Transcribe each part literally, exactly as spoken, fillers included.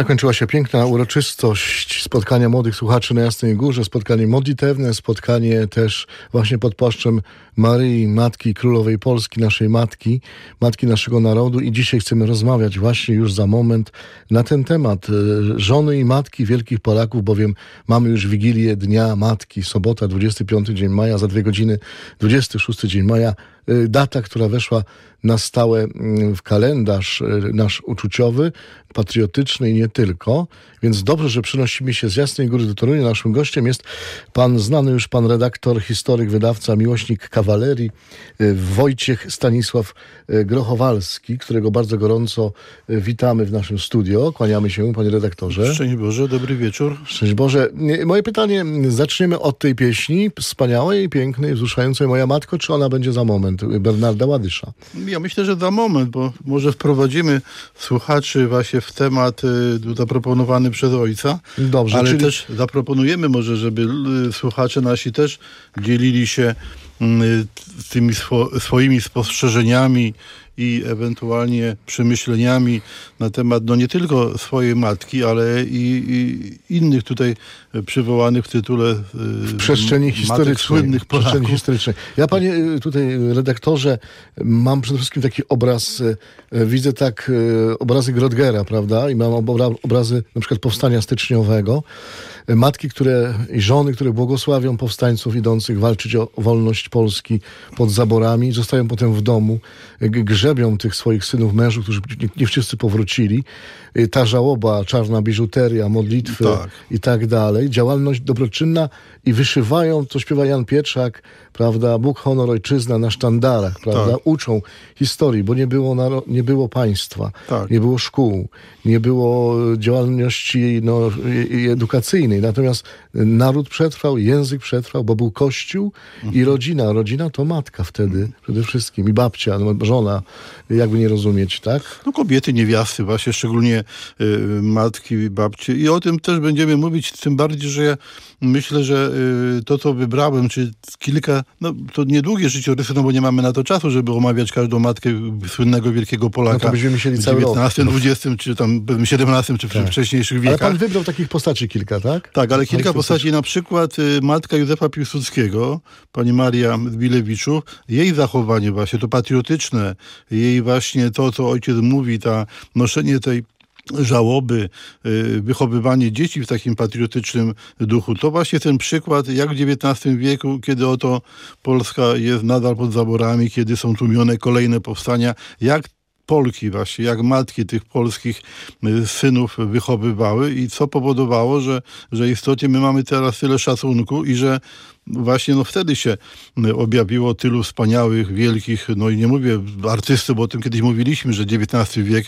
Zakończyła się piękna uroczystość spotkania młodych słuchaczy na Jasnej Górze, spotkanie modlitewne, spotkanie też właśnie pod płaszczem Maryi, Matki Królowej Polski, naszej Matki, Matki naszego narodu i dzisiaj chcemy rozmawiać właśnie już za moment na ten temat żony i matki wielkich Polaków, bowiem mamy już Wigilię Dnia Matki, sobota, dwudziesty piąty dzień maja, za dwie godziny dwudziesty szósty dzień maja, data, która weszła na stałe w kalendarz nasz uczuciowy, patriotyczny i nie tylko. Więc dobrze, że przenosimy się z Jasnej Góry do Torunia. Naszym gościem jest pan znany już pan redaktor, historyk, wydawca, miłośnik kawalerii, Wojciech Stanisław Grochowalski, którego bardzo gorąco witamy w naszym studio. Kłaniamy się, panie redaktorze. Szczęść Boże, dobry wieczór. Szczęść Boże. Moje pytanie, zaczniemy od tej pieśni wspaniałej, pięknej, wzruszającej Moja Matko, czy ona będzie za moment? Bernarda Ładysza. Ja myślę, że za moment, bo może wprowadzimy słuchaczy właśnie w temat y, zaproponowany przez ojca. Dobrze, ale czyli... też zaproponujemy może, żeby y, słuchacze nasi też dzielili się y, tymi swo, swoimi spostrzeżeniami i ewentualnie przemyśleniami na temat no nie tylko swojej matki, ale i, i innych tutaj przywołanych w tytule w przestrzeni historycznej. Słynnych Polaków. W przestrzeni historycznej. Ja, panie tutaj redaktorze, mam przede wszystkim taki obraz, widzę tak obrazy Grodgera, prawda? I mam obrazy na przykład powstania styczniowego. Matki, które i żony, które błogosławią powstańców idących walczyć o wolność Polski pod zaborami, zostają potem w domu, grzebią tych swoich synów, mężów, którzy nie, nie wszyscy powrócili. Ta żałoba, czarna biżuteria, modlitwy tak. i tak dalej. Działalność dobroczynna i wyszywają, co śpiewa Jan Pietrzak, prawda, Bóg, honor, ojczyzna na sztandarach, prawda, tak. uczą historii, bo nie było, naro- nie było państwa, tak. nie było szkół, nie było działalności no, edukacyjnej. Natomiast naród przetrwał, język przetrwał, bo był kościół mhm. i rodzina. Rodzina to matka wtedy mhm. przede wszystkim i babcia, no, żona, jakby nie rozumieć, tak? No kobiety, niewiasty, właśnie szczególnie y, matki, babcie. I o tym też będziemy mówić, tym bardziej, że ja myślę, że y, to, co wybrałem, czy kilka, no to niedługie życiorysy, no bo nie mamy na to czasu, żeby omawiać każdą matkę słynnego wielkiego Polaka. No to będziemy musieli cały rok. w dziewiętnastym, dwudziestym, czy tam siedemnastym, czy tak. wcześniejszych wiekach. Ale pan wybrał takich postaci kilka, tak? Tak, ale kilka postaci, na przykład y, matka Józefa Piłsudskiego, pani Maria Zbilewiczów, jej zachowanie właśnie, to patriotyczne, jej właśnie to, co ojciec mówi, ta noszenie tej żałoby, wychowywanie dzieci w takim patriotycznym duchu. To właśnie ten przykład, jak w dziewiętnastym wieku, kiedy oto Polska jest nadal pod zaborami, kiedy są tłumione kolejne powstania, jak Polki właśnie, jak matki tych polskich synów wychowywały i co powodowało, że, że istotnie my mamy teraz tyle szacunku i że właśnie no wtedy się objawiło tylu wspaniałych, wielkich, no i nie mówię artystów, bo o tym kiedyś mówiliśmy, że dziewiętnasty wiek,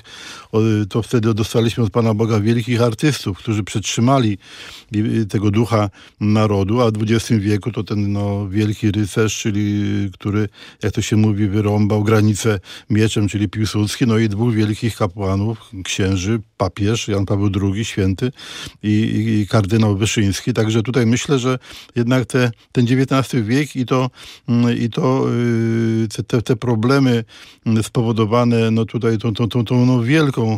to wtedy dostaliśmy od Pana Boga wielkich artystów, którzy przetrzymali tego ducha narodu, a w dwudziestym wieku to ten no, wielki rycerz, czyli który, jak to się mówi, wyrąbał granicę mieczem, czyli Piłsudski, no i dwóch wielkich kapłanów, księży, papież Jan Paweł drugi, święty i, i, i kardynał Wyszyński. Także tutaj myślę, że jednak te ten dziewiętnasty wiek i to, i to te, te problemy spowodowane no tutaj tą, tą, tą, tą no wielką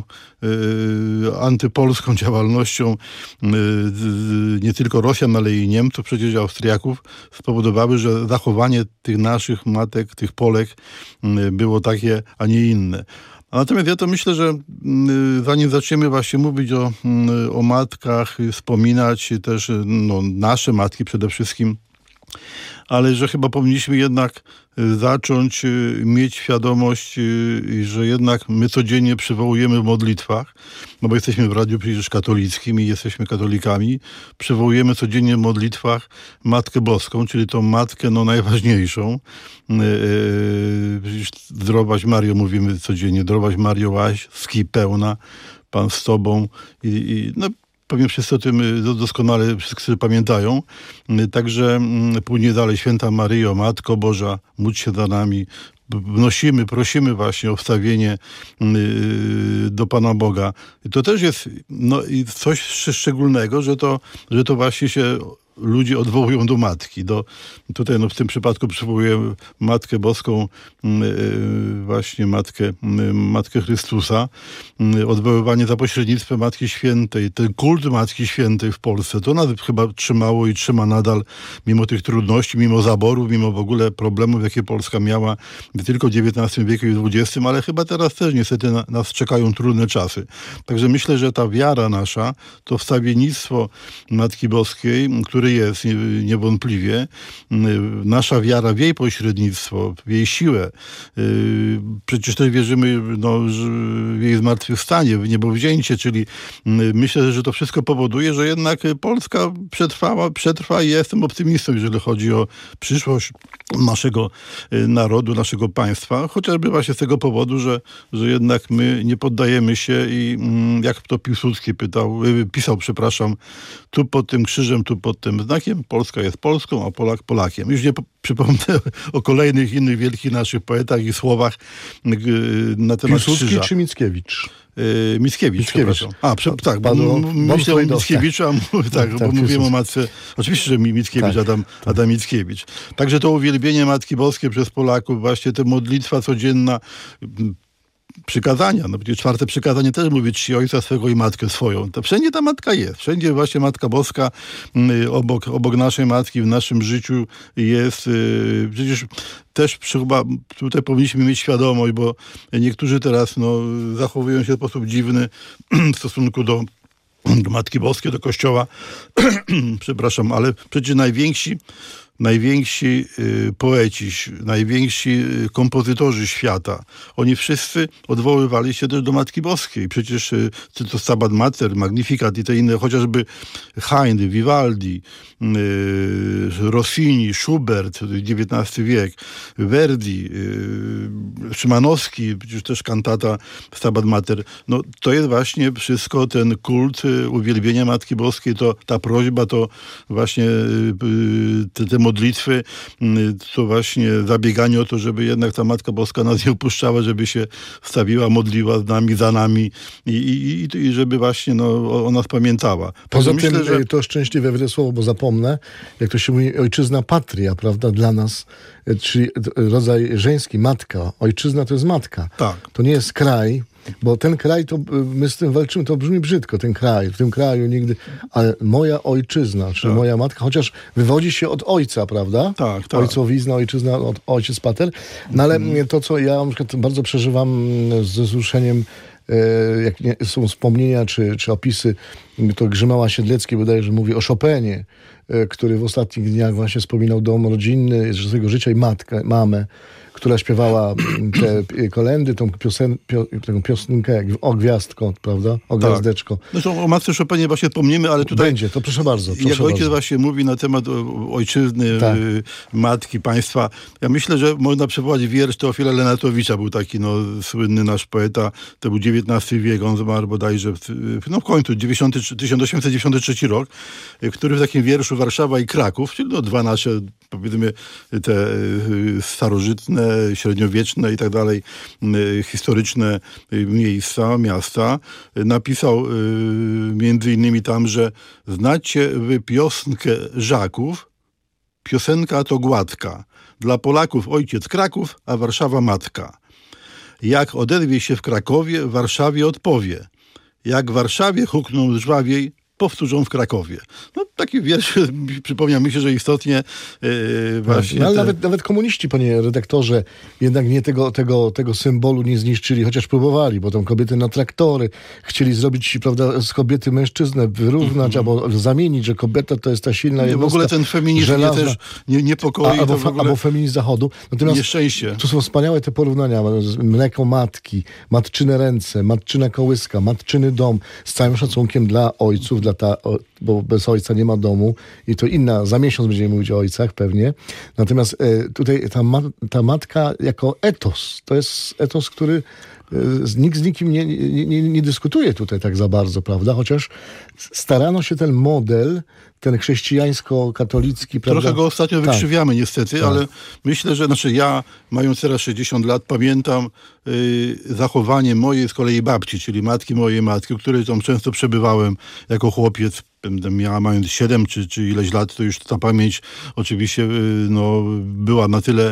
y, antypolską działalnością y, nie tylko Rosjan, ale i Niemców, przecież Austriaków, spowodowały, że zachowanie tych naszych matek, tych Polek y, było takie, a nie inne. Natomiast ja to myślę, że zanim zaczniemy właśnie mówić o, o matkach, wspominać też no, nasze matki przede wszystkim, ale że chyba powinniśmy jednak zacząć mieć świadomość, że jednak my codziennie przywołujemy w modlitwach, no bo jesteśmy w radiu przecież katolickim i jesteśmy katolikami, przywołujemy codziennie w modlitwach Matkę Boską, czyli tą Matkę no, najważniejszą. Przecież zdrowaś Mario mówimy codziennie, zdrowaś Mario łaski pełna, Pan z Tobą i, i no, pewnie wszyscy o tym doskonale wszyscy pamiętają. Także później dalej, Święta Maryjo, Matko Boża, módl się za nami. Wnosimy, prosimy właśnie o wstawienie do Pana Boga. I to też jest no, coś szczególnego, że to, że to właśnie się ludzie odwołują do matki. Do, tutaj no, w tym przypadku przywołuję Matkę Boską, właśnie Matkę, Matkę Chrystusa. Odwoływanie za pośrednictwem Matki Świętej, ten kult Matki Świętej w Polsce, to nas chyba trzymało i trzyma nadal, mimo tych trudności, mimo zaborów, mimo w ogóle problemów, jakie Polska miała nie tylko w dziewiętnastym wieku i w dwudziestym, ale chyba teraz też niestety na, nas czekają trudne czasy. Także myślę, że ta wiara nasza, to wstawiennictwo Matki Boskiej, które jest niewątpliwie, nasza wiara w jej pośrednictwo, w jej siłę. Przecież też wierzymy no, w jej zmartwychwstanie, w niebowzięcie, czyli myślę, że to wszystko powoduje, że jednak Polska przetrwała, przetrwa i ja jestem optymistą, jeżeli chodzi o przyszłość naszego narodu, naszego państwa, chociażby właśnie z tego powodu, że, że jednak my nie poddajemy się i jak to Piłsudski pytał, pisał, przepraszam, tu pod tym krzyżem, tu pod tym znakiem, Polska jest Polską, a Polak Polakiem. Już nie przypomnę o kolejnych innych wielkich naszych poetach i słowach na temat Piłsudski krzyża. czy Mickiewicz? Yy, Mickiewicz, Mickiewicz. przepraszam. A, prze, tak, bo Padło, myślę o Mickiewiczu, a tak, tak, bo mówiłem o matce. Oczywiście, że Mickiewicz, tak, Adam, tak. Adam Mickiewicz. Także to uwielbienie Matki Boskiej przez Polaków, właśnie ta modlitwa codzienna, przykazania, no przecież czwarte przykazanie też mówi czci ojca swego i matkę swoją. To wszędzie ta matka jest. Wszędzie właśnie Matka Boska y, obok, obok naszej matki w naszym życiu jest. Y, przecież też chyba tutaj powinniśmy mieć świadomość, bo niektórzy teraz no, zachowują się w sposób dziwny w stosunku do do Matki Boskiej, do Kościoła. Przepraszam, ale przecież najwięksi Najwięksi y, poeci, najwięksi y, kompozytorzy świata, oni wszyscy odwoływali się też do Matki Boskiej. Przecież y, to Stabat Mater, Magnificat i te inne, chociażby Haydn, Vivaldi, y, Rossini, Schubert, dziewiętnasty wiek, Verdi, y, Szymanowski, przecież też kantata Stabat Mater. No, to jest właśnie wszystko ten kult y, uwielbienia Matki Boskiej, to ta prośba, to właśnie y, te, te modlitwy, to właśnie zabieganie o to, żeby jednak ta Matka Boska nas nie opuszczała, żeby się wstawiła, modliła z nami, za nami i, i, i żeby właśnie no, o, o nas pamiętała. Poza myślę, tym że... to szczęśliwe wyraźne słowo, bo zapomnę, jak to się mówi, ojczyzna patria, prawda, dla nas, czyli rodzaj żeński, matka. Ojczyzna to jest matka. Tak. To nie jest kraj, bo ten kraj, to my z tym walczymy, to brzmi brzydko, ten kraj, w tym kraju nigdy, ale moja ojczyzna, czy tak. moja matka, chociaż wywodzi się od ojca, prawda? Tak, tak. Ojcowizna, ojczyzna, od, ojciec pater. No ale mm. to, co ja na przykład bardzo przeżywam ze wzruszeniem, jak nie, są wspomnienia, czy, czy opisy, to Grzymała Siedlecki wydaje, że mówi o Chopinie, który w ostatnich dniach właśnie wspominał dom rodzinny, z swojego życia i matkę, mamę, która śpiewała te kolendy, tą, piosen, pio, tą piosenkę o gwiazdko, prawda? O tak. gwiazdeczko. Zresztą o matce Chopinie właśnie wspomnimy, ale tutaj... Będzie, to proszę bardzo. Proszę jak ojciec bardzo. właśnie mówi na temat ojczyzny, tak. y, matki, państwa, ja myślę, że można przywołać wiersz Teofila Lenartowicza, był taki no, słynny nasz poeta, to był dziewiętnasty wiek, on zmarł bodajże w, no w końcu, tysiąc osiemset dziewięćdziesiąty trzeci rok, który w takim wierszu Warszawa i Kraków, czyli no, dwa nasze, powiedzmy, te y, starożytne, średniowieczne i tak dalej, historyczne miejsca, miasta, napisał między innymi tam, że znacie wy piosenkę Żaków, piosenka to gładka. Dla Polaków ojciec Kraków, a Warszawa matka. Jak odezwie się w Krakowie, w Warszawie odpowie. Jak w Warszawie hukną żwawiej, powtórzą w Krakowie. No taki wiersz, przypomniał mi się, że istotnie yy, właśnie... No, ale te... nawet, nawet komuniści, panie redaktorze, jednak nie tego, tego, tego symbolu nie zniszczyli, chociaż próbowali, bo tam kobiety na traktory chcieli zrobić, prawda, z kobiety mężczyznę, wyrównać mm-hmm. albo zamienić, że kobieta to jest ta silna nie, jednostka. W ogóle ten feminizm mnie też nie, niepokoi. A, albo, w ogóle... albo feminizm zachodu. Natomiast nieszczęście. Tu są wspaniałe te porównania. Mleko matki, matczyne ręce, matczyna kołyska, matczyny dom. Z całym szacunkiem dla ojców, dla ta, bo bez ojca nie ma domu i to inna, za miesiąc będziemy mówić o ojcach pewnie. Natomiast e, tutaj ta, ma, ta matka jako etos, to jest etos, który e, nikt z nikim nie, nie, nie, nie dyskutuje tutaj tak za bardzo, prawda? Chociaż starano się ten model, ten chrześcijańsko-katolicki, prawda? Trochę go ostatnio tak. wykrzywiamy niestety, tak. ale myślę, że znaczy ja, mając teraz sześćdziesiąt lat, pamiętam y, zachowanie mojej z kolei babci, czyli matki mojej matki, u której tam często przebywałem jako chłopiec, miała mając siedem czy, czy ileś lat, to już ta pamięć oczywiście no, była na tyle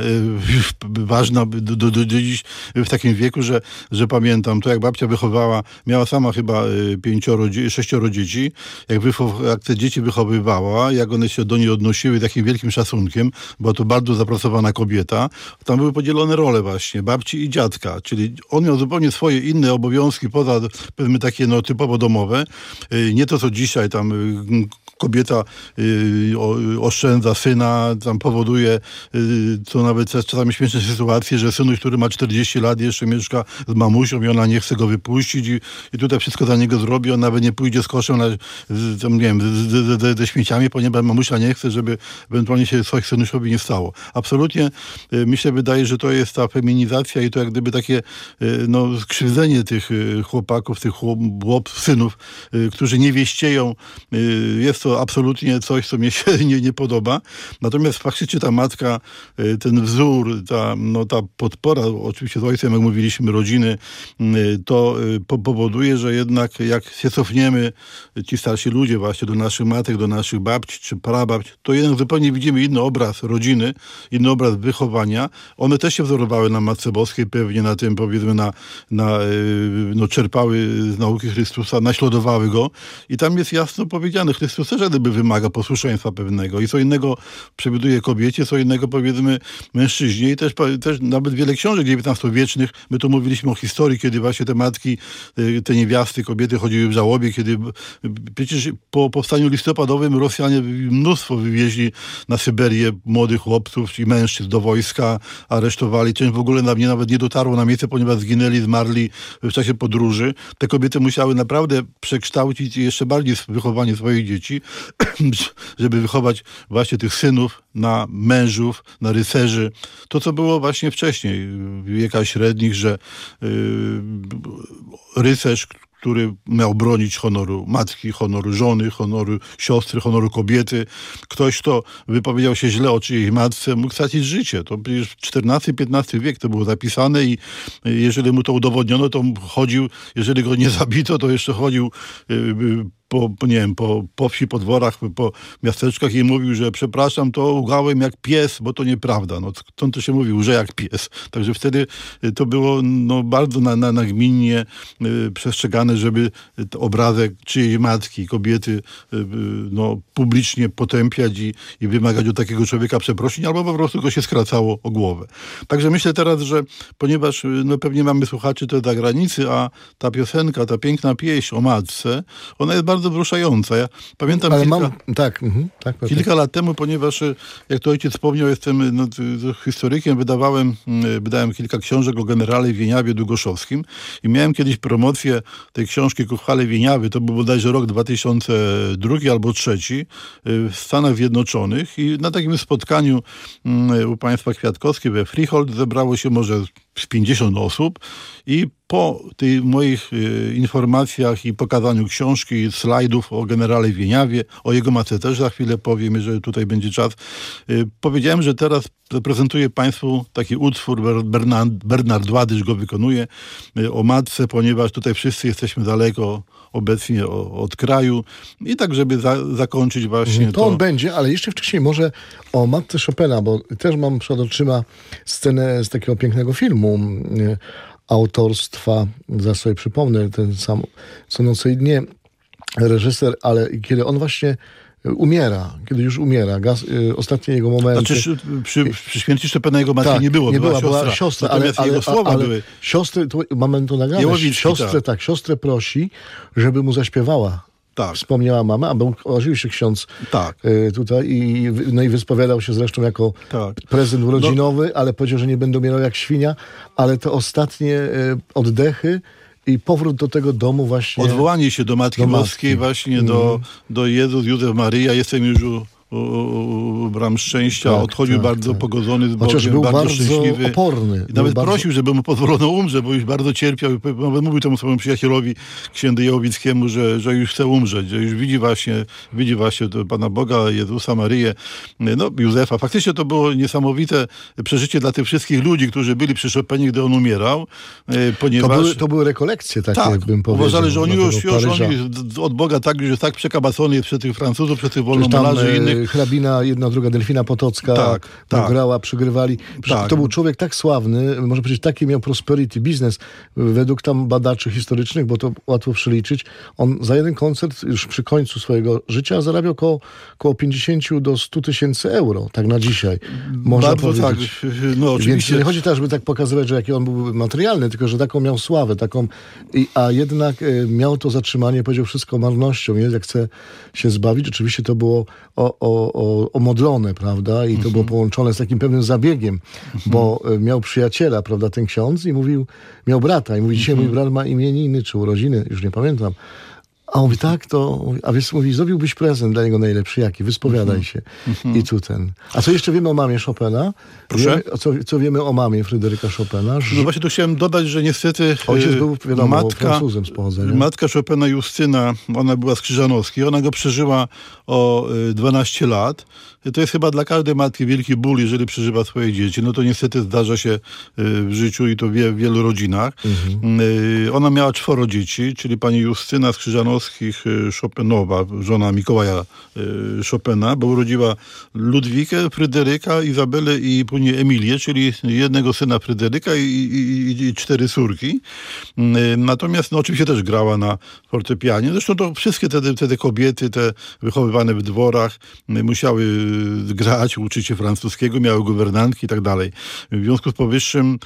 ważna do, do, do dziś w takim wieku, że, że pamiętam to, jak babcia wychowała, miała sama chyba pięcioro, sześcioro dzieci, jak, wychow, jak te dzieci wychowywała, jak one się do niej odnosiły takim wielkim szacunkiem, była to bardzo zapracowana kobieta. Tam były podzielone role właśnie, babci i dziadka, czyli on miał zupełnie swoje inne obowiązki, poza powiedzmy takie no, typowo domowe. Nie to, co dzisiaj tam kobieta y, o, oszczędza syna, tam powoduje y, to nawet czasami śmieszne sytuacje, że synuś, który ma czterdzieści lat, jeszcze mieszka z mamusią i ona nie chce go wypuścić i, i tutaj wszystko za niego zrobi, on nawet nie pójdzie z koszem na, z, tam, nie wiem, ze, ze, ze śmieciami, ponieważ mamusia nie chce, żeby ewentualnie się coś synusiowi nie stało. Absolutnie y, mi się wydaje, że to jest ta feminizacja i to jak gdyby takie y, no, skrzywdzenie tych y, chłopaków, tych chłop, chłop synów, y, którzy nie wieścieją. Y, jest to absolutnie coś, co mnie się nie, nie podoba. Natomiast faktycznie ta matka, ten wzór, ta, no, ta podpora, oczywiście z ojcem, jak mówiliśmy, rodziny, to powoduje, że jednak jak się cofniemy, ci starsi ludzie właśnie do naszych matek, do naszych babci czy prababci, to jednak zupełnie widzimy inny obraz rodziny, inny obraz wychowania. One też się wzorowały na Matce Boskiej, pewnie na tym, powiedzmy, na, na, no, czerpały z nauki Chrystusa, naśladowały go i tam jest jasno powiedziane, Chrystus też gdyby wymaga posłuszeństwa pewnego i co innego przewiduje kobiecie, co innego powiedzmy mężczyźnie i też, też nawet wiele książek dziewiętnastowiecznych, my tu mówiliśmy o historii, kiedy właśnie te matki, te niewiasty, kobiety chodziły w żałobie, kiedy przecież po powstaniu listopadowym Rosjanie mnóstwo wywieźli na Syberię młodych chłopców i mężczyzn do wojska, aresztowali, część w ogóle na mnie nawet nie dotarło na miejsce, ponieważ zginęli, zmarli w czasie podróży. Te kobiety musiały naprawdę przekształcić jeszcze bardziej wychowanie swoich dzieci, żeby wychować właśnie tych synów na mężów, na rycerzy. To, co było właśnie wcześniej w wiekach średnich, że yy, rycerz, który miał bronić honoru matki, honoru żony, honoru siostry, honoru kobiety. Ktoś, kto wypowiedział się źle o czyjejś matce, mógł stracić życie. To przecież czternasty piętnasty wiek to było zapisane i jeżeli mu to udowodniono, to chodził, jeżeli go nie zabito, to jeszcze chodził yy, Po, po, nie wiem, po, po wsi, po dworach, po miasteczkach i mówił, że przepraszam, to łgałem jak pies, bo to nieprawda. No, stąd to się mówił, że jak pies. Także wtedy to było no, bardzo na, na, nagminnie y, przestrzegane, żeby obrazek czyjejś matki, kobiety y, y, no, publicznie potępiać i, i wymagać od takiego człowieka przeprosin, albo po prostu go się skracało o głowę. Także myślę teraz, że ponieważ no, pewnie mamy słuchaczy to za granicy, a ta piosenka, ta piękna pieśń o matce, ona jest bardzo wzruszająca. Ja pamiętam Ale kilka, mam, tak, mhm, tak, kilka tak. lat temu, ponieważ jak to ojciec wspomniał, jestem no, historykiem, wydawałem, wydałem kilka książek o generale Wieniawie Długoszowskim i miałem kiedyś promocję tej książki ku chwale Wieniawy, to był bodajże rok dwa tysiące drugi albo trzeci w Stanach Zjednoczonych i na takim spotkaniu u państwa Kwiatkowskiej we Freehold zebrało się może z pięćdziesiąt osób i po tych moich y, informacjach i pokazaniu książki, slajdów o generale Wieniawie, o jego matce też za chwilę powiem, jeżeli tutaj będzie czas, y, powiedziałem, że teraz zaprezentuję Państwu taki utwór, Bernard, Bernard Ładysz go wykonuje, y, o matce, ponieważ tutaj wszyscy jesteśmy daleko obecnie o, od kraju i tak, żeby za, zakończyć właśnie to. To on będzie, ale jeszcze wcześniej może o matce Chopina, bo też mam przed oczyma scenę z takiego pięknego filmu y, autorstwa, zaraz sobie przypomnę, ten sam Co noce i dnie reżyser, ale kiedy on właśnie umiera, kiedy już umiera, gaz, y, ostatnie jego momenty. Znaczy przy, przy śmierci Chopina jego matki tak, nie było, nie była, była siostra, była siostra, ale, ale, jego słowa ale były. Siostry, tu, mamy to nagrane, Jełowicki, siostrę, tak. tak, siostrę prosi, żeby mu zaśpiewała. Tak. Wspomniała mama, a był oczywiście ksiądz tak. y, tutaj i, no i wyspowiadał się zresztą jako tak. prezent urodzinowy, no. ale powiedział, że nie będą umierał jak świnia, ale te ostatnie y, oddechy i powrót do tego domu właśnie. Odwołanie się do Matki do Boskiej matki. właśnie, mm. do, do Jezus, Józef, Maryja. Jestem już u, u, u bram szczęścia, tak, odchodził tak, bardzo tak. pogodzony z Chociaż Bogiem, był bardzo, bardzo szczęśliwy. oporny. I nawet bardzo... prosił, żeby mu pozwolono umrzeć, bo już bardzo cierpiał. Nawet mówił temu swojemu przyjacielowi, księdzu Jełowickiemu, że, że już chce umrzeć, że już widzi właśnie, widzi właśnie Pana Boga, Jezusa, Maryję, no, Józefa. Faktycznie to było niesamowite przeżycie dla tych wszystkich ludzi, którzy byli przy Chopinie, gdy on umierał, ponieważ... To były, to były rekolekcje takie, tak, bym powiedział. uważali, że on już, już Paryża. on od Boga tak, już jest tak przekabacony przez tych Francuzów, przez tych Przecież tam wolnomularzy i innych. e, hrabina, jedna, druga, Delfina Potocka Tak, tak. grała, przygrywali. Tak. To był człowiek tak sławny, można powiedzieć, taki miał prosperity, biznes. Według tam badaczy historycznych, bo to łatwo przeliczyć, on za jeden koncert już przy końcu swojego życia zarabiał około, około pięćdziesiąt do stu tysięcy euro, tak na dzisiaj. Można Bardzo powiedzieć. tak, no oczywiście. Więc nie chodzi też, żeby tak pokazywać, że jaki on był materialny, tylko że taką miał sławę, taką, i, a jednak e, miał to zatrzymanie, powiedział wszystko marnością, nie? Jak chce się zbawić, oczywiście to było o, o, o, omodlone, prawda, i to Mhm. było połączone z takim pewnym zabiegiem, bo e, miał przyjaciela, prawda, ten ksiądz i mówił, miał brata i mówi, dzisiaj mój brat ma imieniny, czy urodziny, już nie pamiętam. A on mówi, tak, to... A więc mówi, zrobiłbyś prezent dla niego najlepszy, jaki? Wyspowiadaj się. I tu ten. A co jeszcze wiemy o mamie Chopina? Proszę? Wiemy, co, co wiemy o mamie Fryderyka Chopina? Że No właśnie tu chciałem dodać, że niestety ojciec e, był, wiadomo, matka, Francuzem z pochodzenia. matka Chopina, Justyna, ona była z Krzyżanowskiej, ona go przeżyła o e, dwanaście lat. To jest chyba dla każdej matki wielki ból, jeżeli przeżywa swoje dzieci. No to niestety zdarza się e, w życiu i to wie, w wielu rodzinach. Mhm. E, ona miała czworo dzieci, czyli pani Justyna z Krzyżanowskich, e, Chopinowa, żona Mikołaja e, Chopina, bo urodziła Ludwikę, Fryderyka, Izabelę i później Emilię, czyli jednego syna Fryderyka i, i, i cztery córki. E, natomiast no, oczywiście też grała na fortepianie. Zresztą to wszystkie te, te, te kobiety, te wychowywane w dworach, e, musiały grać, uczyć się francuskiego, miały guwernantki i tak dalej. W związku z powyższym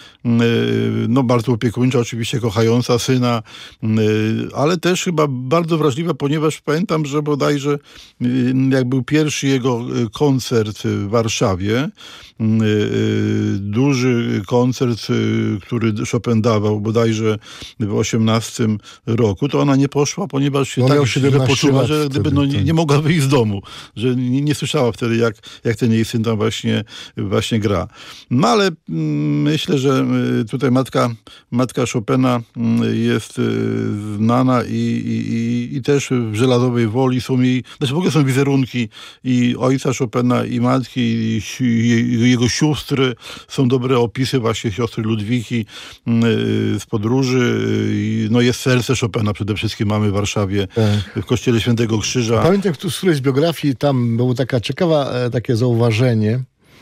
no bardzo opiekuńcza, oczywiście kochająca syna, ale też chyba bardzo wrażliwa, ponieważ pamiętam, że bodajże jak był pierwszy jego koncert w Warszawie, duży koncert, który Chopin dawał bodajże w osiemnastym roku, to ona nie poszła, ponieważ się no tak źle poczuła, że gdyby wtedy, no, nie, tak. nie mogła wyjść z domu, że nie, nie słyszała wtedy, jak, jak ten jej syn tam właśnie, właśnie gra. No ale mm, myślę, że tutaj matka, matka Chopina jest znana i, i, i też w Żelazowej Woli są jej, znaczy w ogóle są wizerunki i ojca Chopina, i matki, i, i jego sióstr. Są dobre opisy właśnie siostry Ludwiki z podróży. No jest serce Chopina przede wszystkim mamy w Warszawie, tak. w kościele Świętego Krzyża. Pamiętam z którejś z biografii, tam było taka ciekawa, takie zauważenie,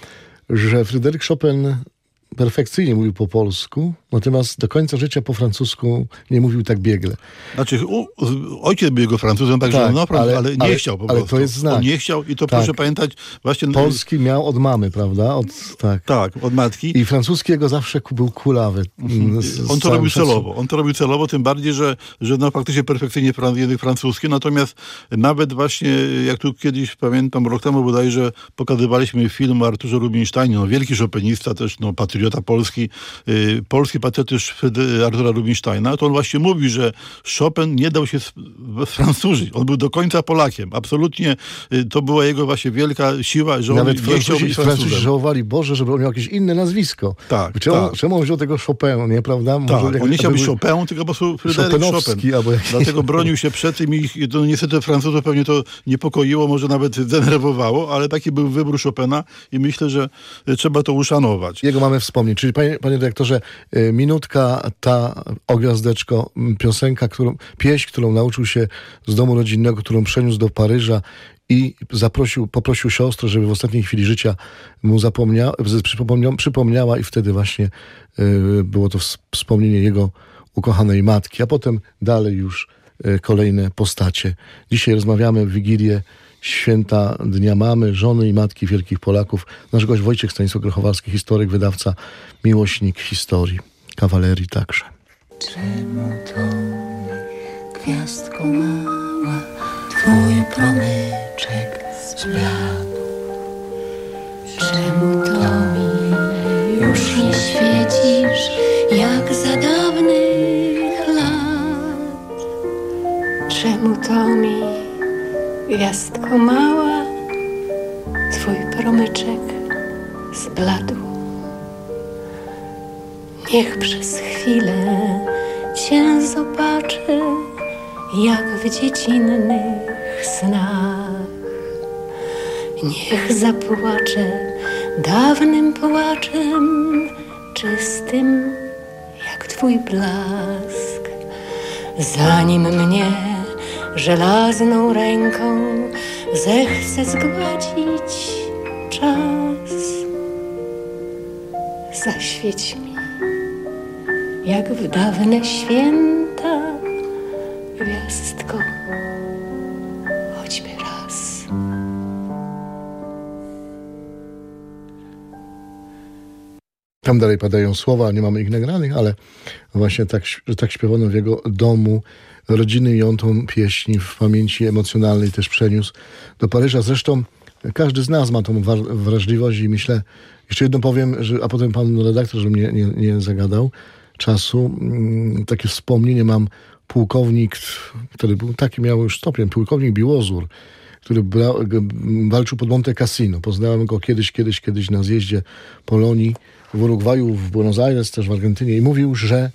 że Fryderyk Chopin perfekcyjnie mówił po polsku, natomiast do końca życia po francusku nie mówił tak biegle. Znaczy, u, ojciec był jego Francuzem, także tak, no, ale, ale nie ale, chciał po ale prostu. To jest znak. On nie chciał i to tak. proszę pamiętać właśnie... Polski miał od mamy, prawda? Od, tak. tak, od matki. I francuskiego zawsze był kulawy. Z, on to robił celowo. On to robił celowo, tym bardziej, że, że no, faktycznie perfekcyjnie język francuski, natomiast nawet właśnie, jak tu kiedyś, pamiętam, rok temu bodajże pokazywaliśmy film o Arturze Rubinsteinie, no, wielki chopinista też, no, patriota polski, y, polski patriotyzm Artura Rubinsteina, to on właśnie mówi, że Chopin nie dał się sfrancużyć. On był do końca Polakiem. Absolutnie y, to była jego właśnie wielka siła, że nawet on nie chciał być Francuzem. Francuzi żałowali, Boże, żeby on miał jakieś inne nazwisko. Tak, czemu, tak. czemu on wziął tego Chopin, nie, prawda? Tak, Może, on nie chciał być był... Chopin, tylko po prostu Fryderyk Chopin. Albo jakiś... Dlatego bronił się przed tym i to niestety Francuzów pewnie to niepokoiło, może nawet zdenerwowało, ale taki był wybór Chopina i myślę, że trzeba to uszanować. Jego mamy wspomnieć. Czyli panie, panie dyrektorze, minutka ta, o gwiazdeczko, piosenka, którą, pieśń, którą nauczył się z domu rodzinnego, którą przeniósł do Paryża i zaprosił, poprosił siostrę, żeby w ostatniej chwili życia mu zapomnia, przypomnia, przypomniała i wtedy właśnie y, było to wspomnienie jego ukochanej matki, a potem dalej już y, kolejne postacie. Dzisiaj rozmawiamy w Wigilię Święta Dnia Mamy, żony i matki wielkich Polaków. Nasz gość Wojciech Stanisław Grochowalski, historyk, wydawca, miłośnik historii, kawalerii także. Czemu to mi, gwiazdko mała, twój promyczek zbladł? Czemu to mi już nie świecisz, jak za dawnych lat? Czemu to mi, gwiazdko mała, twój promyczek zbladł. Niech przez chwilę cię zobaczę, jak w dziecinnych snach. Niech zapłaczę dawnym płaczem, czystym jak twój blask. Zanim mnie żelazną ręką zechce zgładzić czas, zaświeć mi jak w dawne święta gwiazdko, choćby raz. Tam dalej padają słowa, nie mamy ich nagranych, ale właśnie tak, że tak śpiewano w jego domu rodziny i on tą pieśń w pamięci emocjonalnej też przeniósł do Paryża. Zresztą każdy z nas ma tą wrażliwość i myślę, jeszcze jedno powiem, że, a potem pan redaktor, żeby mnie nie, nie zagadał czasu, takie wspomnienie mam, pułkownik, który był taki, miał już stopień, pułkownik Biłozur, który bra, walczył pod Monte Cassino. Poznałem go kiedyś, kiedyś, kiedyś na zjeździe Polonii w Urugwaju, w Buenos Aires, też w Argentynie i mówił, że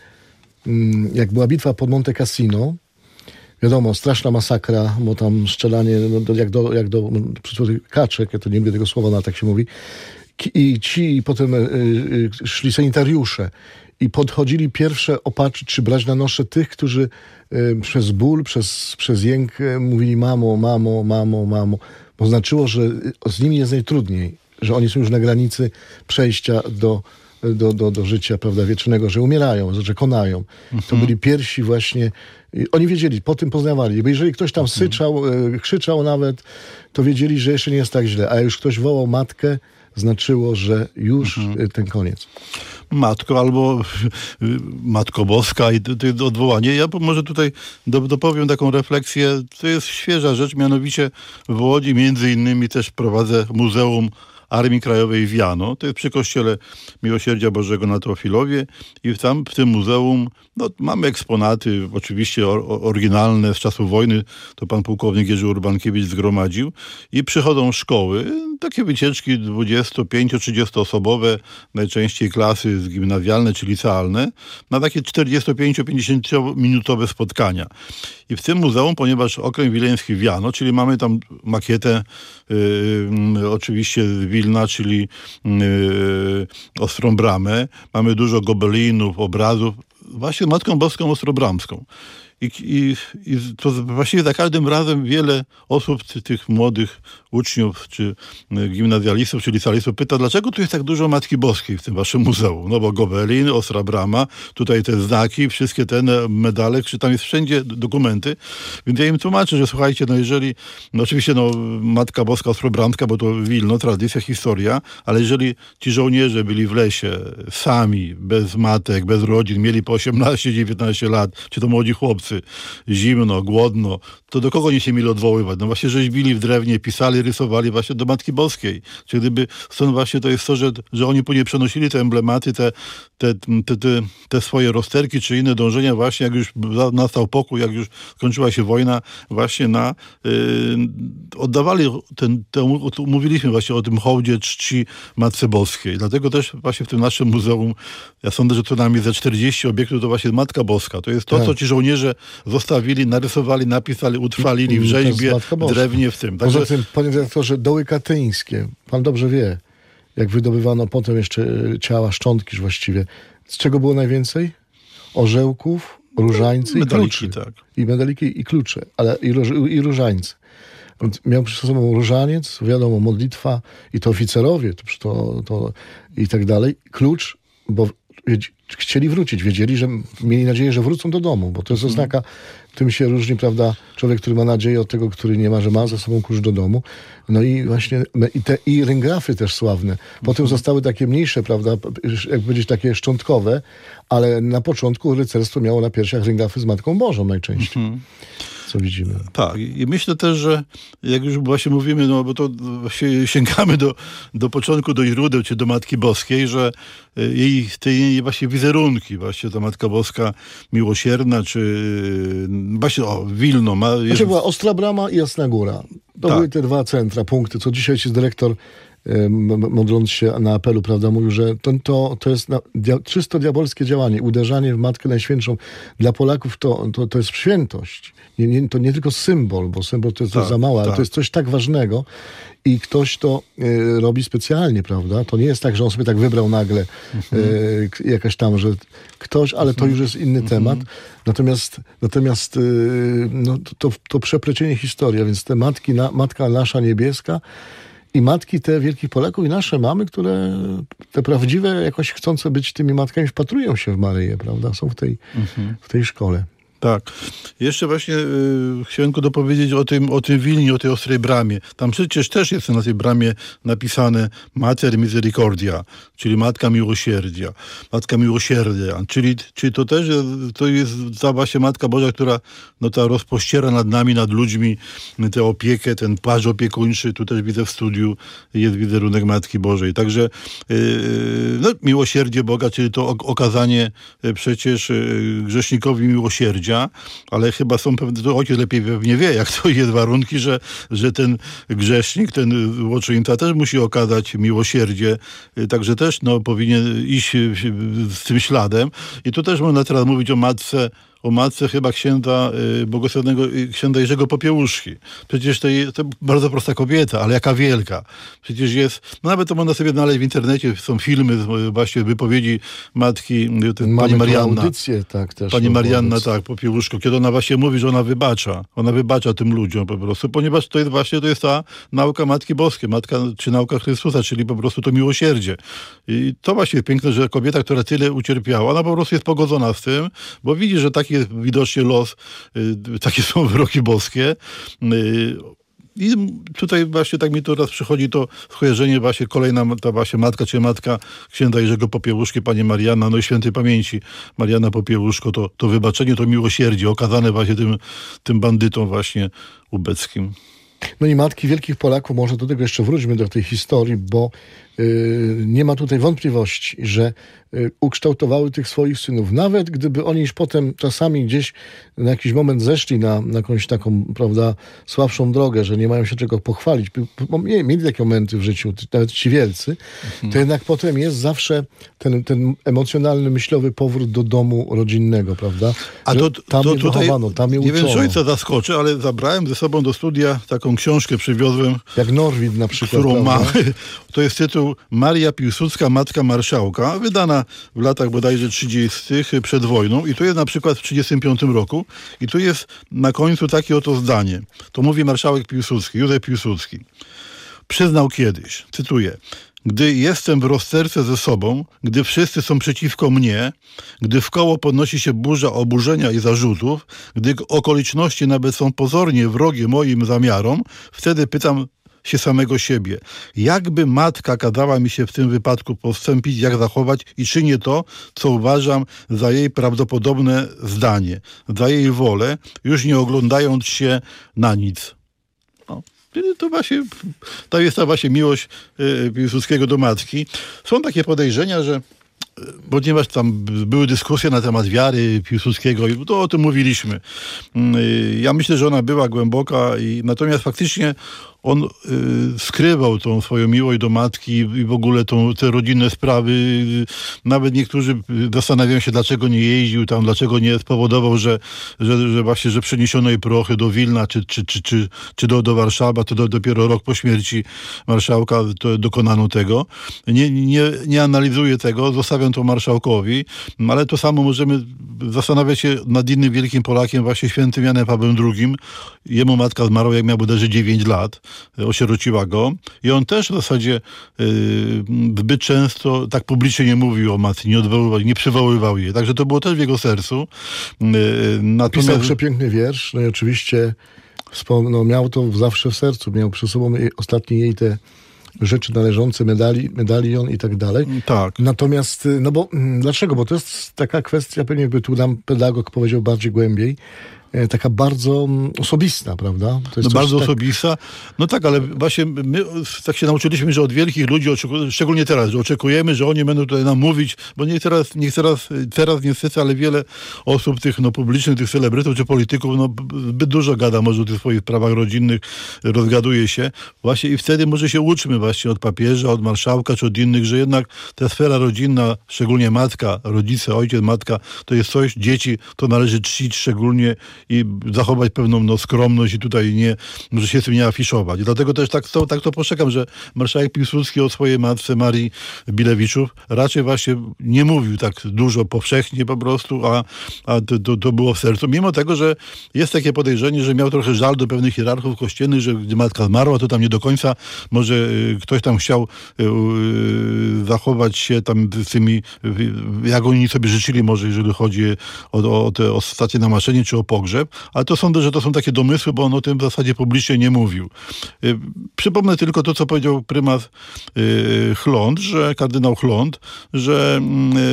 jak była bitwa pod Monte Cassino, wiadomo, straszna masakra, bo tam strzelanie, no, do, jak do, jak do kaczek, ja to nie lubię tego słowa, no, ale tak się mówi, i ci i potem y, y, szli sanitariusze i podchodzili pierwsze opatrzyć czy brać na nosze tych, którzy y, przez ból, przez, przez jęk y, mówili mamo, mamo, mamo, mamo, bo znaczyło, że z nimi jest najtrudniej, że oni są już na granicy przejścia do Do, do, do życia, prawda, wiecznego, że umierają, że konają. Mhm. To byli pierwsi właśnie, oni wiedzieli, po tym poznawali, bo jeżeli ktoś tam syczał, e, krzyczał nawet, to wiedzieli, że jeszcze nie jest tak źle, a jak już ktoś wołał matkę, znaczyło, że już mhm. ten koniec. Matko albo Matko Boska i to odwołanie. Ja może tutaj dopowiem taką refleksję, to jest świeża rzecz, mianowicie w Łodzi między innymi też prowadzę Muzeum Armii Krajowej w Jano. To jest przy kościele Miłosierdzia Bożego na Teofilowie i tam w tym muzeum no, mamy eksponaty, oczywiście or, oryginalne z czasów wojny, to pan pułkownik Jerzy Urbankiewicz zgromadził i przychodzą szkoły, takie wycieczki dwudziesto-trzydziesto osobowe, najczęściej klasy gimnazjalne czy licealne, na takie czterdziesto-pięćdziesięciominutowe spotkania. I w tym muzeum, ponieważ Okręg Wileński w Jano, czyli mamy tam makietę yy, oczywiście z Wilna, czyli yy, Ostrą Bramę, mamy dużo gobelinów, obrazów, właśnie Matką Boską Ostrobramską. I, i, I to właściwie za każdym razem wiele osób, tych młodych uczniów, czy gimnazjalistów, czy licealistów pyta, dlaczego tu jest tak dużo Matki Boskiej w tym waszym muzeum? No bo gobelin, Ostra Brama, tutaj te znaki, wszystkie te medale, czy tam jest wszędzie dokumenty. Więc ja im tłumaczę, że słuchajcie, no jeżeli, no oczywiście no Matka Boska Ostrobramska, bo to Wilno, tradycja, historia, ale jeżeli ci żołnierze byli w lesie sami, bez matek, bez rodzin, mieli po osiemnaście dziewiętnaście lat, czy to młodzi chłopcy, zimno, głodno, to do kogo oni się mieli odwoływać? No właśnie rzeźbili w drewnie, pisali, rysowali właśnie do Matki Boskiej. Czyli gdyby, stąd właśnie to jest to, że, że oni później przenosili te emblematy, te, te, te, te, te swoje rozterki, czy inne dążenia właśnie, jak już nastał pokój, jak już skończyła się wojna, właśnie na yy, oddawali ten, ten, mówiliśmy właśnie o tym hołdzie czci Matce Boskiej. Dlatego też właśnie w tym naszym muzeum, ja sądzę, że co najmniej ze czterdzieści obiektów to właśnie Matka Boska. To jest to, tak. co ci żołnierze zostawili, narysowali, napisali, utrwalili w rzeźbie, w drewnie, w tym. Także... Poza tym, panie dyrektorze, doły katyńskie, pan dobrze wie, jak wydobywano potem jeszcze ciała, szczątki właściwie. Z czego było najwięcej? Orzełków, różańcy i kluczy. Tak. I medaliki i klucze, ale i, róż, i różańce. Więc miał przy sobą różaniec, wiadomo, modlitwa i to oficerowie, to, to, to i tak dalej. Klucz, bo chcieli wrócić, wiedzieli, że mieli nadzieję, że wrócą do domu, bo to jest oznaka, tym się różni, prawda, człowiek, który ma nadzieję od tego, który nie ma, że ma za sobą klucz do domu. No i właśnie i te i ryngrafy też sławne. Potem zostały takie mniejsze, prawda, jak powiedzieć, takie szczątkowe, ale na początku rycerstwo miało na piersiach ryngrafy z Matką Bożą najczęściej. co widzimy. Tak, i myślę też, że jak już właśnie mówimy, no bo to właśnie sięgamy do, do początku, do źródeł, czy do Matki Boskiej, że jej, te jej właśnie wizerunki, właśnie ta Matka Boska miłosierna, czy właśnie, o, Wilno. Ma, jest... Znaczy była Ostra Brama i Jasna Góra. To tak. były te dwa centra, punkty, co dzisiaj jest dyrektor, modląc się na apelu, prawda, mówił, że to, to, to jest na, dia, czysto diabolskie działanie, uderzanie w Matkę Najświętszą. Dla Polaków to, to, to jest świętość. Nie, nie, to nie tylko symbol, bo symbol to jest tak, za mało, ale tak. to jest coś tak ważnego i ktoś to y, robi specjalnie, prawda? To nie jest tak, że on sobie tak wybrał nagle mhm. y, jakaś tam, że ktoś, ale to już jest inny mhm. temat. Natomiast, natomiast y, no, to, to, to przeplecienie historii, a więc te matki, na, Matka nasza niebieska, i matki te wielkich Polaków i nasze mamy, które te prawdziwe, jakoś chcące być tymi matkami, wpatrują się w Maryję, prawda? Są w tej, mhm. w tej szkole. Tak. Jeszcze właśnie y, chciałem tylko dopowiedzieć o tym, o tym Wilnie, o tej Ostrej Bramie. Tam przecież też jest na tej bramie napisane Mater Misericordia, czyli Matka Miłosierdzia. Matka Miłosierdzia. Czyli, czyli to też to jest ta właśnie Matka Boża, która no, ta rozpościera nad nami, nad ludźmi tę opiekę, ten płaszcz opiekuńczy. Tu też widzę w studiu jest wizerunek Matki Bożej. Także y, no, miłosierdzie Boga, czyli to okazanie przecież y, grzesznikowi miłosierdzia. Ale chyba są pewne, to ojciec lepiej pewnie wie, jak to jest warunki, że, że ten grzesznik, ten złoczyńca też musi okazać miłosierdzie, także też no, powinien iść z tym śladem. I tu też można teraz mówić o matce, o matce chyba księdza y, błogosławionego y, księdza Jerzego Popiełuszki. Przecież to, je, to bardzo prosta kobieta, ale jaka wielka. Przecież jest, no nawet to można sobie znaleźć w internecie, są filmy, y, właśnie wypowiedzi matki, y, ten, pani Marianna. Audycję, tak, też pani Marianna, tak, Popiełuszko, kiedy ona właśnie mówi, że ona wybacza. Ona wybacza tym ludziom po prostu, ponieważ to jest właśnie, to jest ta nauka Matki Boskiej, matka, czy nauka Chrystusa, czyli po prostu to miłosierdzie. I to właśnie jest piękne, że kobieta, która tyle ucierpiała, ona po prostu jest pogodzona z tym, bo widzi, że taki jest widocznie los, y, takie są wyroki boskie. Y, I tutaj właśnie tak mi to raz przychodzi to skojarzenie właśnie kolejna ta właśnie matka, czy matka księdza Jerzego Popiełuszki, pani Marianna, no i świętej pamięci Marianna Popiełuszko, to, to wybaczenie, to miłosierdzie okazane właśnie tym, tym bandytom właśnie ubeckim. No i matki wielkich Polaków, może do tego jeszcze wróćmy do tej historii, bo yy, nie ma tutaj wątpliwości, że yy, ukształtowały tych swoich synów. Nawet gdyby oni już potem czasami gdzieś na jakiś moment zeszli na, na jakąś taką, prawda, słabszą drogę, że nie mają się czego pochwalić, bo mieli takie momenty w życiu, nawet ci wielcy, mhm. to jednak potem jest zawsze ten, ten emocjonalny, myślowy powrót do domu rodzinnego, prawda? A to, tam to, je tutaj, wychowano, tam je nie uczono. wiem, czy ojca zaskoczy, ale zabrałem ze sobą do studia taką książkę, przywiozłem. Jak Norwid na przykład. Którą mamy. To jest tytuł Maria Piłsudska, Matka Marszałka, wydana w latach bodajże trzydziestych przed wojną. I tu jest na przykład w trzydziestym piątym roku. I tu jest na końcu takie oto zdanie. To mówi marszałek Piłsudski, Józef Piłsudski. Przyznał kiedyś, cytuję: gdy jestem w rozterce ze sobą, gdy wszyscy są przeciwko mnie, gdy wkoło podnosi się burza oburzenia i zarzutów, gdy okoliczności nawet są pozornie wrogie moim zamiarom, wtedy pytam się samego siebie. Jakby matka kazała mi się w tym wypadku postąpić, jak zachować i czynię to, co uważam za jej prawdopodobne zdanie, za jej wolę, już nie oglądając się na nic. No. To właśnie, to jest ta właśnie miłość y, Piłsudskiego do matki. Są takie podejrzenia, że ponieważ tam były dyskusje na temat wiary Piłsudskiego i to o tym mówiliśmy. Y, ja myślę, że ona była głęboka i natomiast faktycznie on y, skrywał tą swoją miłość do matki i w ogóle tą, te rodzinne sprawy. Y, nawet niektórzy zastanawiają się, dlaczego nie jeździł tam, dlaczego nie spowodował, że, że, że właśnie, że przeniesiono jej prochy do Wilna, czy, czy, czy, czy, czy do, do Warszawy, to do, dopiero rok po śmierci marszałka to dokonano tego. Nie, nie, nie analizuję tego, zostawiam to marszałkowi, ale to samo możemy zastanawiać się nad innym wielkim Polakiem, właśnie świętym Janem Pawłem drugim. Jemu matka zmarła, jak miał bodajże dziewięć lat. Osierociła go i on też w zasadzie yy, zbyt często tak publicznie nie mówił o matce, nie odwoływał, nie przywoływał jej. Także to było też w jego sercu. Yy, natomiast... Pisał przepiękny wiersz, no i oczywiście no, miał to zawsze w sercu, miał przy sobą ostatnie jej te rzeczy należące, medali, medalion i tak dalej. Tak. Natomiast, no bo, dlaczego? Bo to jest taka kwestia, pewnie by tu nam pedagog powiedział bardziej głębiej, taka bardzo osobista, prawda? To jest no bardzo tak... osobista. No tak, ale właśnie my tak się nauczyliśmy, że od wielkich ludzi, oczekujemy, szczególnie teraz, że oczekujemy, że oni będą tutaj nam mówić, bo nie teraz, nie teraz, teraz niestety, ale wiele osób tych no, publicznych, tych celebrytów czy polityków, no zbyt dużo gada może o tych swoich sprawach rodzinnych, rozgaduje się. Właśnie i wtedy może się uczmy właśnie od papieża, od marszałka czy od innych, że jednak ta sfera rodzinna, szczególnie matka, rodzice, ojciec, matka, to jest coś, dzieci, to należy czcić szczególnie i zachować pewną no, skromność i tutaj nie, może się z tym nie afiszować. I dlatego też tak to, tak to postrzegam, że marszałek Piłsudski o swojej matce Marii Bilewiczów raczej właśnie nie mówił tak dużo powszechnie po prostu, a, a to, to, to było w sercu. Mimo tego, że jest takie podejrzenie, że miał trochę żal do pewnych hierarchów kościelnych, że gdy matka zmarła, to tam nie do końca może y, ktoś tam chciał y, y, zachować się tam z tymi, y, jak oni sobie życzyli może, jeżeli chodzi o, o te ostatnie namaszczenie czy o pogrzeb, ale to sądzę, że to są takie domysły, bo on o tym w zasadzie publicznie nie mówił. Y, przypomnę tylko to, co powiedział prymas y, Chląd, że kardynał Chląd, że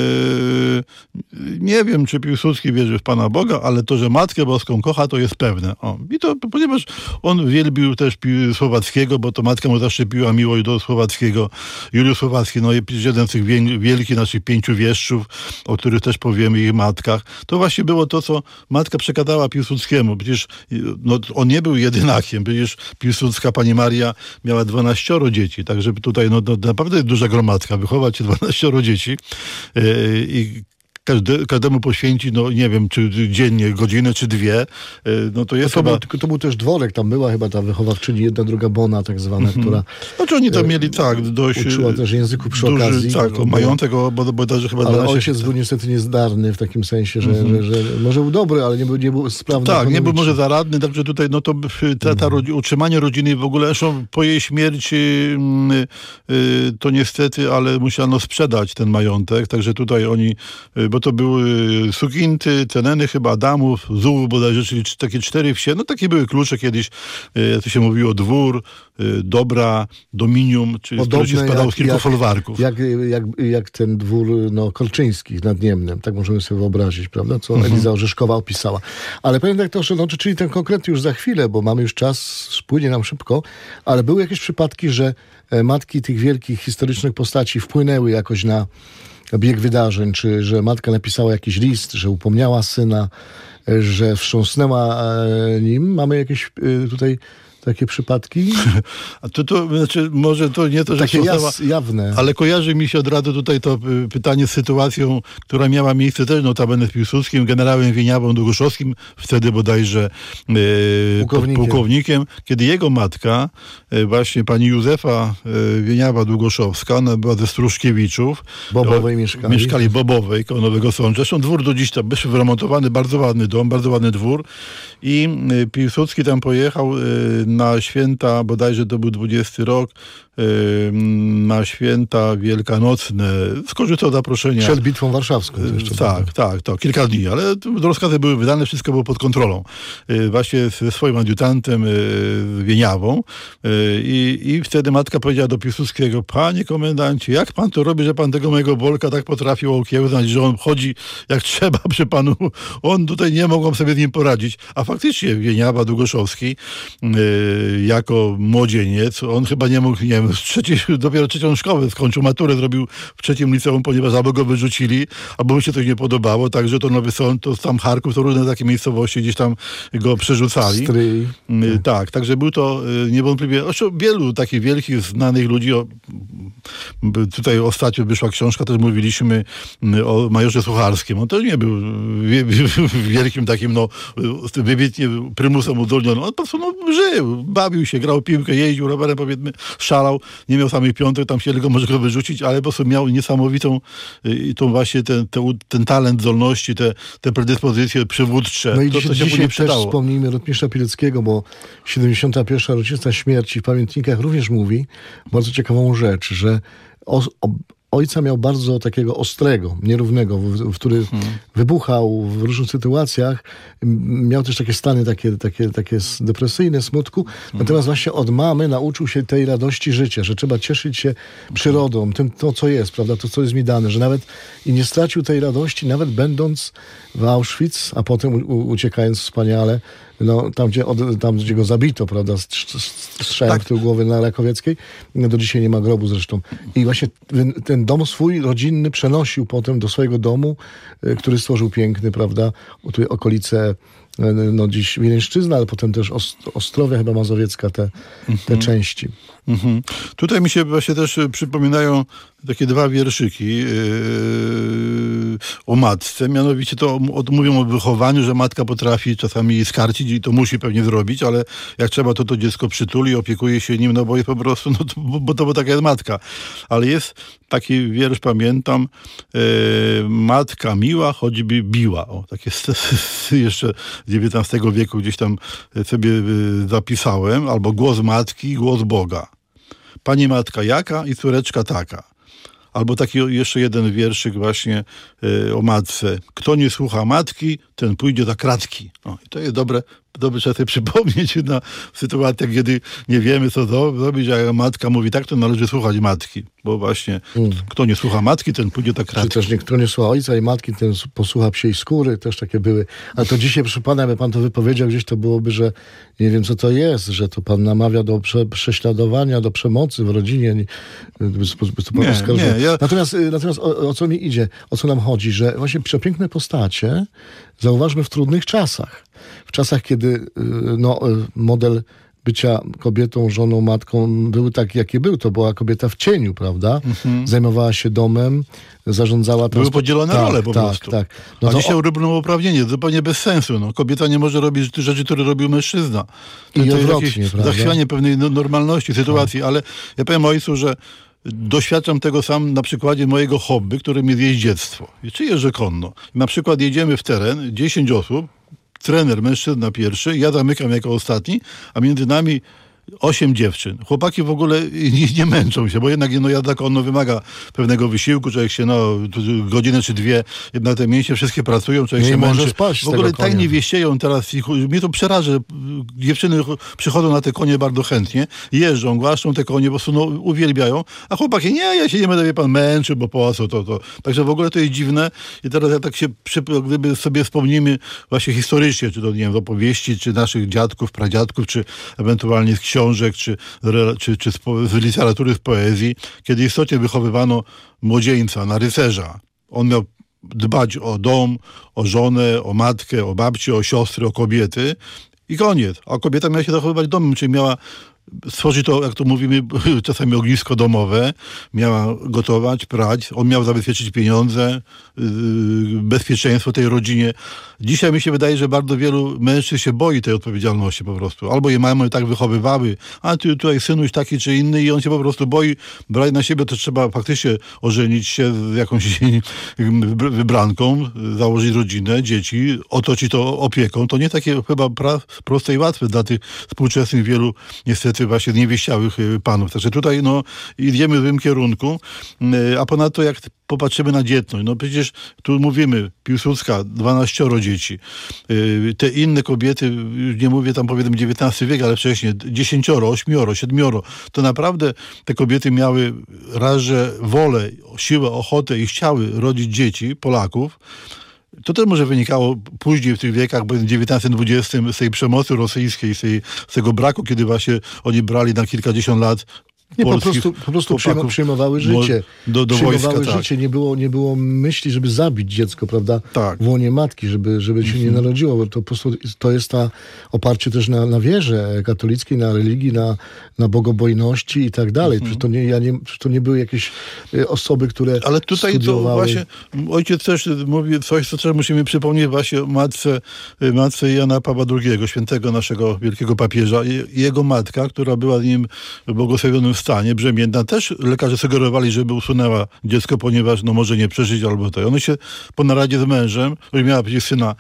y, nie wiem, czy Piłsudski wierzy w Pana Boga, ale to, że Matkę Boską kocha, to jest pewne. O, i to, ponieważ on wielbił też Słowackiego, bo to matka mu zaszczepiła miłość do Słowackiego. Juliusz Słowacki, no jest jeden z tych wielkich naszych pięciu wieszczów, o których też powiemy, ich matkach. To właśnie było to, co matka przekazała Piłsudskiemu. Przecież no, on nie był jedynakiem. Przecież Piłsudska pani Maria miała dwanaścioro dzieci, także tutaj no, no, naprawdę jest duża gromadka. Wychować dwanaścioro dzieci yy, i Każde, każdemu poświęcić, no nie wiem, czy dziennie, godzinę, czy dwie, no to jest to, chyba... był, to był też dworek, tam była chyba ta wychowawczyni, jedna, druga Bona tak zwana, mm-hmm. która... Znaczy oni tam mieli, tak, dość... Uczyła też języku przy duży, okazji. Tak, to majątek, bo, bo, bo даже chyba... Ale dwanaście... ojciec był niestety niezdarny w takim sensie, że, mm-hmm. że, że może był dobry, ale nie był, nie był sprawny. Tak, nie był może zaradny, także tutaj no to ta, ta rodzi- utrzymanie rodziny w ogóle, zresztą po jej śmierci yy, yy, to niestety, ale musiano sprzedać ten majątek, także tutaj oni, yy, bo to były Suginty, Ceneny chyba, Adamów, Zułów bodajże, czyli takie cztery wsie. No takie były klucze kiedyś, jak to się mówiło, dwór, dobra, dominium, czyli które się spadało z kilku jak, folwarków. Jak, jak, jak ten dwór no, Kolczyńskich nad Niemnem, tak możemy sobie wyobrazić, prawda, co mhm. Eliza Orzeszkowa opisała. Ale panie doktorze, no czyli ten konkret już za chwilę, bo mamy już czas, spłynie nam szybko, ale były jakieś przypadki, że matki tych wielkich historycznych postaci wpłynęły jakoś na bieg wydarzeń, czy że matka napisała jakiś list, że upomniała syna, że wstrząsnęła nim. Mamy jakieś tutaj takie przypadki? A to, to znaczy, może to nie to, że takie jas, jawne. Ale kojarzy mi się od razu tutaj to pytanie z sytuacją, która miała miejsce też notabene z Piłsudskim, generałem Wieniawą Długoszowskim, wtedy bodajże e, pułkownikiem. pułkownikiem, kiedy jego matka, e, właśnie pani Józefa e, Wieniawa Długoszowska, ona była ze Struszkiewiczów. Bobowej mieszkali. Mieszkali Bobowej, koło Nowego Sącza. Zresztą dwór do dziś tam był wyremontowany, bardzo ładny dom, bardzo ładny dwór. I e, Piłsudski tam pojechał e, na święta, bodajże to był dwudziesty rok, na święta wielkanocne, skorzystał z zaproszenia. Przed Bitwą Warszawską. Jeszcze tak, tak, to kilka dni, ale rozkazy były wydane, wszystko było pod kontrolą. Właśnie ze swoim adiutantem Wieniawą i, i wtedy matka powiedziała do Piłsudskiego: panie komendancie, jak pan to robi, że pan tego mojego Bolka tak potrafił okiełznać, że on chodzi jak trzeba przy panu. On tutaj nie mogą sobie z nim poradzić. A faktycznie Wieniawa Długoszowski jako młodzieniec, on chyba nie mógł, nie wiem, trzeci, dopiero trzecią szkołę skończył, maturę zrobił w trzecim liceum, ponieważ albo go wyrzucili, albo mu się coś nie podobało, także to Nowy Sącz, to tam Charków, to różne takie miejscowości gdzieś tam go przerzucali. Stryj. Tak, tak, także był to niewątpliwie, zresztą wielu takich wielkich, znanych ludzi, o, tutaj ostatnio wyszła książka, też mówiliśmy o majorze Sucharskim, on też nie był wielkim takim, no, wybitnie prymusem uzdolnionym, on po prostu no, żył, bawił się, grał piłkę, jeździł rowerem, powiedzmy, szalał, nie miał samych piątek, tam się tylko może go wyrzucić, ale po prostu miał niesamowitą i tą właśnie ten, ten, ten talent zdolności, te, te predyspozycje przywódcze. No i to, dzisiaj, to się dzisiaj nie też wspomnijmy rotmistrza Pileckiego, bo siedemdziesiąta pierwsza rocznica śmierci w pamiętnikach również mówi bardzo ciekawą rzecz, że o, o, ojca miał bardzo takiego ostrego, nierównego, w, w który hmm. wybuchał w różnych sytuacjach. Miał też takie stany takie, takie, takie depresyjne, smutku. Hmm. Natomiast właśnie od mamy nauczył się tej radości życia, że trzeba cieszyć się przyrodą, tym, to co jest, prawda, to co jest mi dane, że nawet i nie stracił tej radości, nawet będąc w Auschwitz, a potem u, uciekając wspaniale, no, tam, gdzie, od, tam, gdzie go zabito, prawda, strzałem tak. w tył głowy na Rakowieckiej. Do dzisiaj nie ma grobu zresztą. I właśnie ten, ten dom swój rodzinny przenosił potem do swojego domu, który stworzył piękny, prawda, tu okolice, no dziś Wileńszczyzna, ale potem też Ostrowia chyba Mazowiecka, te, mhm. te części. Mhm. Tutaj mi się właśnie też przypominają takie dwa wierszyki yy, o matce. Mianowicie to mówią o wychowaniu, że matka potrafi czasami skarcić i to musi pewnie zrobić, ale jak trzeba, to to dziecko przytuli, opiekuje się nim, no bo jest po prostu, no to, bo, bo to bo taka jest matka. Ale jest taki wiersz, pamiętam, yy, matka miła, choćby biła. O, takie jeszcze z dziewiętnastego wieku gdzieś tam sobie zapisałem. Albo głos matki, głos Boga. Pani matka jaka i córeczka taka. Albo taki jeszcze jeden wierszyk właśnie y, o matce. Kto nie słucha matki, ten pójdzie do kratki. O, i to jest dobre, dobre trzeba sobie przypomnieć na sytuacjach, kiedy nie wiemy, co zrobić, a jak matka mówi tak, to należy słuchać matki. Bo właśnie hmm. kto nie słucha matki, ten pójdzie do kratki. Czy też nie, kto nie słucha ojca i matki, ten posłucha psiej skóry. Też takie były. Ale to dzisiaj, proszę pana, jakby pan to wypowiedział gdzieś, to byłoby, że nie wiem, co to jest, że to pan namawia do prze, prześladowania, do przemocy w rodzinie. Nie, nie, nie, ja... Natomiast, natomiast o, o co mi idzie, o co nam chodzi, że właśnie przepiękne postacie zauważmy w trudnych czasach. W czasach, kiedy no, model bycia kobietą, żoną, matką był taki, jaki był. To była kobieta w cieniu, prawda? Mhm. Zajmowała się domem, zarządzała... Były podzielone tak, role po tak, prostu. Tak. No a to... dzisiaj równouprawnienie, zupełnie bez sensu. No. Kobieta nie może robić rzeczy, które robił mężczyzna. To, I to odwrotnie, jest jakieś prawda? zachwianie pewnej normalności sytuacji, tak. Ale ja powiem ojcu, że doświadczam tego sam na przykładzie mojego hobby, którym jest jeździectwo. Czy jeżdżę konno. Na przykład jedziemy w teren, dziesięć osób, trener, mężczyzna pierwszy, ja zamykam jako ostatni, a między nami osiem dziewczyn. Chłopaki w ogóle nie, nie męczą się, bo jednak no, jazda konno wymaga pewnego wysiłku, człowiek się no, godzinę czy dwie, jednak te mięśnie wszystkie pracują, człowiek nie się może męczy. spać w ogóle tak nie wieścieją teraz. Mnie to przeraża. Dziewczyny przychodzą na te konie bardzo chętnie, jeżdżą, głaszczą te konie, po prostu no, uwielbiają, a chłopaki, nie, ja się nie będę, wie pan, męczył, bo po co to, to. Także w ogóle to jest dziwne i teraz jak tak się, gdyby sobie wspomnimy właśnie historycznie, czy to, nie wiem, z opowieści, czy naszych dziadków, pradziadków, czy ewentualnie z książek, książek, czy, czy, czy z literatury, z poezji, kiedy istotnie wychowywano młodzieńca na rycerza. On miał dbać o dom, o żonę, o matkę, o babcię, o siostry, o kobiety i koniec. A kobieta miała się zachowywać domem, czyli miała stworzyć to, jak to mówimy, czasami ognisko domowe, miała gotować, prać, on miał zabezpieczyć pieniądze, yy, bezpieczeństwo tej rodzinie. Dzisiaj mi się wydaje, że bardzo wielu mężczyzn się boi tej odpowiedzialności po prostu. Albo je mamy tak wychowywały, a ty tutaj synuś taki czy inny i on się po prostu boi brać na siebie, to trzeba faktycznie ożenić się z jakąś wybranką, założyć rodzinę, dzieci, otoczyć to opieką. To nie takie chyba pra- proste i łatwe dla tych współczesnych wielu niestety właśnie niewieściałych panów. Także tutaj no idziemy w tym kierunku, a ponadto jak popatrzymy na dzietność, no przecież tu mówimy, Piłsudska, dwanaścioro dzieci. Te inne kobiety, już nie mówię tam powiedzmy dziewiętnasty wiek, ale wcześniej dziesięcioro, ośmioro, siedmioro. To naprawdę te kobiety miały raz, że wolę, siłę, ochotę i chciały rodzić dzieci, Polaków. To też może wynikało później w tych wiekach, bo w dziewiętnastym, dwudziestym z tej przemocy rosyjskiej, z, tej, z tego braku, kiedy właśnie oni brali na kilkadziesiąt lat Nie, po prostu, po prostu przyjmowały życie. Do, do przyjmowały wojska, życie. tak. Nie było, nie było myśli, żeby zabić dziecko, prawda? Tak. W łonie matki, żeby, żeby się mm-hmm. nie narodziło. Bo to po prostu to jest ta oparcie też na, na wierze katolickiej, na religii, na, na bogobojności i tak dalej. Mm-hmm. Przecież to nie, ja nie, przecież to nie były jakieś osoby, które Ale tutaj studiowały... to właśnie ojciec też mówi coś, co też musimy przypomnieć właśnie matce, matce Jana Pawła drugiego, świętego naszego wielkiego papieża. Jego matka, która była z nim błogosławionym stanie, brzemienna, też lekarze sugerowali, żeby usunęła dziecko, ponieważ no może nie przeżyć albo to. Ona się po naradzie z mężem, bo miała przecież syna,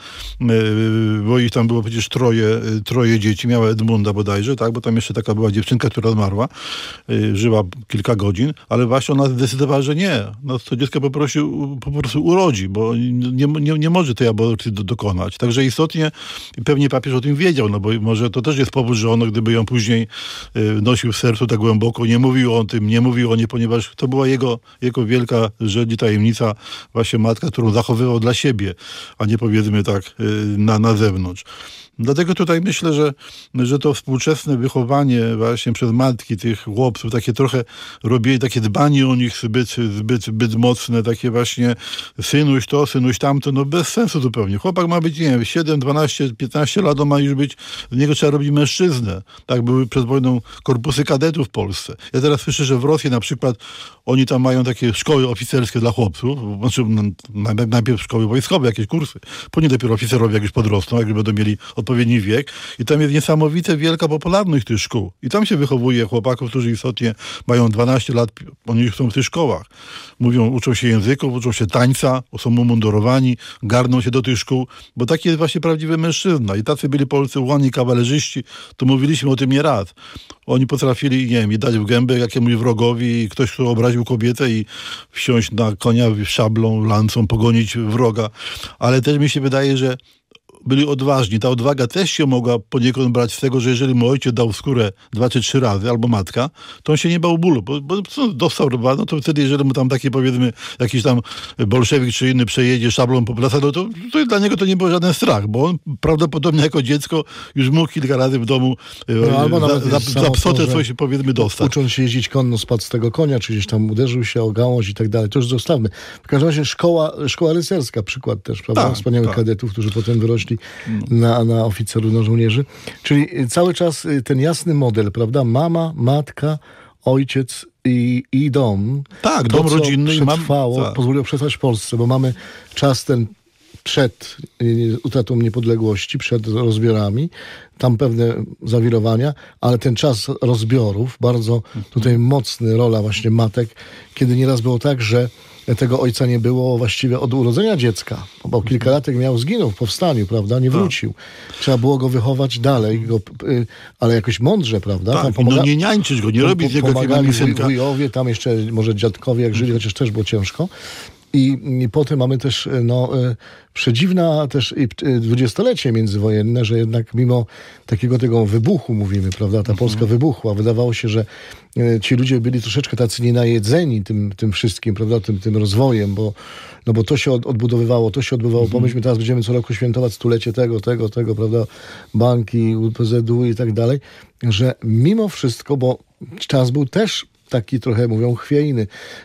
bo ich tam było przecież troje, troje dzieci, miała Edmunda bodajże, tak, bo tam jeszcze taka była dziewczynka, która zmarła, żyła kilka godzin, ale właśnie ona zdecydowała, że nie. No to dziecko poprosił, po prostu urodzi, bo nie, nie, nie może tej aborcji do, dokonać. Także istotnie pewnie papież o tym wiedział, no bo może to też jest powód, że on, gdyby ją później nosił w sercu tak głęboko, nie mówił o tym, nie mówił o niej, ponieważ to była jego, jego wielka żel i tajemnica, właśnie matka, którą zachowywał dla siebie, a nie powiedzmy tak na, na zewnątrz. Dlatego tutaj myślę, że, że to współczesne wychowanie właśnie przez matki tych chłopców, takie trochę robienie, takie dbanie o nich zbyt, zbyt, zbyt mocne, takie właśnie synuś to, synuś tamto, no bez sensu zupełnie. Chłopak ma być, nie wiem, siedem, dwanaście, piętnaście lat, on ma już być, z niego trzeba robić mężczyznę. Tak były przed wojną korpusy kadetów w Polsce. Ja teraz słyszę, że w Rosji na przykład oni tam mają takie szkoły oficerskie dla chłopców, znaczy najpierw szkoły wojskowe, jakieś kursy, później dopiero oficerowie jak już podrosną, jak już będą mieli odpowiedni wiek. I tam jest niesamowite wielka popularność tych szkół. I tam się wychowuje chłopaków, którzy istotnie mają dwanaście lat, oni już są w tych szkołach. Mówią, uczą się języków, uczą się tańca, są umundurowani, garną się do tych szkół, bo taki jest właśnie prawdziwy mężczyzna. I tacy byli polscy ułani kawalerzyści, to mówiliśmy o tym nieraz. Oni potrafili, nie wiem, dać w gębę jakiemuś wrogowi i ktoś, kto obraził kobietę i wsiąść na konia szablą, lancą, pogonić wroga. Ale też mi się wydaje, że byli odważni. Ta odwaga też się mogła poniekąd brać z tego, że jeżeli mu ojciec dał skórę dwa czy trzy razy, albo matka, to on się nie bał bólu, bo, bo dostał dwa, no to wtedy, jeżeli mu tam taki, powiedzmy, jakiś tam bolszewik czy inny przejedzie szablą po plecach, no to, to dla niego to nie był żaden strach, bo on prawdopodobnie jako dziecko już mógł kilka razy w domu no, albo za, za, za psotę coś, powiedzmy, dostać. Ucząc się jeździć konno, spadł z tego konia, czy gdzieś tam uderzył się o gałąź i tak dalej. To już zostawmy. W każdym razie szkoła, szkoła rycerska, przykład też, prawda? Tak, Wspaniałych tak. kadetów, którzy potem wyrośli na, na oficerów, na żołnierzy. Czyli cały czas ten jasny model, prawda? Mama, matka, ojciec i, i dom. Tak, to, dom rodzinny. i przetrwało, tak. pozwoliło przetrwać w Polsce, bo mamy czas ten przed utratą niepodległości, przed rozbiorami, tam pewne zawirowania, ale ten czas rozbiorów, bardzo tutaj mocny rola właśnie matek, kiedy nieraz było tak, że tego ojca nie było właściwie od urodzenia dziecka, bo kilkalatek miał, zginął w powstaniu, prawda, nie wrócił. Trzeba było go wychować dalej, go, ale jakoś mądrze, prawda? Tak, tam pomaga... no nie niańczyć go, nie robić z niego pomagali synka. wujowie, tam jeszcze może dziadkowie jak żyli, chociaż też było ciężko. I, I potem mamy też no, przedziwna też dwudziestolecie międzywojenne, że jednak mimo takiego tego wybuchu, mówimy, prawda, ta Polska wybuchła. Wydawało się, że ci ludzie byli troszeczkę tacy nienajedzeni tym, tym wszystkim, prawda, tym, tym rozwojem, bo, no bo to się od, odbudowywało, to się odbywało. Mhm. Pomyślmy, teraz będziemy co roku świętować stulecie tego, tego, tego, prawda, banki, U P Z u i tak dalej, że mimo wszystko, bo czas był też taki trochę, mówią, chwiejny.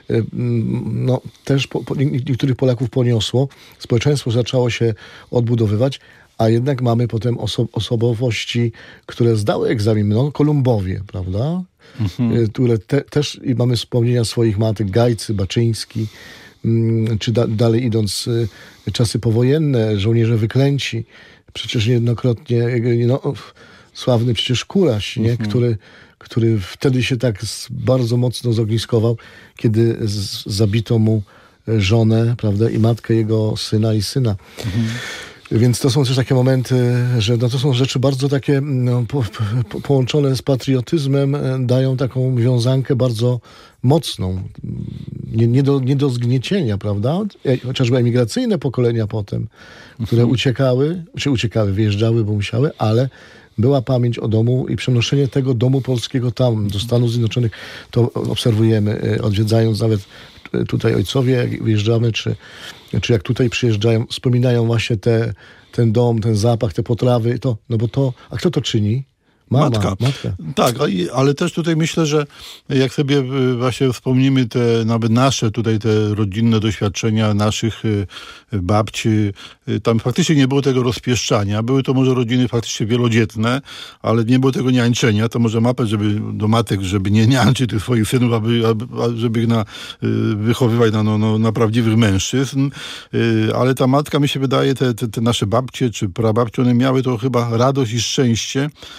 No, też po, po, niektórych Polaków poniosło. Społeczeństwo zaczęło się odbudowywać, a jednak mamy potem oso- osobowości, które zdały egzamin, no, Kolumbowie, prawda? Mhm. Które te, też i mamy wspomnienia swoich matek, Gajcy, Baczyński, czy da, dalej idąc czasy powojenne, żołnierze wyklęci. Przecież niejednokrotnie no, sławny przecież Kuraś, nie? Mhm. który który wtedy się tak bardzo mocno zogniskował, kiedy z, zabito mu żonę, prawda, i matkę jego syna i syna. Mhm. Więc to są też takie momenty, że no to są rzeczy bardzo takie no, po, po, połączone z patriotyzmem, dają taką wiązankę bardzo mocną. Nie, nie, do, nie do zgniecienia, prawda? Chociażby emigracyjne pokolenia potem, które mhm. uciekały, czy uciekały, wyjeżdżały, bo musiały, ale była pamięć o domu i przenoszenie tego domu polskiego tam, do Stanów Zjednoczonych. To obserwujemy, odwiedzając nawet tutaj ojcowie, jak wyjeżdżamy, czy, czy jak tutaj przyjeżdżają, wspominają właśnie te, ten dom, ten zapach, te potrawy. To, no bo to, a kto to czyni? Mama, matka. matka. Tak, ale też tutaj myślę, że jak sobie właśnie wspomnimy te nawet nasze tutaj te rodzinne doświadczenia naszych babci, tam faktycznie nie było tego rozpieszczania. Były to może rodziny faktycznie wielodzietne, ale nie było tego niańczenia. To może mapę, żeby do matek, żeby nie niańczyć tych swoich synów, aby, żeby ich na, wychowywać na, no, no, na prawdziwych mężczyzn. Ale ta matka, mi się wydaje, te, te, te nasze babcie czy prababcie, one miały to chyba radość i szczęście, że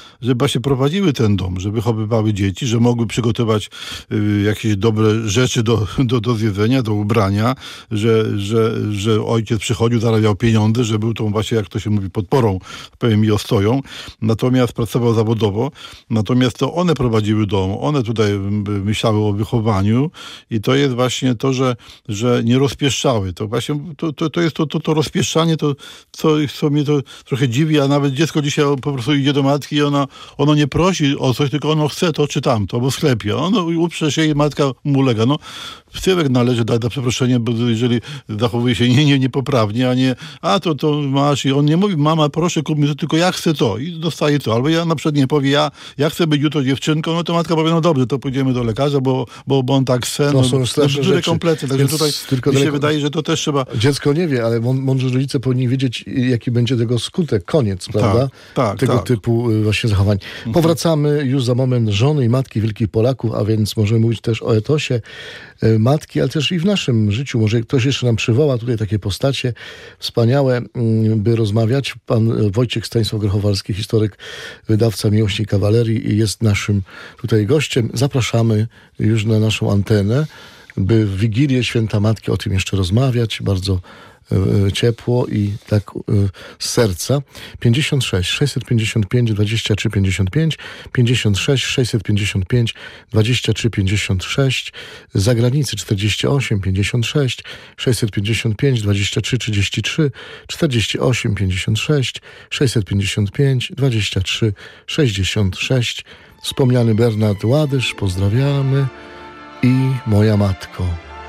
właśnie prowadziły ten dom, że wychowywały dzieci, że mogły przygotować y, jakieś dobre rzeczy do, do, do zjedzenia, do ubrania, że, że, że ojciec przychodził, zarabiał pieniądze, że był tą właśnie, jak to się mówi, podporą, powiem, i ostoją. Natomiast pracował zawodowo. Natomiast to one prowadziły dom, one tutaj myślały o wychowaniu i to jest właśnie to, że, że nie rozpieszczały. To właśnie to, to, to jest to, to, to rozpieszczanie, to co, co mnie to trochę dziwi, a nawet dziecko dzisiaj po prostu idzie do matki i ona, ono nie prosi o coś, tylko ono chce to czy tamto, albo w sklepie. Ono uprze się i matka mu ulega. No, wcywek należy dać na przeproszenie, bo jeżeli zachowuje się nie, nie, niepoprawnie, a nie, a to, to masz i on nie mówi, mama proszę kup mi to, tylko ja chcę to i dostaje to. Albo ja na przykład nie powie, ja, ja chcę być jutro dziewczynką, no to matka powie, no dobrze, to pójdziemy do lekarza, bo, bo, bo on tak chce. To no, są straszne no, rzeczy. Kompletnie. Także tutaj tylko mi się daleko... wydaje, że to też trzeba... Dziecko nie wie, ale mądrzy rodzice powinni wiedzieć, jaki będzie tego skutek, koniec, prawda? Tak, tak, tego tak. typu właśnie zachowań. Powracamy już za moment żony i matki wielkich Polaków, a więc możemy mówić też o etosie matki, ale też i w naszym życiu. Może ktoś jeszcze nam przywoła tutaj takie postacie wspaniałe, by rozmawiać. Pan Wojciech Stanisław Grochowalski, historyk, wydawca, miłośnik kawalerii, jest naszym tutaj gościem. Zapraszamy już na naszą antenę, by w Wigilię Święta Matki o tym jeszcze rozmawiać. Bardzo ciepło i tak z serca. pięćdziesiąt sześć sześćset pięćdziesiąt pięć dwadzieścia trzy pięćdziesiąt pięć, pięćdziesiąt sześć sześćset pięćdziesiąt pięć dwadzieścia trzy pięćdziesiąt sześć, z zagranicy czterdzieści osiem pięćdziesiąt sześć sześćset pięćdziesiąt pięć dwadzieścia trzy trzydzieści trzy, czterdzieści osiem pięćdziesiąt sześć sześćset pięćdziesiąt pięć dwadzieścia trzy sześćdziesiąt sześć. Wspomniany Bernard Ładysz, pozdrawiamy, i Moja Matko.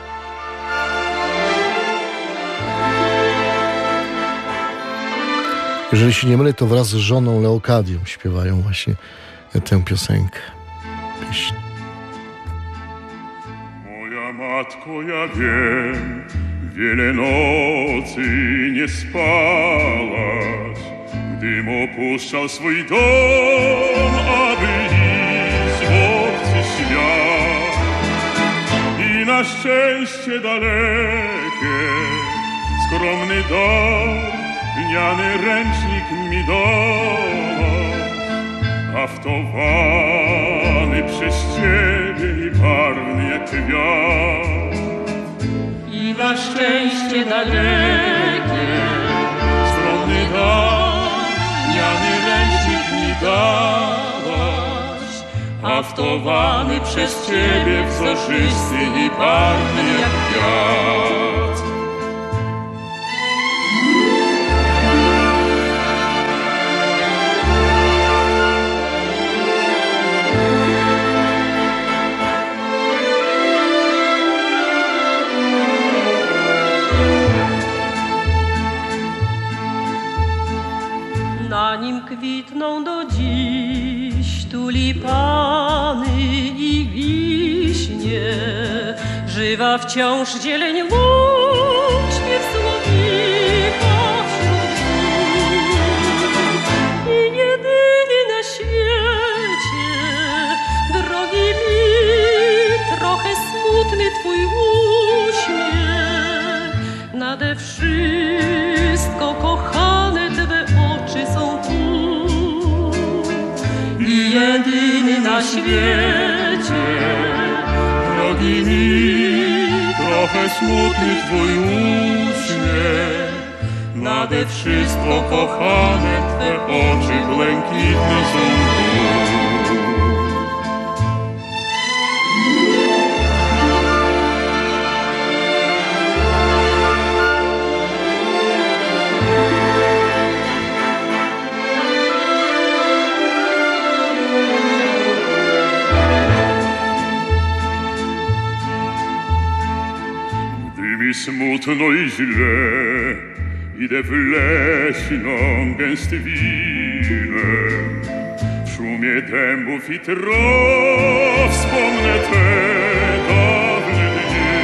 Jeżeli się nie mylę, to wraz z żoną Leokadią śpiewają właśnie tę piosenkę. Pieśń. Moja matko, ja wiem, wiele nocy nie spałaś, gdym opuszczał swój dom, aby iść w obcy świat. I na szczęście dalekie, skromny dar, lniany ręcznik mi dał, haftowany przez ciebie i barwny jak kwiat. I na szczęście dalekie, skromny dar, lniany ręcznik mi dałaś, haftowany przez ciebie wzorzysty i barwny jak kwiat. na nim kwitną do dziś tulipany i wiśnie. Żywa wciąż zieleń łąk, śpiew słowika wśród gór. I jedyny na świecie, drogi mi, trochę smutny twój uśmiech. Nade wszystko kochane twe oczy są tu. I jedyny na świecie, drogi mi, trochę smutny twój uśmiech. Nade wszystko kochane twe oczy błękitne są tu. Mi smutno i źle, idę w leśną gęstwinę. W szumie dębów i traw wspomnę te dawne dni.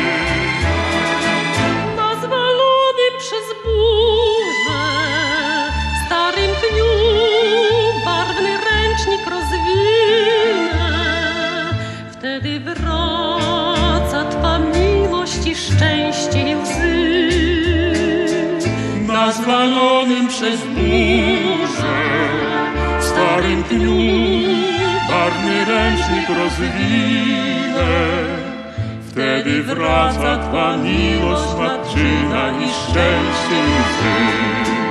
na zwalonym przez burzę starym pniu barwny ręcznik rozwinę. Wtedy wraca twa miłość i szczęście i łzy. Na zwalonym przez burzę starym dniu barwny ręcznik rozwinę. Wtedy wraca Twa miłość matczyna i szczęście łzy.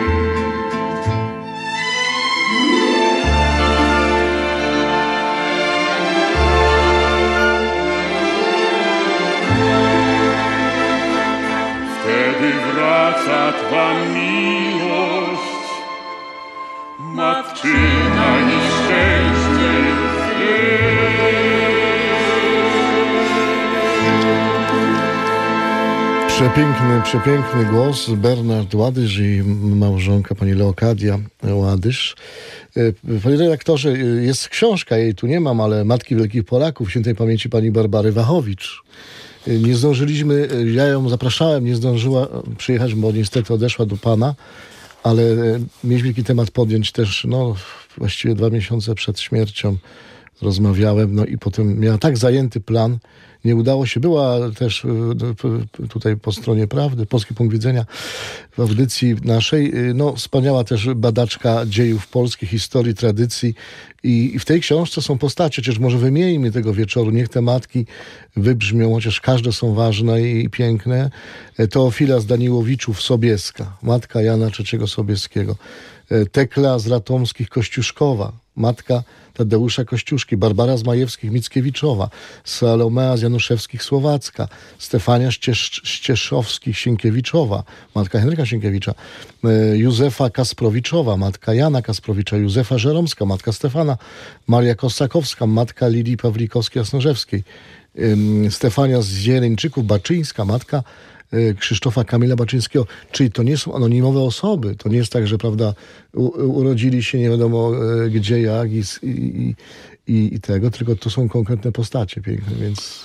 Wtedy wraca Twa miłość matczyna i szczęście łzy. Przepiękny, przepiękny głos. Bernard Ładysz i małżonka pani Leokadia Ładysz. Panie redaktorze, jest książka, jej tu nie mam, ale Matki Wielkich Polaków, świętej pamięci pani Barbary Wachowicz. Nie zdążyliśmy, ja ją zapraszałem, nie zdążyła przyjechać, bo niestety odeszła do pana, ale mieliśmy taki temat podjąć też, no właściwie dwa miesiące przed śmiercią rozmawiałem, no i potem miała tak zajęty plan, nie udało się. Była też tutaj po stronie prawdy, polski punkt widzenia w audycji naszej. No, wspaniała też badaczka dziejów polskich, historii, tradycji. I w tej książce są postacie, chociaż może wymieńmy tego wieczoru, niech te matki wybrzmią, chociaż każde są ważne i piękne. Teofila z Daniłowiczów-Sobieska, matka Jana trzeciego Sobieskiego. Tekla z Ratomskich Kościuszkowa, matka Tadeusza Kościuszki, Barbara z Majewskich-Mickiewiczowa, Salomea z Januszewskich Słowacka, Stefania Ściesz- Ścieszowskich-Sienkiewiczowa, matka Henryka Sienkiewicza, Józefa Kasprowiczowa, matka Jana Kasprowicza, Józefa Żeromska, matka Stefana, Maria Kosakowska, matka Lidii Pawlikowskiej-Jasnorzewskiej, Stefania z Zieleńczyków, Baczyńska, matka Krzysztofa Kamila Baczyńskiego. Czyli to nie są anonimowe osoby. To nie jest tak, że prawda, u, urodzili się nie wiadomo gdzie, jak i, i, i, i tego, tylko to są konkretne postacie piękne, więc...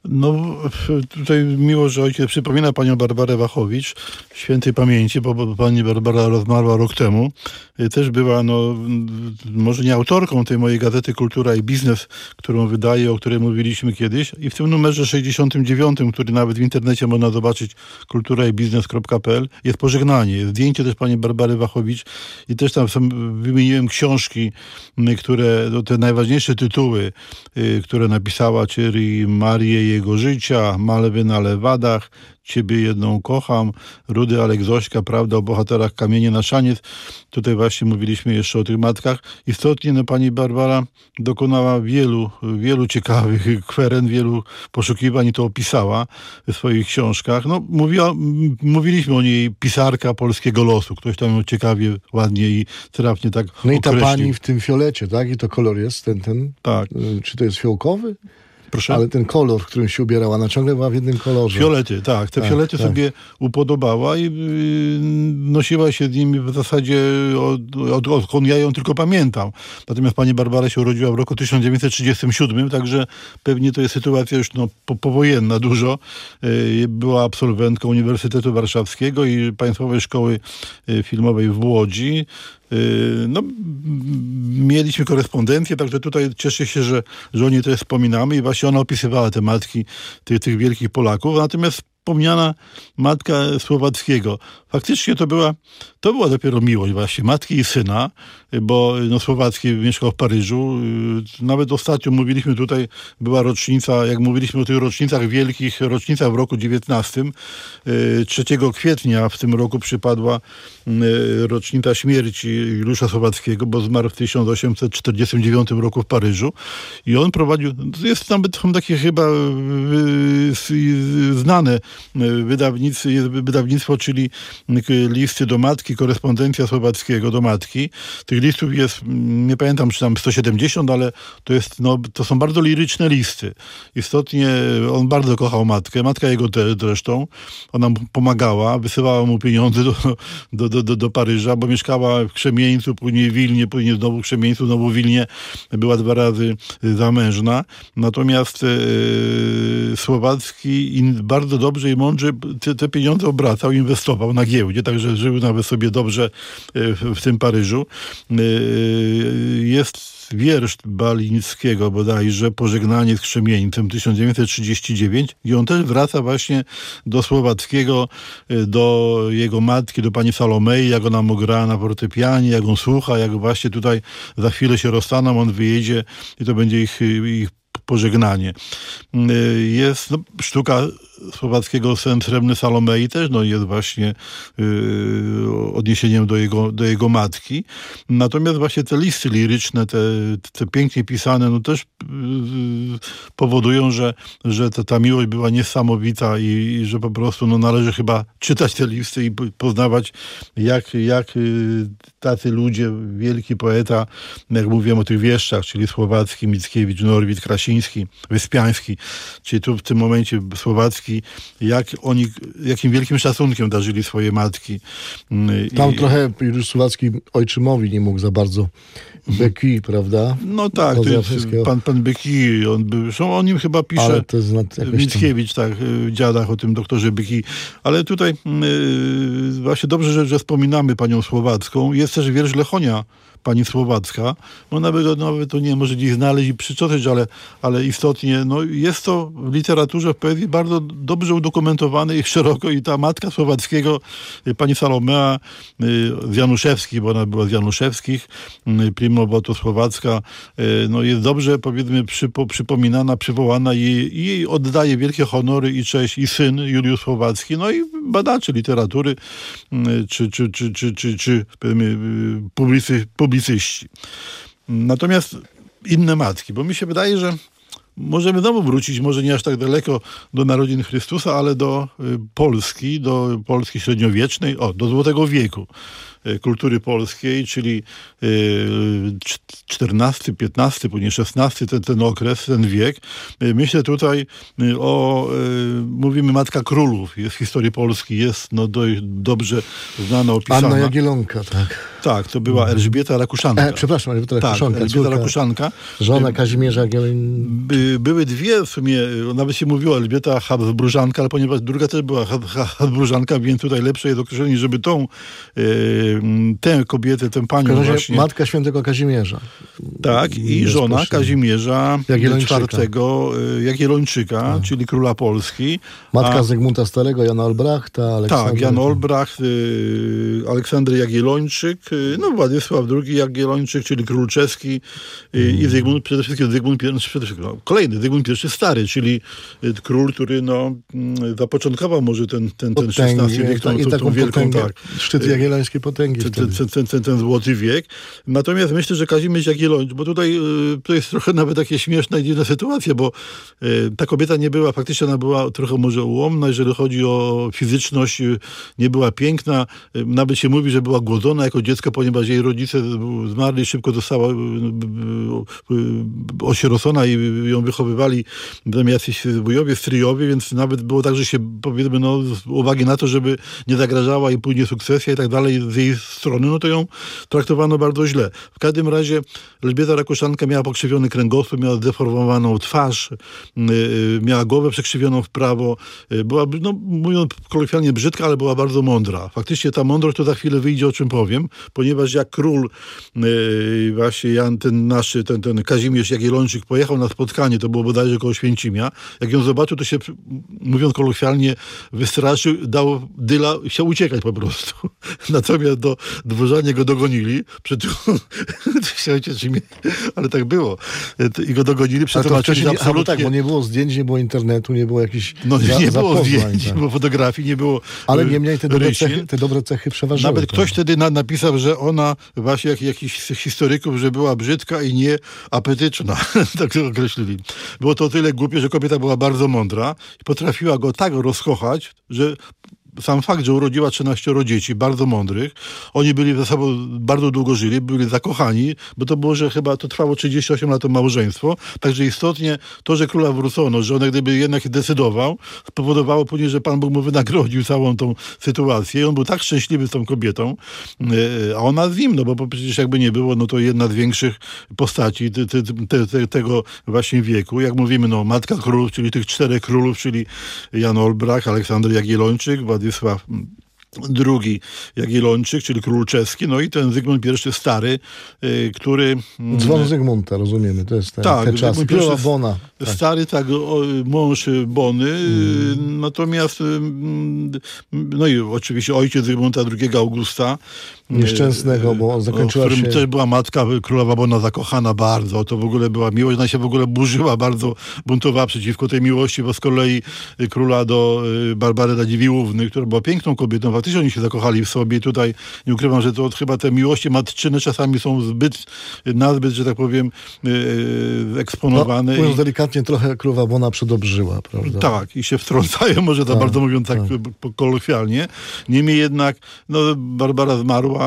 No tutaj miło, że ojciec przypomina panią Barbarę Wachowicz, świętej pamięci, bo, bo pani Barbara rozmarła rok temu. Też była, no, może nie autorką tej mojej gazety Kultura i Biznes, którą wydaje, o której mówiliśmy kiedyś. I w tym numerze sześćdziesiątym dziewiątym, który nawet w internecie można zobaczyć, kultura i biznes kropka pe el, jest pożegnanie. Jest zdjęcie też pani Barbary Wachowicz i też tam są, wymieniłem książki, które, no, te najważniejsze tytuły, które napisała, czyli Marię jego życia, Malwy na Lewadach, Ciebie jedną kocham, Rudy Alek Zośka, Prawda o bohaterach, Kamienie na szaniec. Tutaj właśnie mówiliśmy jeszcze o tych matkach. Istotnie no, pani Barbara dokonała wielu, wielu ciekawych kweren, wielu poszukiwań i to opisała w swoich książkach. No, mówiła, mówiliśmy o niej pisarka polskiego losu. Ktoś tam ją ciekawie, ładnie i trafnie tak No i ta określił. pani w tym fiolecie, tak? I to kolor jest ten, ten? Tak. Czy to jest fiołkowy? Proszę? Ale ten kolor, w którym się ubierała, ona ciągle była w jednym kolorze. Fiolety, tak. Te tak, fiolety tak. sobie upodobała i yy, nosiła się z nimi w zasadzie od, od, odkąd ja ją tylko pamiętam. Natomiast pani Barbara się urodziła w roku tysiąc dziewięćset trzydziestym siódmym, także pewnie to jest sytuacja już no, po, powojenna dużo. Yy, była absolwentką Uniwersytetu Warszawskiego i Państwowej Szkoły Filmowej w Łodzi. No, mieliśmy korespondencję, także tutaj cieszę się, że, że o niej też wspominamy i właśnie ona opisywała te matki tych, tych wielkich Polaków. Natomiast wspomniana matka Słowackiego. Faktycznie to była, to była dopiero miłość właśnie matki i syna, bo no, Słowacki mieszkał w Paryżu. Nawet ostatnio mówiliśmy tutaj, była rocznica, jak mówiliśmy o tych rocznicach wielkich, rocznica w roku dziewiętnastym. trzeciego kwietnia w tym roku przypadła rocznica śmierci Juliusza Słowackiego, bo zmarł w tysiąc osiemset czterdziestym dziewiątym roku w Paryżu. I on prowadził, jest tam są takie chyba znane wydawnictwo, wydawnictwo, czyli listy do matki, korespondencja Słowackiego do matki. Tych listów jest, nie pamiętam, czy tam sto siedemdziesiąt, ale to jest, no, to są bardzo liryczne listy. Istotnie on bardzo kochał matkę, matka jego też zresztą. Ona mu pomagała, wysyłała mu pieniądze do, do, do, do, do Paryża, bo mieszkała w Krzemieńcu, później w Wilnie, później znowu w Krzemieńcu, znowu w Wilnie. Była dwa razy zamężna. Natomiast e, Słowacki in, bardzo dobrze i mądrze te, te pieniądze obracał, inwestował na giełdzie, także żył nawet sobie dobrze w, w tym Paryżu. Jest wiersz Balińskiego bodajże, Pożegnanie z Krzemieńcem, tysiąc dziewięćset trzydziesty dziewiąty, i on też wraca właśnie do Słowackiego, do jego matki, do pani Salomei, jak ona mu gra na fortepianie, jak on słucha, jak właśnie tutaj za chwilę się rozstaną, on wyjedzie i to będzie ich, ich pożegnanie. Jest no, sztuka Słowackiego Sen srebrny Salomei też no, jest właśnie yy, odniesieniem do jego, do jego matki. Natomiast właśnie te listy liryczne, te, te pięknie pisane, no też yy, powodują, że, że ta, ta miłość była niesamowita i, i że po prostu no, należy chyba czytać te listy i poznawać, jak, jak yy, tacy ludzie, wielki poeta, jak mówiłem o tych wieszczach, czyli Słowacki, Mickiewicz, Norwid, Krasiński, Wyspiański, czyli tu w tym momencie Słowacki, jak oni, jakim wielkim szacunkiem darzyli swoje matki. Tam I, trochę Juliusz Słowacki ojczymowi nie mógł za bardzo. Becky, prawda? No tak, to jest pan, pan Becky, on był, zresztą o nim chyba pisze Mickiewicz, tak, w Dziadach, o tym doktorze Becky. Ale tutaj yy, właśnie dobrze, że, że wspominamy panią Słowacką. Jest też wiersz Lechonia, pani Słowacka. Ona by go nawet to nie może dziś znaleźć i przytoczyć, ale, ale istotnie no, jest to w literaturze, w poezji bardzo dobrze udokumentowane i szeroko. I ta matka Słowackiego, pani Salomea z Januszewskich, bo ona była z Januszewskich, Primo Boto Słowacka, no, jest dobrze, powiedzmy, przypo, przypominana, przywołana i jej, jej oddaje wielkie honory i cześć i syn Juliusz Słowacki, no i badacze literatury, czy, czy, czy, czy, czy, czy powiedzmy, publicy, publicyści. Natomiast inne matki, bo mi się wydaje, że możemy znowu wrócić, może nie aż tak daleko do narodzin Chrystusa, ale do Polski, do Polski średniowiecznej, o, do Złotego Wieku kultury polskiej, czyli czternasty, piętnasty, później szesnasty, ten, ten okres, ten wiek. Myślę tutaj o, mówimy Matka Królów, jest w historii Polski, jest no dość dobrze znana, opisana. Anna Jagiellonka, tak. Tak, to była Elżbieta Rakuszanka. E, przepraszam, Elżbieta Rakuszanka. Tak, Elżbieta Rakuszanka. Żona Kazimierza Jagiellonka. By, były dwie w sumie, nawet się mówiło Elżbieta Habsburżanka, ale ponieważ druga też była Habsburżanka, więc tutaj lepsze jest określenie, żeby tą tę kobietę, tę panią właśnie... Matka świętego Kazimierza. Tak, i żona Kazimierza czwartego Jagiellończyka, tak, czyli króla Polski. Matka a... Zygmunta Starego, Jana Olbrachta, Aleksander... Tak, Jan Olbracht, y, Aleksander Jagiellończyk, y, no Władysław drugi Jagiellończyk, czyli król czeski y, hmm. i Zygmunt, przede wszystkim Zygmunt I, przede wszystkim, no, kolejny, Zygmunt I Stary, czyli y, król, który no, y, zapoczątkował może ten, ten, ten szesnasty wiek, tą, tą, tą wielką, potęgę, tak. Szczyt jagiellońskiej potęgi. Ten, ten, ten, ten, ten złoty wiek. Natomiast myślę, że Kazimierz Jagiellończyk, bo tutaj y, to jest trochę nawet takie śmieszna i dziwna sytuacja, bo y, ta kobieta nie była, faktycznie ona była trochę może ułomna, jeżeli chodzi o fizyczność, y, nie była piękna. Y, nawet się mówi, że była głodzona jako dziecko, ponieważ jej rodzice zmarli, szybko została y, y, y, osierocona i ją wychowywali tam jacyś wujowie, stryjowie, więc nawet było tak, że się powiedzmy, no, z uwagi na to, żeby nie zagrażała i później sukcesja i tak dalej z jej strony, no to ją traktowano bardzo źle. W każdym razie Elżbieta Rakuszanka miała pokrzywiony kręgosłup, miała zdeformowaną twarz, yy, miała głowę przekrzywioną w prawo, yy, była, no, mówiąc kolokwialnie, brzydka, ale była bardzo mądra. Faktycznie ta mądrość to za chwilę wyjdzie, o czym powiem, ponieważ jak król, yy, właśnie Jan, ten nasz, ten, ten Kazimierz Jagiellończyk pojechał na spotkanie, to było bodajże koło Święcimia, jak ją zobaczył, to się, mówiąc kolokwialnie, wystraszył, dał dyla, chciał uciekać po prostu. Natomiast do dworzanie go dogonili, przy tym, ale tak było, i go dogonili, przy tym absolutnie... Tak, bo nie było zdjęć, nie było internetu, nie było jakichś No za, nie było zdjęć, tak. nie było fotografii, nie było ale niemniej te dobre cechy, te dobre cechy przeważyły. Nawet ktoś wtedy na, napisał, że ona, właśnie jak jakiś z historyków, że była brzydka i nie apetyczna. Tak to określili. Było to o tyle głupie, że kobieta była bardzo mądra i potrafiła go tak rozkochać, że sam fakt, że urodziła trzynaścioro dzieci, bardzo mądrych, oni byli ze sobą, bardzo długo żyli, byli zakochani, bo to było, że chyba to trwało trzydzieści osiem lat to małżeństwo, także istotnie to, że króla wrócono, że on gdyby jednak decydował, spowodowało później, że Pan Bóg mu wynagrodził całą tą sytuację i on był tak szczęśliwy z tą kobietą, a ona z nim, no bo przecież jakby nie było, no to jedna z większych postaci te, te, te, te, tego właśnie wieku. Jak mówimy, no matka królów, czyli tych czterech królów, czyli Jan Olbracht, Aleksander Jagiellończyk, Władysław drugi Jagiellończyk, czyli król czeski, no i ten Zygmunt I Stary, y, który... Dzwon Zygmunta, rozumiemy, to jest ten, tak, te czasy. Króla Bona. Stary, tak, o, mąż Bony, mm. natomiast no i oczywiście ojciec Zygmunta drugiego Augusta. Nieszczęsnego, bo zakończyła w którym się... też była matka królowa Bona zakochana bardzo, to w ogóle była miłość, ona się w ogóle burzyła bardzo, buntowała przeciwko tej miłości, bo z kolei króla do Barbary Radziwiłłówny, która była piękną kobietą, faktycznie oni się zakochali w sobie i tutaj nie ukrywam, że to chyba te miłości matczyne czasami są zbyt, nazbyt, że tak powiem, eksponowane. No, mówiąc delikatnie, trochę królowa Bona przedobrzyła, prawda? Tak, i się wtrącają, może tak, bardzo mówiąc tak, tak kolokwialnie. Niemniej jednak, no, Barbara zmarła,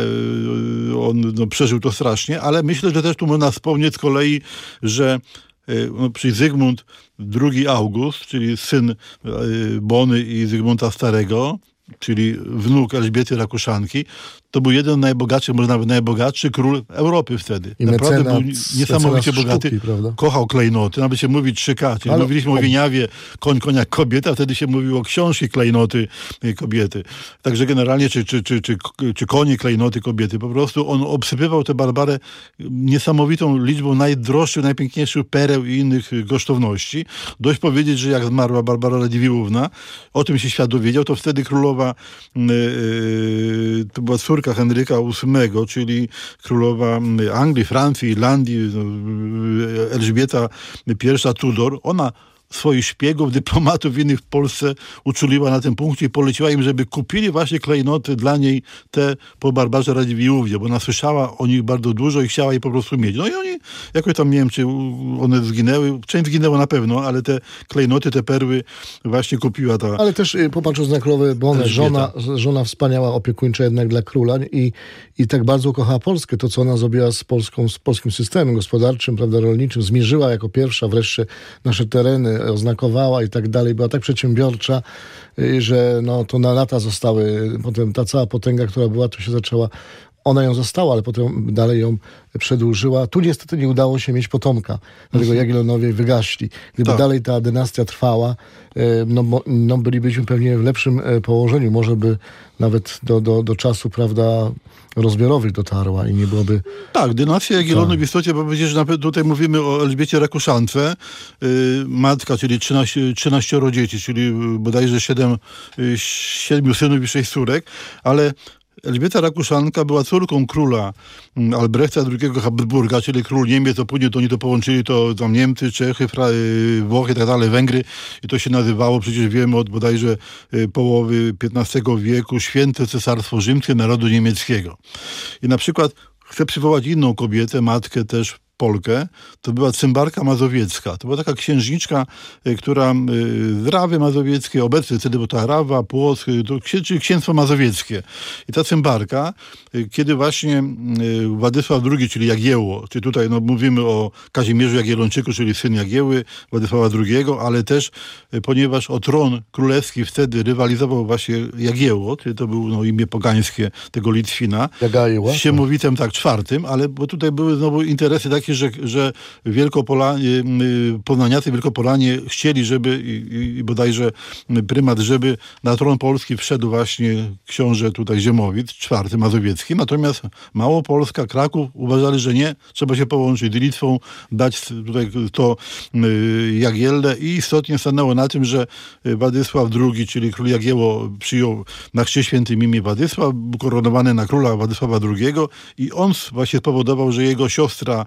on no, przeżył to strasznie, ale myślę, że też tu można wspomnieć z kolei, że no, przy Zygmunt drugi August, czyli syn Bony i Zygmunta Starego, czyli wnuk Elżbiety Rakuszanki, to był jeden z najbogatszych, może nawet najbogatszy król Europy wtedy. I Naprawdę mecenat, był niesamowicie bogaty. Sztuki, prawda? Kochał klejnoty. Nawet się mówi trzy K. Czyli Ale... mówiliśmy o Wieniawie, koń, konia, kobieta, a wtedy się mówiło o książki, klejnoty, kobiety. Także generalnie, czy, czy, czy, czy, czy konie, klejnoty, kobiety. Po prostu on obsypywał tę Barbarę niesamowitą liczbą najdroższych, najpiękniejszych pereł i innych kosztowności. Dość powiedzieć, że jak zmarła Barbara Radziwiłłówna, o tym się świat dowiedział, to wtedy królowa, yy, to była córka Henryka ósmego, czyli królowa Anglii, Francji, Irlandii, Elżbieta I Tudor, ona swoich szpiegów, dyplomatów innych w Polsce uczuliła na tym punkcie i poleciła im, żeby kupili właśnie klejnoty dla niej te po Barbarze Radziwiłłównie, bo ona słyszała o nich bardzo dużo i chciała je po prostu mieć. No i oni jakoś tam, nie wiem, czy one zginęły, część zginęła na pewno, ale te klejnoty, te perły właśnie kupiła ta... Ale też popatrząc na królowę Bonę, żona, żona wspaniała, opiekuńcza jednak dla króla i, i tak bardzo kochała Polskę. To, co ona zrobiła z, Polską, z polskim systemem gospodarczym, prawda, rolniczym, zmierzyła jako pierwsza wreszcie nasze tereny, oznakowała i tak dalej, była tak przedsiębiorcza, że no, to na lata zostały, potem ta cała potęga, która była, to się zaczęła, ona ją została, ale potem dalej ją przedłużyła. Tu niestety nie udało się mieć potomka, dlatego Jagiellonowie wygaśli. Gdyby tak. dalej ta dynastia trwała, no, no bylibyśmy pewnie w lepszym położeniu, może by nawet do, do, do czasu, prawda, rozbiorowych dotarła i nie byłoby... Tak, dynastia Jagiellonów w istocie, bo przecież tutaj mówimy o Elżbiecie Rakuszance, yy, matka, czyli trzynaście, trzynaścioro dzieci, czyli bodajże siedem, siedmiu synów i sześć córek, ale Elżbieta Rakuszanka była córką króla Albrechta drugiego Habsburga, czyli król Niemiec, to później to oni to połączyli, to tam Niemcy, Czechy, Fra- Włochy i tak dalej, Węgry i to się nazywało, przecież wiemy od bodajże połowy piętnastego wieku, Święte Cesarstwo Rzymskie Narodu Niemieckiego. I na przykład chcę przywołać inną kobietę, matkę też Polkę, to była Cymbarka Mazowiecka. To była taka księżniczka, która z Rawy Mazowieckiej, obecnie wtedy była to Rawa, Płock, to czyli księstwo mazowieckie. I ta Cymbarka, kiedy właśnie Władysław drugi, czyli Jagiełło, czyli tutaj no, mówimy o Kazimierzu Jagiellończyku, czyli syn Jagieły, Władysława drugiego, ale też ponieważ o tron królewski wtedy rywalizował właśnie Jagiełło, czyli to było no, imię pogańskie tego Litwina, Jagajła, z Siemowicem tak czwartym, ale bo tutaj były znowu interesy takie, Że, że Wielkopolanie, Poznaniacy Wielkopolanie chcieli, żeby i, i bodajże prymat, żeby na tron Polski wszedł właśnie książę tutaj Ziemowit, czwarty Mazowiecki, natomiast Małopolska, Kraków uważali, że nie, trzeba się połączyć z Litwą, dać tutaj to Jagiellę i istotnie stanęło na tym, że Władysław drugi, czyli król Jagiełło przyjął na chrzcie świętym imię Władysław, był koronowany na króla Władysława drugiego i on właśnie spowodował, że jego siostra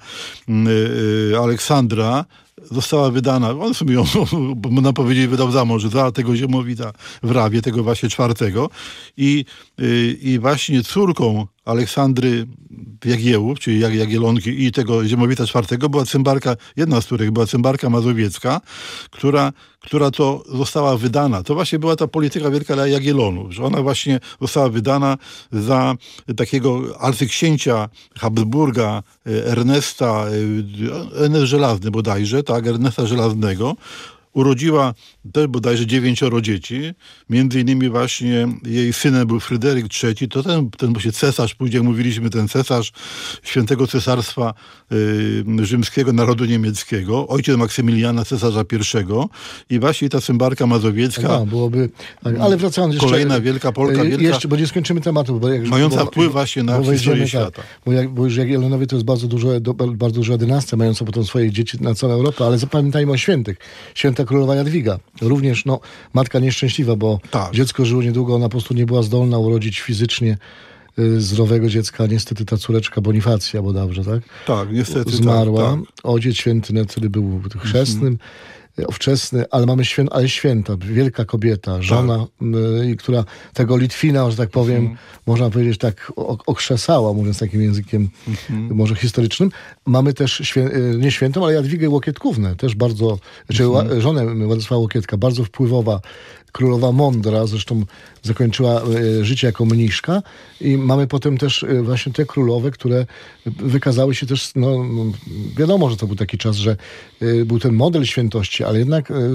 Aleksandra została wydana, on sobie ją, można powiedzieć, wydał za mąż za tego Ziemowita w Rawie, tego właśnie czwartego i, i właśnie córką Aleksandry Jagiełłów, czyli Jagiellonki i tego Ziemowita czwartego była Cymbarka, jedna z których była Cymbarka Mazowiecka, która, która to została wydana. To właśnie była ta polityka wielka dla Jagiellonów, że ona właśnie została wydana za takiego arcyksięcia Habsburga Ernesta, Ernest Żelazny bodajże, tak, Ernesta Żelaznego. urodziła też bodajże dziewięcioro dzieci. Między innymi właśnie jej synem był Fryderyk trzeci. To ten, ten właśnie cesarz, później jak mówiliśmy, ten cesarz Świętego Cesarstwa y, Rzymskiego Narodu Niemieckiego. Ojciec Maksymiliana, cesarza pierwszego. I właśnie ta Cymbarka Mazowiecka. No, byłoby, ale wracając jeszcze... Kolejna wielka Polka, wielka... Jeszcze, bo nie skończymy tematu. Bo jak, mająca bo, wpływ właśnie na historię tak, świata. Bo, jak, bo już Jagiellonowie to jest bardzo, dużo, do, bardzo duża dynastia, mająca potem swoje dzieci na całą Europę, ale zapamiętajmy o świętych. Święta Królowa Jadwiga. Również no, matka nieszczęśliwa, bo tak. dziecko żyło niedługo, ona po prostu nie była zdolna urodzić fizycznie y, zdrowego dziecka. Niestety ta córeczka Bonifacja bodajże, tak? Tak, niestety. Zmarła. Tak, tak. Ojciec święty wtedy był chrzestnym. Mhm. Wczesny, ale mamy świę, ale święta, wielka kobieta, żona, tak. y, która tego Litwina, że tak powiem, mhm. można powiedzieć tak okrzesała, mówiąc takim językiem mhm. może historycznym. Mamy też świę, nie świętą, ale Jadwigę Łokietkównę, też bardzo, mhm. czy żonę Władysława Łokietka, bardzo wpływowa, królowa mądra, zresztą zakończyła e, życie jako mniszka i mamy potem też e, właśnie te królowe, które wykazały się też, no, no wiadomo, że to był taki czas, że e, był ten model świętości, ale jednak e,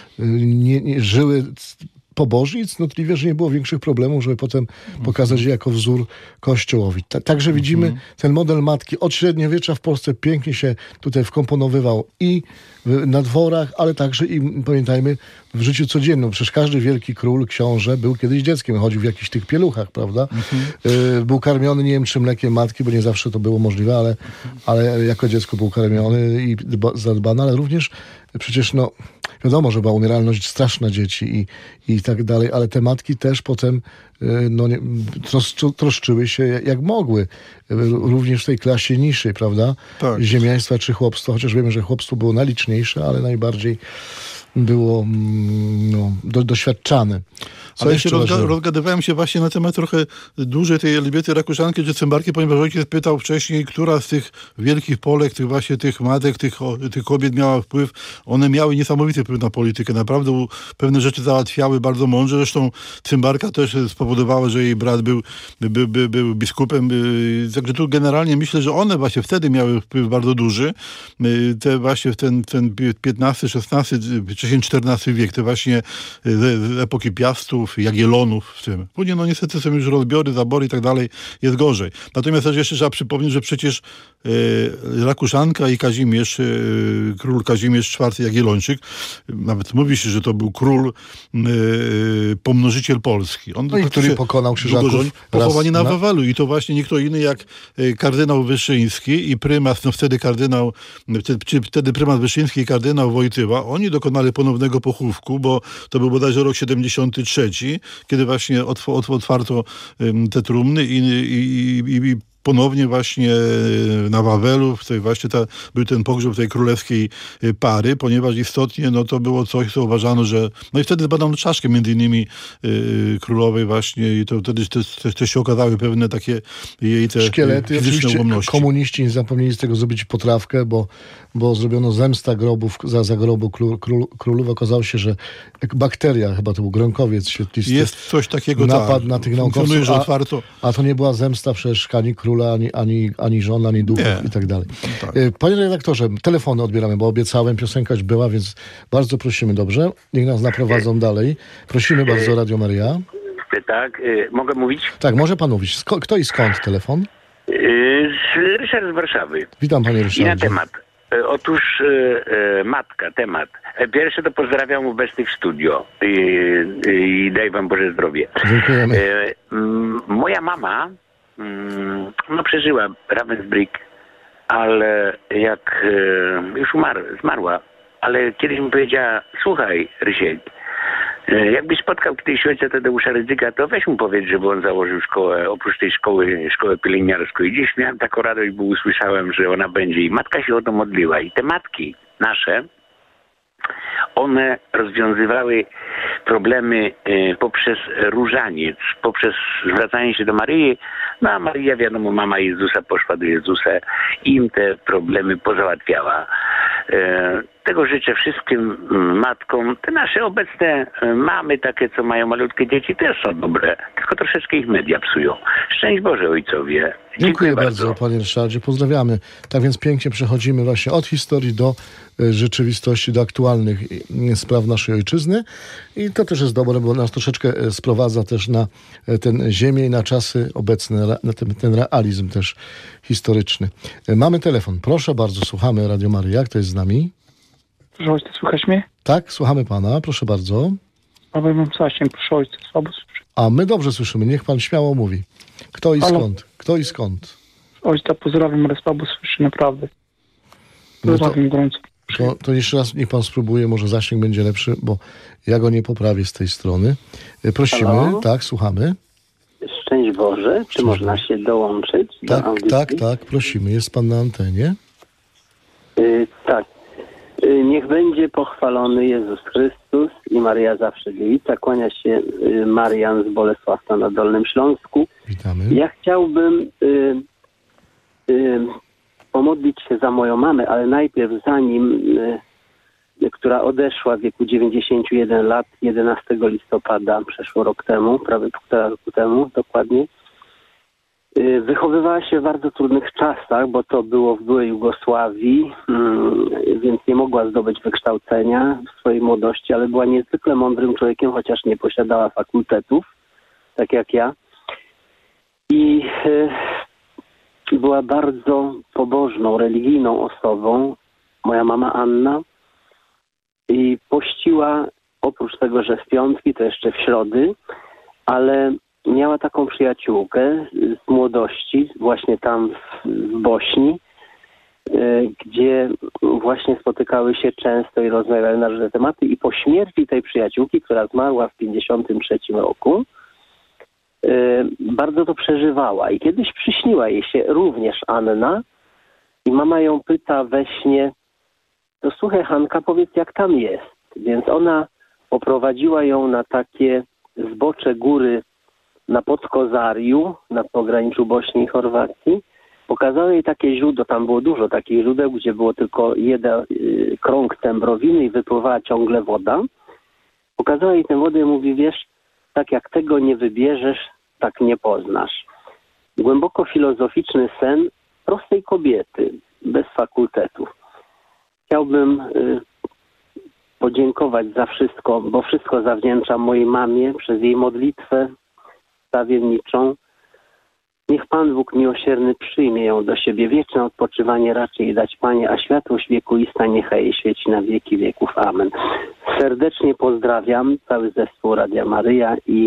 nie, nie żyły pobożni i cnotliwie, że nie było większych problemów, żeby potem pokazać je jako wzór Kościołowi. Ta, także widzimy mhm. ten model matki od średniowiecza w Polsce pięknie się tutaj wkomponowywał i na dworach, ale także i pamiętajmy w życiu codziennym. Przecież każdy wielki król, książę był kiedyś dzieckiem, chodził w jakichś tych pieluchach, prawda? Mhm. Y, był karmiony, nie wiem czy mlekiem matki, bo nie zawsze to było możliwe, ale, ale jako dziecko był karmiony i dba, zadbany, ale również przecież no wiadomo, że była umieralność straszna dzieci i, i tak dalej, ale te matki też potem no, nie, troszczy, troszczyły się jak mogły. Również w tej klasie niższej, prawda? Tak. Ziemiaństwa czy chłopstwa, chociaż wiemy, że chłopstwo było najliczniejsze, ale najbardziej było no, do, doświadczane. Co ale jeszcze rozga- rozgadywałem się właśnie na temat trochę dłużej tej Elżbiety Rakuszanki czy Cymbarki, ponieważ ojciec pytał wcześniej, która z tych wielkich Polek, tych właśnie tych matek, tych, tych kobiet miała wpływ. One miały niesamowity wpływ na politykę. Naprawdę pewne rzeczy załatwiały bardzo mądrze. Zresztą Cymbarka też spowodowała, że jej brat był, był, był, był biskupem. Także tu generalnie myślę, że one właśnie wtedy miały wpływ bardzo duży. Te właśnie w ten, ten piętnasty, szesnasty, wcześniej czternasty wiek, te właśnie z epoki Piastów, Jagiellonów w tym. Później no niestety są już rozbiory, zabory i tak dalej, jest gorzej. Natomiast też jeszcze trzeba przypomnieć, że przecież e, Rakuszanka i Kazimierz, e, król Kazimierz czwarty Jagiellończyk, nawet mówi się, że to był król e, pomnożyciel Polski. On, no i który pokonał Krzyżaków. Pochowani na Wawelu i to właśnie nie kto inny jak kardynał Wyszyński i prymas, no wtedy kardynał, czy wtedy prymas Wyszyński i kardynał Wojtyła, oni dokonali ponownego pochówku, bo to był bodajże rok siedemdziesiąty trzeci, kiedy właśnie otw- otwarto te trumny i, i, i, i ponownie właśnie na Wawelu, w tej właśnie ta, był ten pogrzeb tej królewskiej pary, ponieważ istotnie no, to było coś, co uważano, że... No i wtedy zbadano czaszkę między innymi yy, królowej właśnie i to wtedy też, też, też się okazały pewne takie jej te szkielety. Fizyczne ułomności. Komuniści nie zapomnieli z tego zrobić potrawkę, bo, bo zrobiono zemsta grobów za, za grobu król, król, królów. Okazało się, że bakteria, chyba to był gronkowiec świetlisty, jest coś takiego, napadł tak, na tych naukowców, a, a to nie była zemsta przecież ani króla, Ani, ani, ani żon, ani duchów nie. i tak dalej. Tak. Panie redaktorze, telefony odbieramy, bo obiecałem, piosenka już była, więc bardzo prosimy, dobrze? Niech nas naprowadzą dalej. Prosimy bardzo, Radio Maryja. Tak, y, mogę mówić? Tak, może pan mówić. Sko- kto i skąd telefon? Y, Ryszard z Warszawy. Witam panie Ryszardzie. I na temat. Y, otóż y, y, matka, temat. Pierwsze to pozdrawiam obecnych w studio i y, y, daj wam Boże zdrowie. Dziękujemy. Y, y, moja mama no przeżyła Ravensbrück, ale jak e, już umarł, zmarła, ale kiedyś mi powiedziała, słuchaj Rysiek, e, jakbyś spotkał kiedyś ojca Tadeusza Rydzyka, to weź mu powiedz, żeby on założył szkołę, oprócz tej szkoły, szkołę pielęgniarską. I dziś miałem taką radość, bo usłyszałem, że ona będzie i matka się o to modliła. I te matki nasze, one rozwiązywały problemy e, poprzez różaniec, poprzez zwracanie się do Maryi. No a Maryja, wiadomo, mama Jezusa, poszła do Jezusa i im te problemy pozałatwiała. E, tego życzę wszystkim mm, matkom. Te nasze obecne y, mamy, takie co mają malutkie dzieci, też są dobre. Tylko troszeczkę ich media psują. Szczęść Boże, ojcowie. Dziękuję, Dziękuję bardzo, panie Ryszardzie. Pozdrawiamy. Tak więc pięknie przechodzimy właśnie od historii do y, rzeczywistości, do aktualnych y, spraw naszej ojczyzny. I to też jest dobre, bo nas troszeczkę y, sprowadza też na y, ten ziemię i na czasy obecne, na ten, ten realizm też historyczny. Y, mamy telefon. Proszę bardzo, słuchamy Radio Maryja. Jak to jest z nami? Proszę ojca, słychać mnie? Tak, słuchamy pana. Proszę bardzo. Ale mam zasięg, proszę ojca, słabo słyszę. A my dobrze słyszymy. Niech pan śmiało mówi. Kto i Halo? skąd? Kto i skąd? Ojca, pozdrawiam, ale słabo słyszę, naprawdę. No to- Pozdrawiam gorąco. To, to jeszcze raz niech pan spróbuje, może zasięg będzie lepszy, bo ja go nie poprawię z tej strony. Y, Prosimy, Halo? tak, słuchamy. Szczęść Boże, czy można się dołączyć do Tak, audycji? tak, tak, prosimy. Jest pan na antenie. Y, tak. Y, niech będzie pochwalony Jezus Chrystus i Maria Zawsze Dziewica. Kłania się y, Marian z Bolesławca na Dolnym Śląsku. Witamy. Ja chciałbym y, y, pomodlić się za moją mamę, ale najpierw zanim, y, która odeszła w wieku dziewięćdziesięciu jeden lat, jedenastego listopada, przeszło rok temu, prawie półtora roku temu dokładnie. Y, Wychowywała się w bardzo trudnych czasach, bo to było w byłej Jugosławii, mm, więc nie mogła zdobyć wykształcenia w swojej młodości, ale była niezwykle mądrym człowiekiem, chociaż nie posiadała fakultetów, tak jak ja. I y, była bardzo pobożną, religijną osobą, moja mama Anna, i pościła oprócz tego, że w piątki, to jeszcze w środy, ale miała taką przyjaciółkę z młodości, właśnie tam w, w Bośni, y, gdzie właśnie spotykały się często i rozmawiały na różne tematy, i po śmierci tej przyjaciółki, która zmarła w pięćdziesiątym trzecim roku, y, bardzo to przeżywała i kiedyś przyśniła jej się również Anna i mama ją pyta we śnie: to słuchaj, Hanka, powiedz, jak tam jest. Więc ona poprowadziła ją na takie zbocze góry na Podkozariu, na pograniczu Bośni i Chorwacji. Pokazała jej takie źródło, tam było dużo takich źródeł, gdzie było tylko jeden y, krąg tembrowiny i wypływała ciągle woda. Pokazała jej tę wodę i mówi: wiesz, tak jak tego nie wybierzesz, tak nie poznasz. Głęboko filozoficzny sen prostej kobiety, bez fakultetów. Chciałbym y, podziękować za wszystko, bo wszystko zawdzięczam mojej mamie przez jej modlitwę stawienniczą. Niech Pan Bóg miłosierny przyjmie ją do siebie. Wieczne odpoczywanie raczej dać, Panie, a światłość wiekuista niechaj jej świeci na wieki wieków. Amen. Serdecznie pozdrawiam cały zespół Radia Maryja i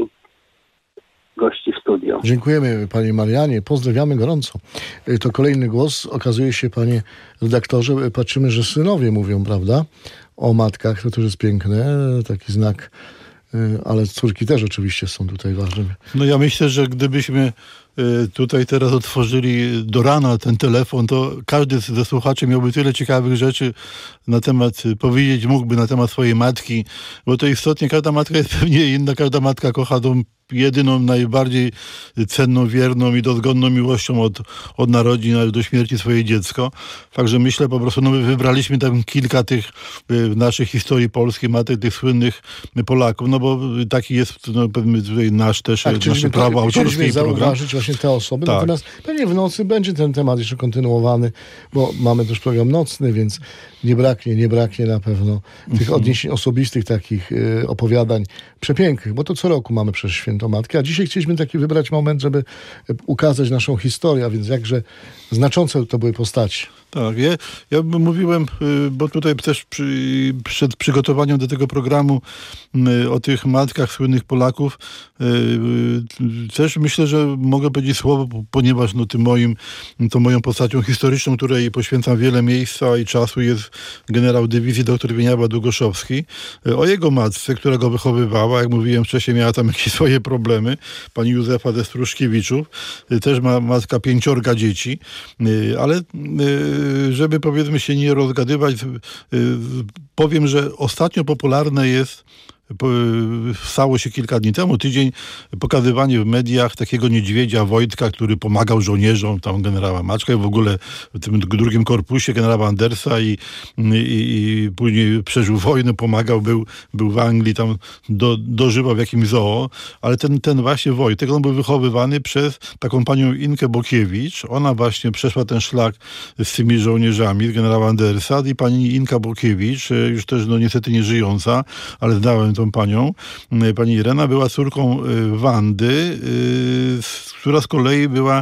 gości w studio. Dziękujemy, panie Marianie. Pozdrawiamy gorąco. Y, To kolejny głos. Okazuje się, panie redaktorze, y, patrzymy, że synowie mówią, prawda? O matkach. To też jest piękne. Taki znak. Y, Ale córki też oczywiście są tutaj ważne. No ja myślę, że gdybyśmy y, tutaj teraz otworzyli do rana ten telefon, to każdy ze słuchaczy miałby tyle ciekawych rzeczy na temat, y, powiedzieć mógłby na temat swojej matki, bo to istotnie każda matka jest pewnie inna, każda matka kocha tą jedyną, najbardziej cenną, wierną i dozgonną miłością od, od narodzin aż do śmierci swoje dziecko. Także myślę po prostu, no my wybraliśmy tam kilka tych y, naszych historii polskiej, matek, tych słynnych Polaków, no bo taki jest no, pewnie tutaj nasz też, Tak, nasze chcieliśmy, prawo autorskie chcieliśmy i program. zauważyć właśnie te osoby, Tak. natomiast pewnie w nocy będzie ten temat jeszcze kontynuowany, bo mamy też program nocny, więc nie braknie, nie braknie na pewno tych odniesień osobistych, takich y, opowiadań przepięknych, bo to co roku mamy przez Święto Matki, a dzisiaj chcieliśmy taki wybrać moment, żeby y, ukazać naszą historię, a więc jakże znaczące to były postaci. Tak, ja, ja bym mówiłem, y, bo tutaj też przy, przed przygotowaniem do tego programu y, o tych matkach słynnych Polaków, y, y, też myślę, że mogę powiedzieć słowo, ponieważ no, tym moim, tą moją postacią historyczną, której poświęcam wiele miejsca i czasu, jest generał dywizji dr Wieniawa Długoszowski. Y, o jego matce, która go wychowywała, jak mówiłem wcześniej, miała tam jakieś swoje problemy, pani Józefa ze Struszkiewiczów, y, też ma matka pięciorga dzieci, y, ale y, żeby powiedzmy się nie rozgadywać, powiem, że ostatnio popularne jest stało się kilka dni temu, tydzień, pokazywanie w mediach takiego niedźwiedzia Wojtka, który pomagał żołnierzom, tam generała Maczka i w ogóle w tym drugim korpusie generała Andersa i, i, i później przeżył wojnę, pomagał, był, był w Anglii, tam do, dożywał w jakimś zoo, ale ten, ten właśnie Wojtek, on był wychowywany przez taką panią Inkę Bokiewicz, ona właśnie przeszła ten szlak z tymi żołnierzami, z generała Andersa i pani Inka Bokiewicz, już też no niestety nie żyjąca, ale znałem tą panią. Pani Irena była córką Wandy, która z kolei była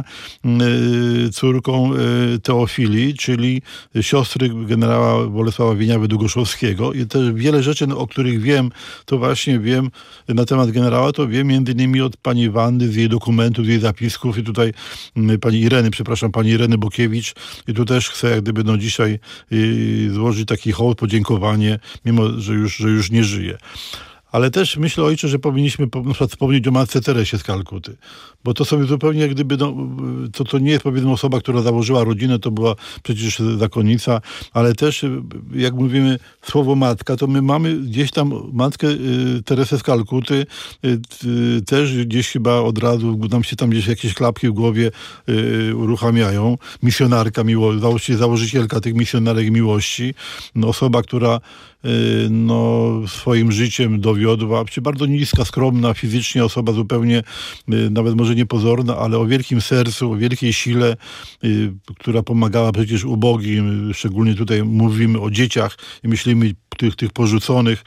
córką Teofilii, czyli siostry generała Bolesława Wieniawy-Długoszowskiego. I też wiele rzeczy, o których wiem, to właśnie wiem na temat generała, to wiem między innymi od pani Wandy, z jej dokumentów, z jej zapisków i tutaj pani Ireny, przepraszam, pani Ireny Bokiewicz. I tu też chcę jak gdyby no dzisiaj złożyć taki hołd, podziękowanie, mimo że już, że już nie żyje. Ale też myślę, ojcze, że powinniśmy na przykład wspomnieć o matce Teresie z Kalkuty. Bo to sobie zupełnie jak gdyby, no, to, to nie jest powiedzmy osoba, która założyła rodzinę, to była przecież zakonnica, ale też jak mówimy słowo matka, to my mamy gdzieś tam matkę y, Teresę z Kalkuty, y, y, też gdzieś chyba od razu nam się tam gdzieś jakieś klapki w głowie y, uruchamiają. Misjonarka, miło, założycielka tych misjonarek miłości. No, osoba, która no, swoim życiem dowiodła, czy bardzo niska, skromna, fizycznie osoba zupełnie, nawet może niepozorna, ale o wielkim sercu, o wielkiej sile, która pomagała przecież ubogim, szczególnie tutaj mówimy o dzieciach i myślimy tych, tych porzuconych.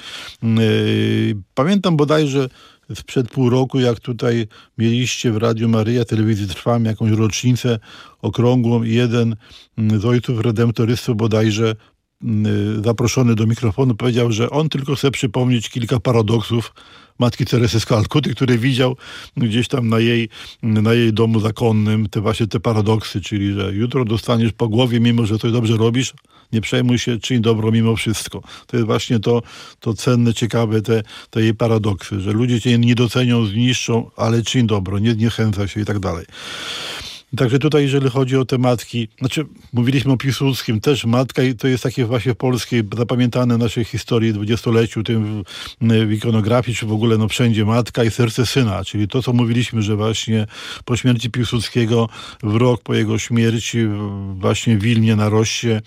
Pamiętam bodajże sprzed pół roku, jak tutaj mieliście w Radiu Maryja, telewizji Trwam, jakąś rocznicę okrągłą i jeden z ojców redemptorystów bodajże zaproszony do mikrofonu powiedział, że on tylko chce przypomnieć kilka paradoksów matki Teresy z Kalkuty, które widział gdzieś tam na jej, na jej domu zakonnym, te właśnie te paradoksy, czyli że jutro dostaniesz po głowie, mimo że coś dobrze robisz, nie przejmuj się, czyń dobro mimo wszystko. To jest właśnie to, to cenne, ciekawe, te, te jej paradoksy, że ludzie cię nie docenią, zniszczą, ale czyń dobro, nie zniechęca się i tak dalej. Także tutaj, jeżeli chodzi o te matki, znaczy mówiliśmy o Piłsudskim, też matka to jest takie właśnie w polskiej, zapamiętane w naszej historii dwudziestoleciu, tym w ikonografii, czy w ogóle no wszędzie matka i serce syna, czyli to, co mówiliśmy, że właśnie po śmierci Piłsudskiego, w rok po jego śmierci, właśnie w Wilnie na Roście,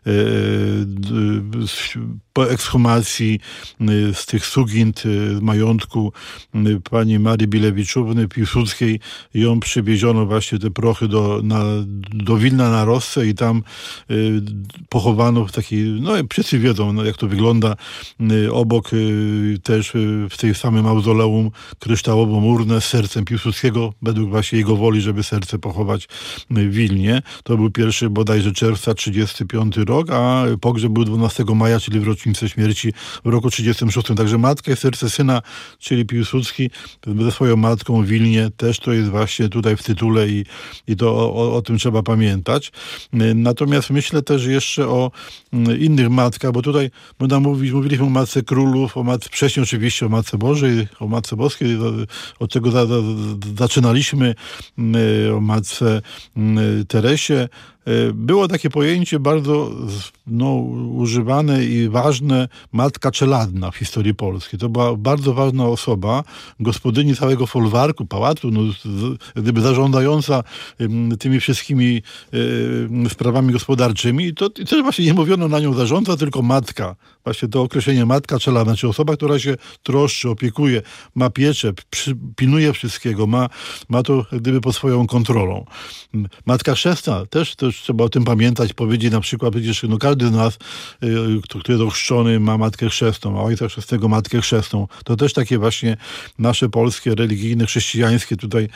po ekshumacji z tych sugint, z majątku pani Marii Bilewiczówny Piłsudskiej, ją przywieziono właśnie te prochy do, na, do Wilna na Rosce i tam y, pochowano w takiej, no wszyscy wiedzą, no, jak to wygląda, y, obok y, też y, w tej samym mauzoleum kryształową urnę z sercem Piłsudskiego, według właśnie jego woli, żeby serce pochować w Wilnie. To był pierwszy bodajże czerwca trzydziesty piąty rok, a pogrzeb był dwunastego maja, czyli w rocznicę śmierci w roku trzydziestym szóstym. Także matka i serce syna, czyli Piłsudski ze swoją matką w Wilnie, też to jest właśnie tutaj w tytule i I to o, o tym trzeba pamiętać. Natomiast myślę też jeszcze o innych matkach, bo tutaj można mówić, mówiliśmy o Matce Królów, o matce, wcześniej oczywiście o Matce Bożej, o Matce Boskiej, od czego za, za, zaczynaliśmy, o Matce Teresie. Było takie pojęcie bardzo no, używane i ważne, matka czeladna w historii polskiej. To była bardzo ważna osoba, gospodyni całego folwarku, pałacu, no, gdyby zarządzająca tymi wszystkimi e, sprawami gospodarczymi. I to i też właśnie nie mówiono na nią zarządza, tylko matka. Właśnie to określenie matka czeladna, czy osoba, która się troszczy, opiekuje, ma pieczę, przy, pilnuje wszystkiego, ma, ma to gdyby pod swoją kontrolą. Matka chrzestna, też, też trzeba o tym pamiętać, powiedzieć na przykład, przecież no, każdy z nas, y, kto, kto jest ochrzczony, ma matkę chrzestną, ma ojca chrzestnego, matkę chrzestną. To też takie właśnie nasze polskie, religijne, chrześcijańskie tutaj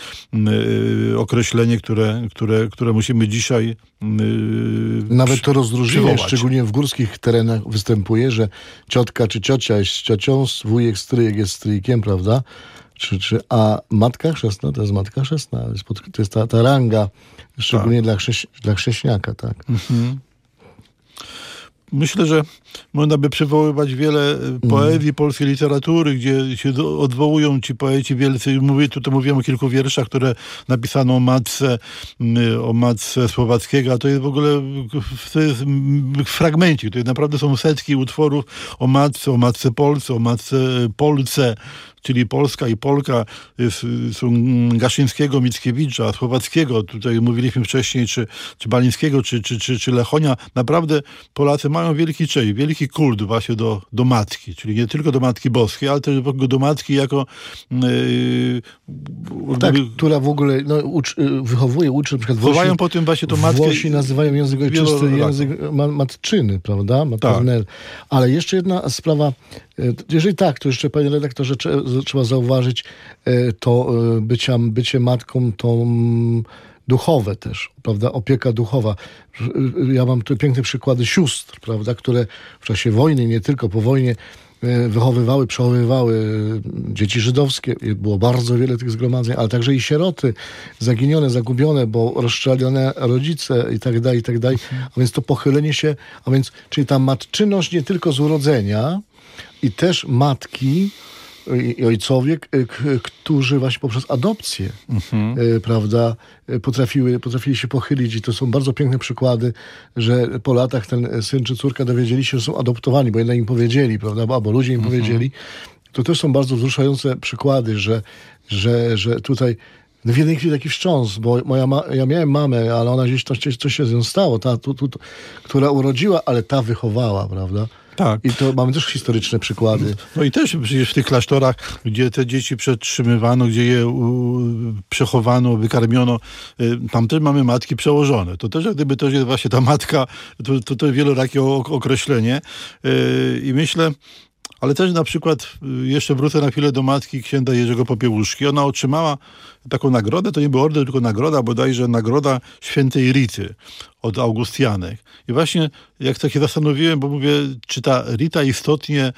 y, określenie, które, które, które musimy dzisiaj y, Nawet to rozróżnienie, przywołać. szczególnie w górskich terenach występuje, że ciotka czy ciocia jest ciocią, wujek, stryjek jest stryjkiem, prawda? Czy, czy, a matka chrzestna to jest matka chrzestna. To jest ta, ta ranga, szczególnie tak. dla, chrześ, dla chrześniaka, tak. Mhm. myślę, że można by przywoływać wiele poezji, mm. polskiej literatury, gdzie się odwołują ci poeci wielcy. Mówię, tutaj mówiłem o kilku wierszach, które napisano o matce, o matce Słowackiego, a to jest w ogóle to jest fragmencik. To jest, naprawdę są setki utworów o matce, o matce Polsce, o matce Polce, czyli Polska i Polka, jest, są Gaszyńskiego, Mickiewicza, Słowackiego, tutaj mówiliśmy wcześniej, czy, czy Balińskiego, czy, czy, czy, czy Lechonia. Naprawdę Polacy mają wielki cześć, wielki kult właśnie do, do matki, czyli nie tylko do Matki Boskiej, ale też do matki jako... Yy, tak, jakby, która w ogóle no, ucz, wychowuje, uczy, na przykład Włosi, po tym właśnie to matkę... Włosi nazywają język ojczysty język matczyny, prawda? Maternel. Tak. Ale jeszcze jedna sprawa, jeżeli tak, to jeszcze, panie redaktorze, trzeba zauważyć to bycia, bycie matką, to duchowe też, prawda, opieka duchowa. Ja mam tu piękne przykłady sióstr, prawda, które w czasie wojny, nie tylko po wojnie, wychowywały, przechowywały dzieci żydowskie. Było bardzo wiele tych zgromadzeń, ale także i sieroty, zaginione, zagubione, bo rozstrzelone rodzice i tak dalej, i tak dalej. A więc to pochylenie się, a więc, czyli ta matczyność nie tylko z urodzenia i też matki i ojcowie, którzy właśnie poprzez adopcję, mhm. prawda, potrafiły, potrafili się pochylić i to są bardzo piękne przykłady, że po latach ten syn czy córka dowiedzieli się, że są adoptowani, bo jednak im powiedzieli, prawda, albo ludzie im mhm. powiedzieli. To też są bardzo wzruszające przykłady, że, że, że tutaj w jednej chwili taki wstrząs, bo moja ma, ja miałem mamę, ale ona gdzieś, coś, coś się z nią stało, ta, tu, tu, która urodziła, ale ta wychowała, prawda? Tak. I to mamy też historyczne przykłady. No i też przecież w tych klasztorach, gdzie te dzieci przetrzymywano, gdzie je u, przechowano, wykarmiono, y, tam też mamy matki przełożone. To też jak gdyby to jest właśnie ta matka, to, to, to wielorakie określenie. Y, I myślę, ale też na przykład, jeszcze wrócę na chwilę do matki księdza Jerzego Popiełuszki. Ona otrzymała taką nagrodę, to nie był order, tylko nagroda, bodajże nagroda świętej Rity od Augustianek. I właśnie jak tak się zastanowiłem, bo mówię, czy ta Rita istotnie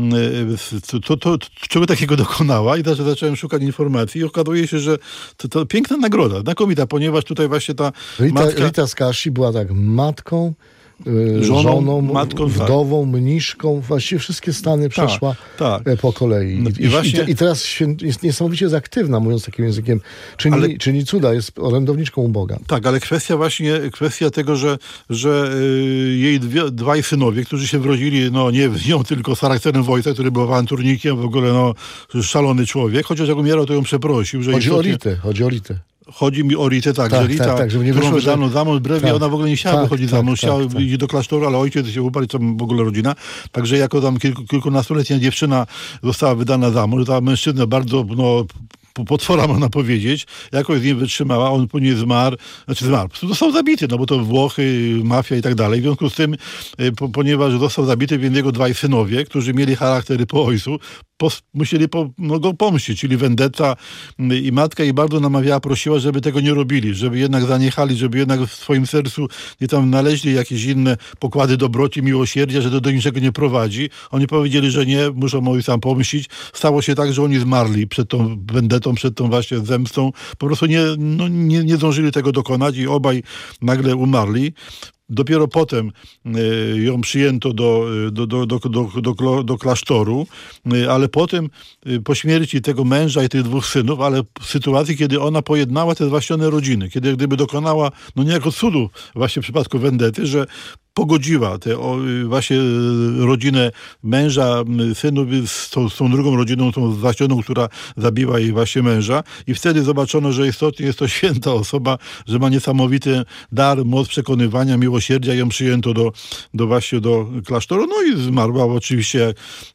to, to, to, czego takiego dokonała i też zacząłem szukać informacji i okazuje się, że to, to piękna nagroda, znakomita, ponieważ tutaj właśnie ta Rita, matka... Rita z Kasi była tak matką, Żoną, żoną matką, wdową, tak. mniszką, właściwie wszystkie stany przeszła tak, tak. po kolei. I, I, właśnie... i, I teraz jest niesamowicie jest aktywna, mówiąc takim językiem, czyni, ale... czyni cuda, jest orędowniczką u Boga. Tak, ale kwestia właśnie, kwestia tego, że, że jej dwie, dwaj synowie, którzy się wrodzili, no nie w nią, tylko z charakterem Wojta, który był awanturnikiem, w ogóle no szalony człowiek, chociaż jak umierał, to ją przeprosił. Że chodzi istotnie... o Ritę, chodzi o Ritę. Chodzi mi o Ritę, tak, tak że Rita, tak, tak, żeby nie którą wyszło, wydano że... za mąż, wbrew, tak, ona w ogóle nie chciała tak, wychodzić tak, za mąż, tak, chciała tak. iść do klasztoru, ale ojciec się uparł, tam w ogóle rodzina. Także jako tam kilku, kilkunastoletnia dziewczyna została wydana za mąż, ta mężczyzna bardzo, no, potwora można powiedzieć, jakoś z nim wytrzymała, on później zmarł, znaczy zmarł, został zabity, no bo to Włochy, mafia i tak dalej. W związku z tym, po, ponieważ został zabity, więc jego dwaj synowie, którzy mieli charaktery po ojcu, po, musieli po, no, go pomścić, czyli vendetta i matka jej bardzo namawiała, prosiła, żeby tego nie robili, żeby jednak zaniechali, żeby jednak w swoim sercu nie tam naleźli jakieś inne pokłady dobroci, miłosierdzia, że to do niczego nie prowadzi. Oni powiedzieli, że nie, muszą ojca pomścić. Stało się tak, że oni zmarli przed tą vendetą, przed tą właśnie zemstą. Po prostu nie, no, nie, nie zdążyli tego dokonać i obaj nagle umarli. Dopiero potem y, ją przyjęto do, do, do, do, do, do, do klasztoru, y, ale potem y, po śmierci tego męża i tych dwóch synów, ale w sytuacji, kiedy ona pojednała te zwaśnione rodziny, kiedy gdyby dokonała, no niejako cudu właśnie w przypadku wendety, że pogodziła tę właśnie rodzinę męża, synów z tą, z tą drugą rodziną, tą zwaśnioną, która zabiła jej właśnie męża i wtedy zobaczono, że istotnie jest to święta osoba, że ma niesamowity dar, moc przekonywania, miłosierdzia i ją przyjęto do, do właśnie do klasztoru, no i zmarła oczywiście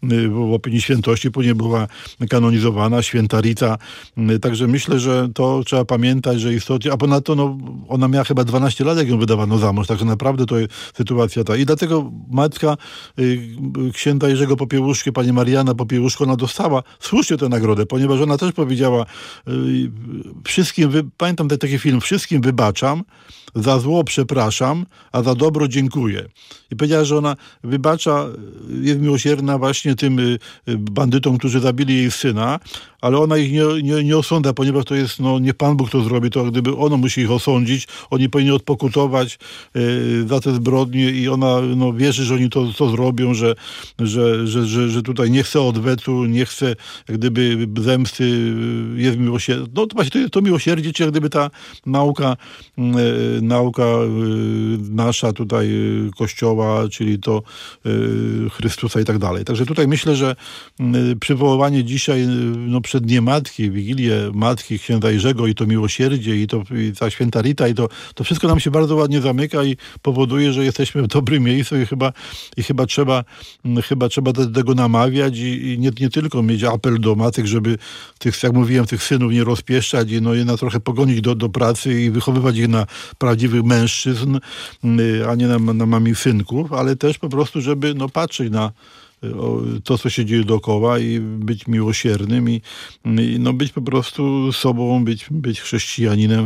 w opinii świętości, później była kanonizowana, święta Rita, także myślę, że to trzeba pamiętać, że istotnie, a ponadto no, ona miała chyba dwanaście lat, jak ją wydawano za mąż, także naprawdę to jest sytuacja ta. I dlatego matka y, księdza Jerzego Popiełuszki, pani Mariana Popiełuszko, ona dostała słusznie tę nagrodę, ponieważ ona też powiedziała y, wszystkim, wy, pamiętam ten taki film, wszystkim wybaczam, za zło przepraszam, a za dobro dziękuję. I powiedziała, że ona wybacza, jest miłosierna właśnie tym bandytom, którzy zabili jej syna, ale ona ich nie, nie, nie osądza, ponieważ to jest, no nie Pan Bóg to zrobi, to gdyby ono musi ich osądzić, oni powinni odpokutować y, za te zbrodnie i ona no, wierzy, że oni to, to zrobią, że, że, że, że, że tutaj nie chce odwetu, nie chce jak gdyby zemsty, jest miłosierdzie. No to właśnie to, to miłosierdzie, czy jak gdyby ta nauka, y, nauka y, nasza tutaj y, Kościoła, czyli to y, Chrystusa i tak dalej. Także tutaj myślę, że y, przywoływanie dzisiaj y, no, przed Dniem Matki, Wigilię Matki Księdza Jerzego i to miłosierdzie i, to, i ta święta Rita i to, to wszystko nam się bardzo ładnie zamyka i powoduje, że jesteśmy w dobrym miejscu i chyba, i chyba trzeba y, chyba trzeba do tego namawiać i, i nie, nie tylko mieć apel do matek, żeby tych, jak mówiłem, tych synów nie rozpieszczać i no, je na trochę pogonić do, do pracy i wychowywać ich na prawdziwych mężczyzn, y, a nie na, na mami synków, ale też po prostu, żeby no, patrzeć na to, co się dzieje dookoła i być miłosiernym i, i no, być po prostu sobą, być, być chrześcijaninem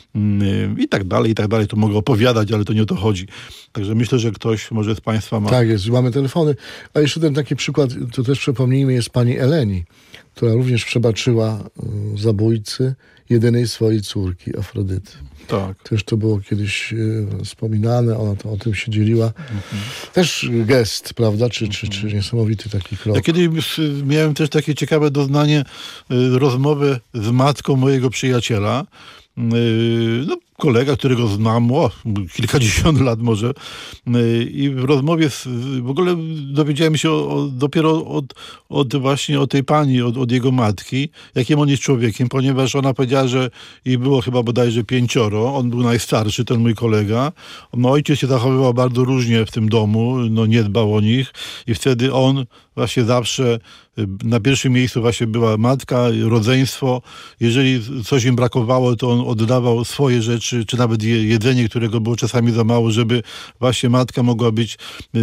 i tak dalej, i tak dalej. To mogę opowiadać, ale to nie o to chodzi. Także myślę, że ktoś może z Państwa ma... Tak jest, mamy telefony. A jeszcze ten taki przykład, to też przypomnijmy, jest pani Eleni, która również przebaczyła zabójcy jedynej swojej córki, Afrodyty. Tak. Też to było kiedyś e, wspominane, ona to o tym się dzieliła. Mhm. Też gest, prawda? Czy, mhm. czy, czy niesamowity taki krok. Ja kiedyś miałem też takie ciekawe doznanie, y, rozmowę z matką mojego przyjaciela, y, no, kolega, którego znam o, kilkadziesiąt lat może i w rozmowie z, w ogóle dowiedziałem się o, o, dopiero od, od właśnie o tej pani, od, od jego matki, jakim on jest człowiekiem, ponieważ ona powiedziała, że ich było chyba bodajże pięcioro, on był najstarszy, ten mój kolega. No, ojciec się zachowywał bardzo różnie w tym domu, no nie dbał o nich i wtedy on właśnie zawsze na pierwszym miejscu właśnie była matka, rodzeństwo. Jeżeli coś im brakowało, to on oddawał swoje rzeczy, czy nawet jedzenie, którego było czasami za mało, żeby właśnie matka mogła być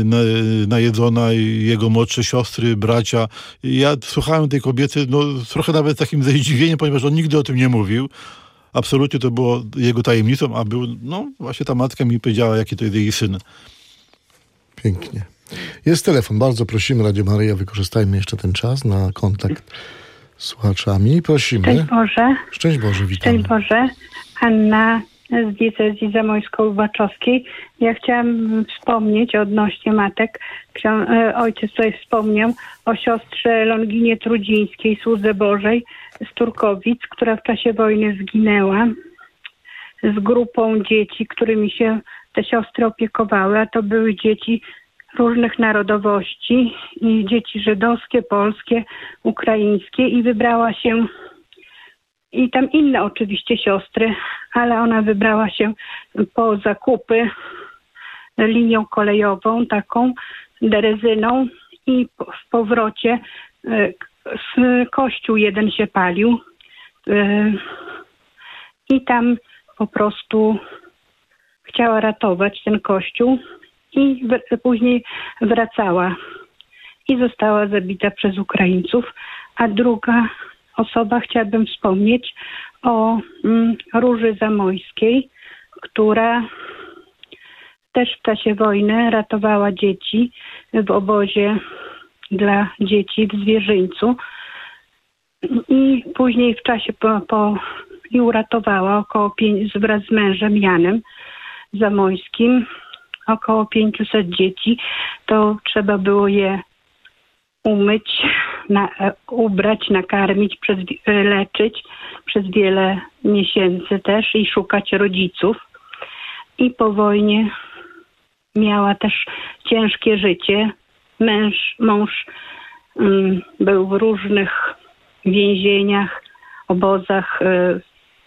najedzona i jego młodsze siostry, bracia. I ja słuchałem tej kobiety, no trochę nawet z takim zdziwieniem, ponieważ on nigdy o tym nie mówił. Absolutnie to było jego tajemnicą, a był, no właśnie ta matka mi powiedziała, jaki to jest jej syn. Pięknie. Jest telefon, bardzo prosimy, Radio Maryja, wykorzystajmy jeszcze ten czas na kontakt z słuchaczami. Prosimy. Szczęść Boże. Szczęść Boże, witamy. Szczęść Boże. Anna z diecezji zamojsko-lubaczowskiej. Ja chciałam wspomnieć odnośnie matek. Ojciec tutaj wspomniał o siostrze Longinie Trudzińskiej, słudze Bożej z Turkowic, która w czasie wojny zginęła z grupą dzieci, którymi się te siostry opiekowały, a to były dzieci różnych narodowości i dzieci żydowskie, polskie, ukraińskie i wybrała się i tam inne oczywiście siostry, ale ona wybrała się po zakupy linią kolejową, taką derezyną i w powrocie kościół jeden się palił i tam po prostu chciała ratować ten kościół i w, później wracała i została zabita przez Ukraińców, a druga osoba, chciałabym wspomnieć o mm, Róży Zamojskiej, która też w czasie wojny ratowała dzieci w obozie dla dzieci w Zwierzyńcu i później w czasie po, po i uratowała około pięć, wraz z mężem Janem Zamojskim około pięciuset dzieci. To trzeba było je umyć, na, ubrać, nakarmić, przez, leczyć przez wiele miesięcy też i szukać rodziców. I po wojnie miała też ciężkie życie. Męż, mąż um, był w różnych więzieniach, obozach y,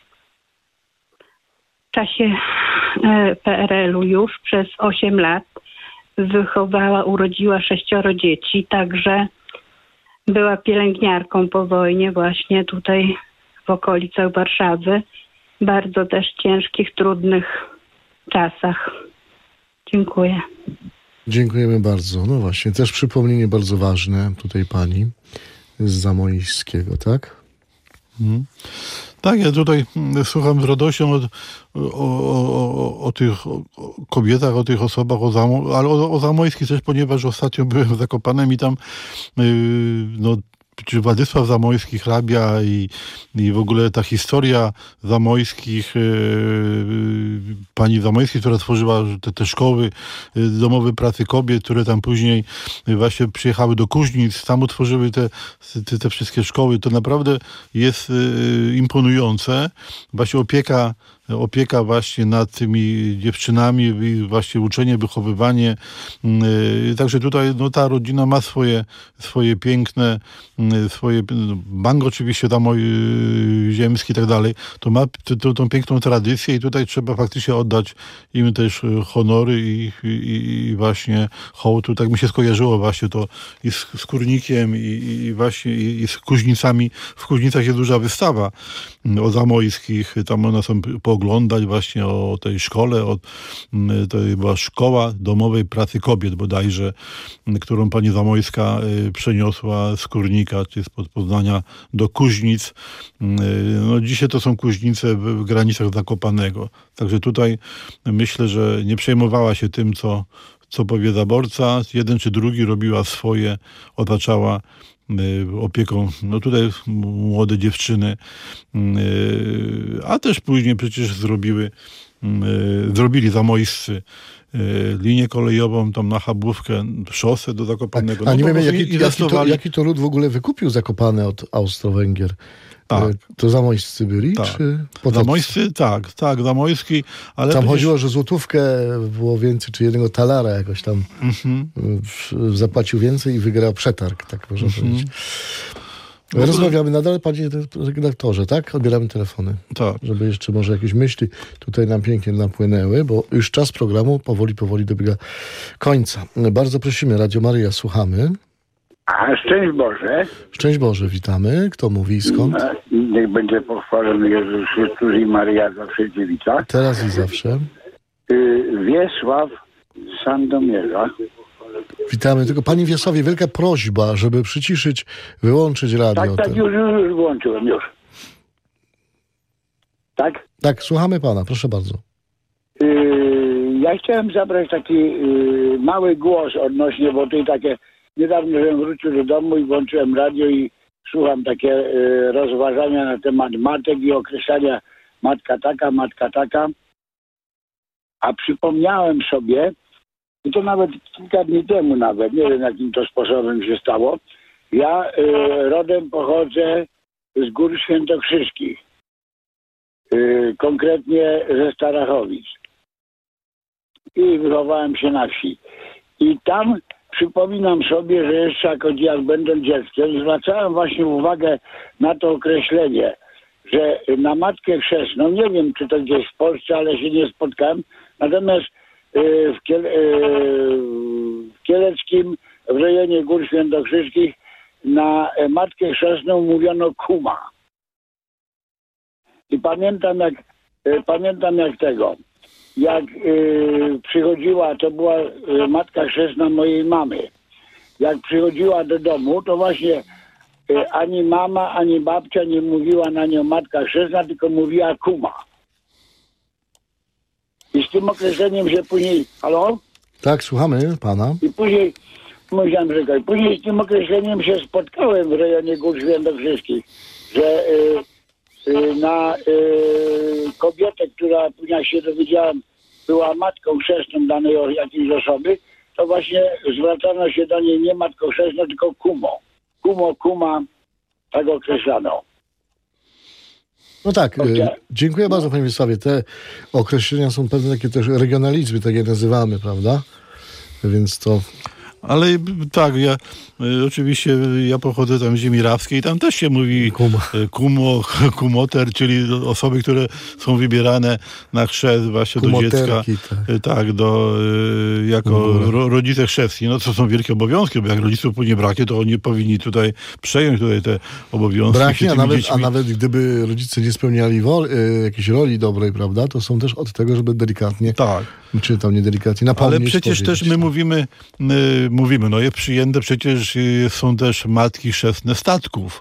w czasie P R L-u już przez osiem lat. Wychowała, urodziła sześcioro dzieci, także była pielęgniarką po wojnie właśnie tutaj w okolicach Warszawy. Bardzo też ciężkich, trudnych czasach. Dziękuję. Dziękujemy bardzo. No właśnie, też przypomnienie bardzo ważne tutaj pani z Zamojskiego, tak? Mhm. Tak, ja tutaj słucham z radością o, o, o, o tych o kobietach, o tych osobach, o Zamo, ale o, o Zamojskich też, ponieważ ostatnio byłem w Zakopanem i tam yy, no, czy Władysław Zamoyski, hrabia i, i w ogóle ta historia Zamoyskich, yy, pani Zamoyskiej, która tworzyła te, te szkoły yy, domowe pracy kobiet, które tam później yy, właśnie przyjechały do Kuźnic, tam utworzyły te, te, te wszystkie szkoły, to naprawdę jest yy, imponujące. Właśnie opieka opieka właśnie nad tymi dziewczynami i właśnie uczenie, wychowywanie. Także tutaj no, ta rodzina ma swoje, swoje piękne, swoje, bank oczywiście tam ziemski i tak dalej, to ma t- tą piękną tradycję i tutaj trzeba faktycznie oddać im też honory i, i, i właśnie hołd. Tak mi się skojarzyło właśnie to i z, z Kurnikiem i, i właśnie i, i z Kuźnicami. W Kuźnicach jest duża wystawa o Zamoyskich, tam one są pooglądać właśnie o tej szkole, o, to była szkoła domowej pracy kobiet bodajże, którą pani Zamoyska przeniosła z Kurnika, czy spod Poznania do Kuźnic. No dzisiaj to są Kuźnice w granicach Zakopanego. Także tutaj myślę, że nie przejmowała się tym, co, co powie zaborca. Jeden czy drugi robiła swoje, otaczała opieką, no tutaj młode dziewczyny, a też później przecież zrobiły, zrobili Zamoyscy linię kolejową tam na Chabówkę, szosę do Zakopanego. A no, nie wiemy, jaki, jaki, to, jaki to lud w ogóle wykupił Zakopane od Austro-Węgier? Tak. To Zamoyscy byli? Tak. Czy Zamoyscy, tak, tak, Zamoyski, ale... Tam przecież... chodziło, że złotówkę było więcej, czy jednego talara jakoś tam mm-hmm. zapłacił więcej i wygrał przetarg, tak można mm-hmm. powiedzieć. Rozmawiamy nadal, panie redaktorze, tak? Odbieramy telefony. Tak. Żeby jeszcze może jakieś myśli tutaj nam pięknie napłynęły, bo już czas programu powoli, powoli dobiega końca. Bardzo prosimy, Radio Maryja, słuchamy. A, szczęść Boże. Szczęść Boże, witamy. Kto mówi i skąd? Niech będzie pochwalony Jezus Chrystus i Maria zawsze dziewica. Teraz i zawsze. Wiesław z Sandomierza. Witamy. Tylko pani Wiesławie, wielka prośba, żeby przyciszyć, wyłączyć radio. Tak, tak, ten. już, już, już włączyłem, już. Tak? Tak, słuchamy pana, proszę bardzo. Yy, ja chciałem zabrać taki yy, mały głos odnośnie, bo tutaj takie, niedawno żebym wrócił do domu i włączyłem radio i słucham takie yy, rozważania na temat matek i określania matka taka, matka taka. A przypomniałem sobie, i to nawet kilka dni temu nawet, nie wiem jakim to sposobem się stało, ja y, rodem pochodzę z Gór Świętokrzyskich, y, konkretnie ze Starachowic. I wychowałem się na wsi. I tam przypominam sobie, że jeszcze jako jak będąc dzieckiem, zwracałem właśnie uwagę na to określenie, że na matkę chrzestną, nie wiem czy to gdzieś w Polsce, ale się nie spotkałem, natomiast W, Kiel, w Kieleckim, w rejonie Gór Świętokrzyskich na matkę chrzestną mówiono kuma. I pamiętam jak pamiętam jak tego, jak y, przychodziła, to była y, matka chrzestna mojej mamy. Jak przychodziła do domu, to właśnie y, ani mama, ani babcia nie mówiła na nią matka chrzestna, tylko mówiła kuma. I z tym określeniem się później... Halo? Tak, słuchamy pana. I później... Musiałem czekać. Później z tym określeniem się spotkałem w rejonie Gór Świętokrzyskich, że y, y, na y, kobietę, która później się dowiedziałem, była matką chrzestną danej jakiejś osoby, to właśnie zwracano się do niej nie matką chrzestną, tylko kumo. Kumo, kuma, tak określano. No tak, okay. Dziękuję bardzo panie Wiesławie. Te określenia są pewne takie też regionalizmy, tak je nazywamy, prawda? Więc to... Ale tak, ja y, oczywiście ja pochodzę tam z ziemi rawskiej i tam też się mówi Kuma. kumo, kumoter, czyli osoby, które są wybierane na chrzest właśnie do dziecka. Tak, tak do, y, jako ro, rodzice chrzestni. No to są wielkie obowiązki, bo jak rodziców później braknie, to oni powinni tutaj przejąć tutaj te obowiązki. Braknie, a nawet, a nawet gdyby rodzice nie spełniali wol, y, jakiejś roli dobrej, prawda, to są też od tego, żeby delikatnie, tak. czy tam niedelikatnie napomnieć. Ale przecież też my mówimy, my mówimy, no jest przyjęte, przecież są też matki chrzestne statków.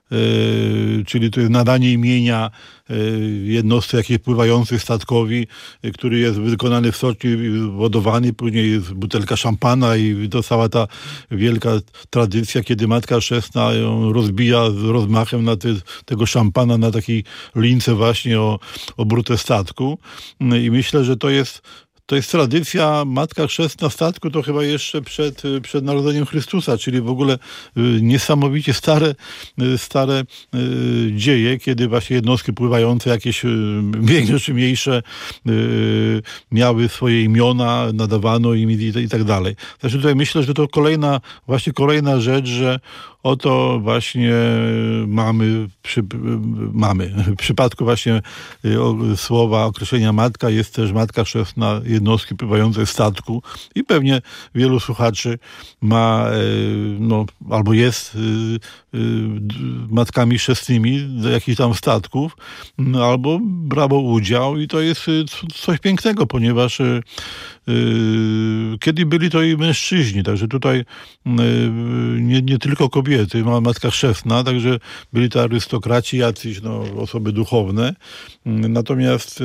Yy, czyli to jest nadanie imienia yy, jednostce jakiejś pływającej statkowi, yy, który jest wykonany w stoczni wodowany, później jest butelka szampana i to cała ta wielka tradycja, kiedy Matka Chrzestna ją rozbija z rozmachem na te, tego szampana na takiej lince właśnie o obrotę statku. Yy, I myślę, że to jest To jest tradycja, Matka Chrzestna statku to chyba jeszcze przed, przed narodzeniem Chrystusa, czyli w ogóle niesamowicie stare, stare dzieje, kiedy właśnie jednostki pływające, jakieś większe czy mniejsze, miały swoje imiona, nadawano im i tak dalej. Znaczy tutaj myślę, że to kolejna, właśnie kolejna rzecz, że oto właśnie mamy, przy, mamy. W przypadku właśnie słowa, określenia matka jest też Matka Chrzestna jednostki pływającej w statku i pewnie wielu słuchaczy ma, no, albo jest matkami chrzestnymi jakichś tam statków, albo brało udział i to jest coś pięknego, ponieważ kiedy byli to i mężczyźni, także tutaj nie, nie tylko kobiety, Matka Chrzestna, także byli to arystokraci, jacyś no, osoby duchowne, natomiast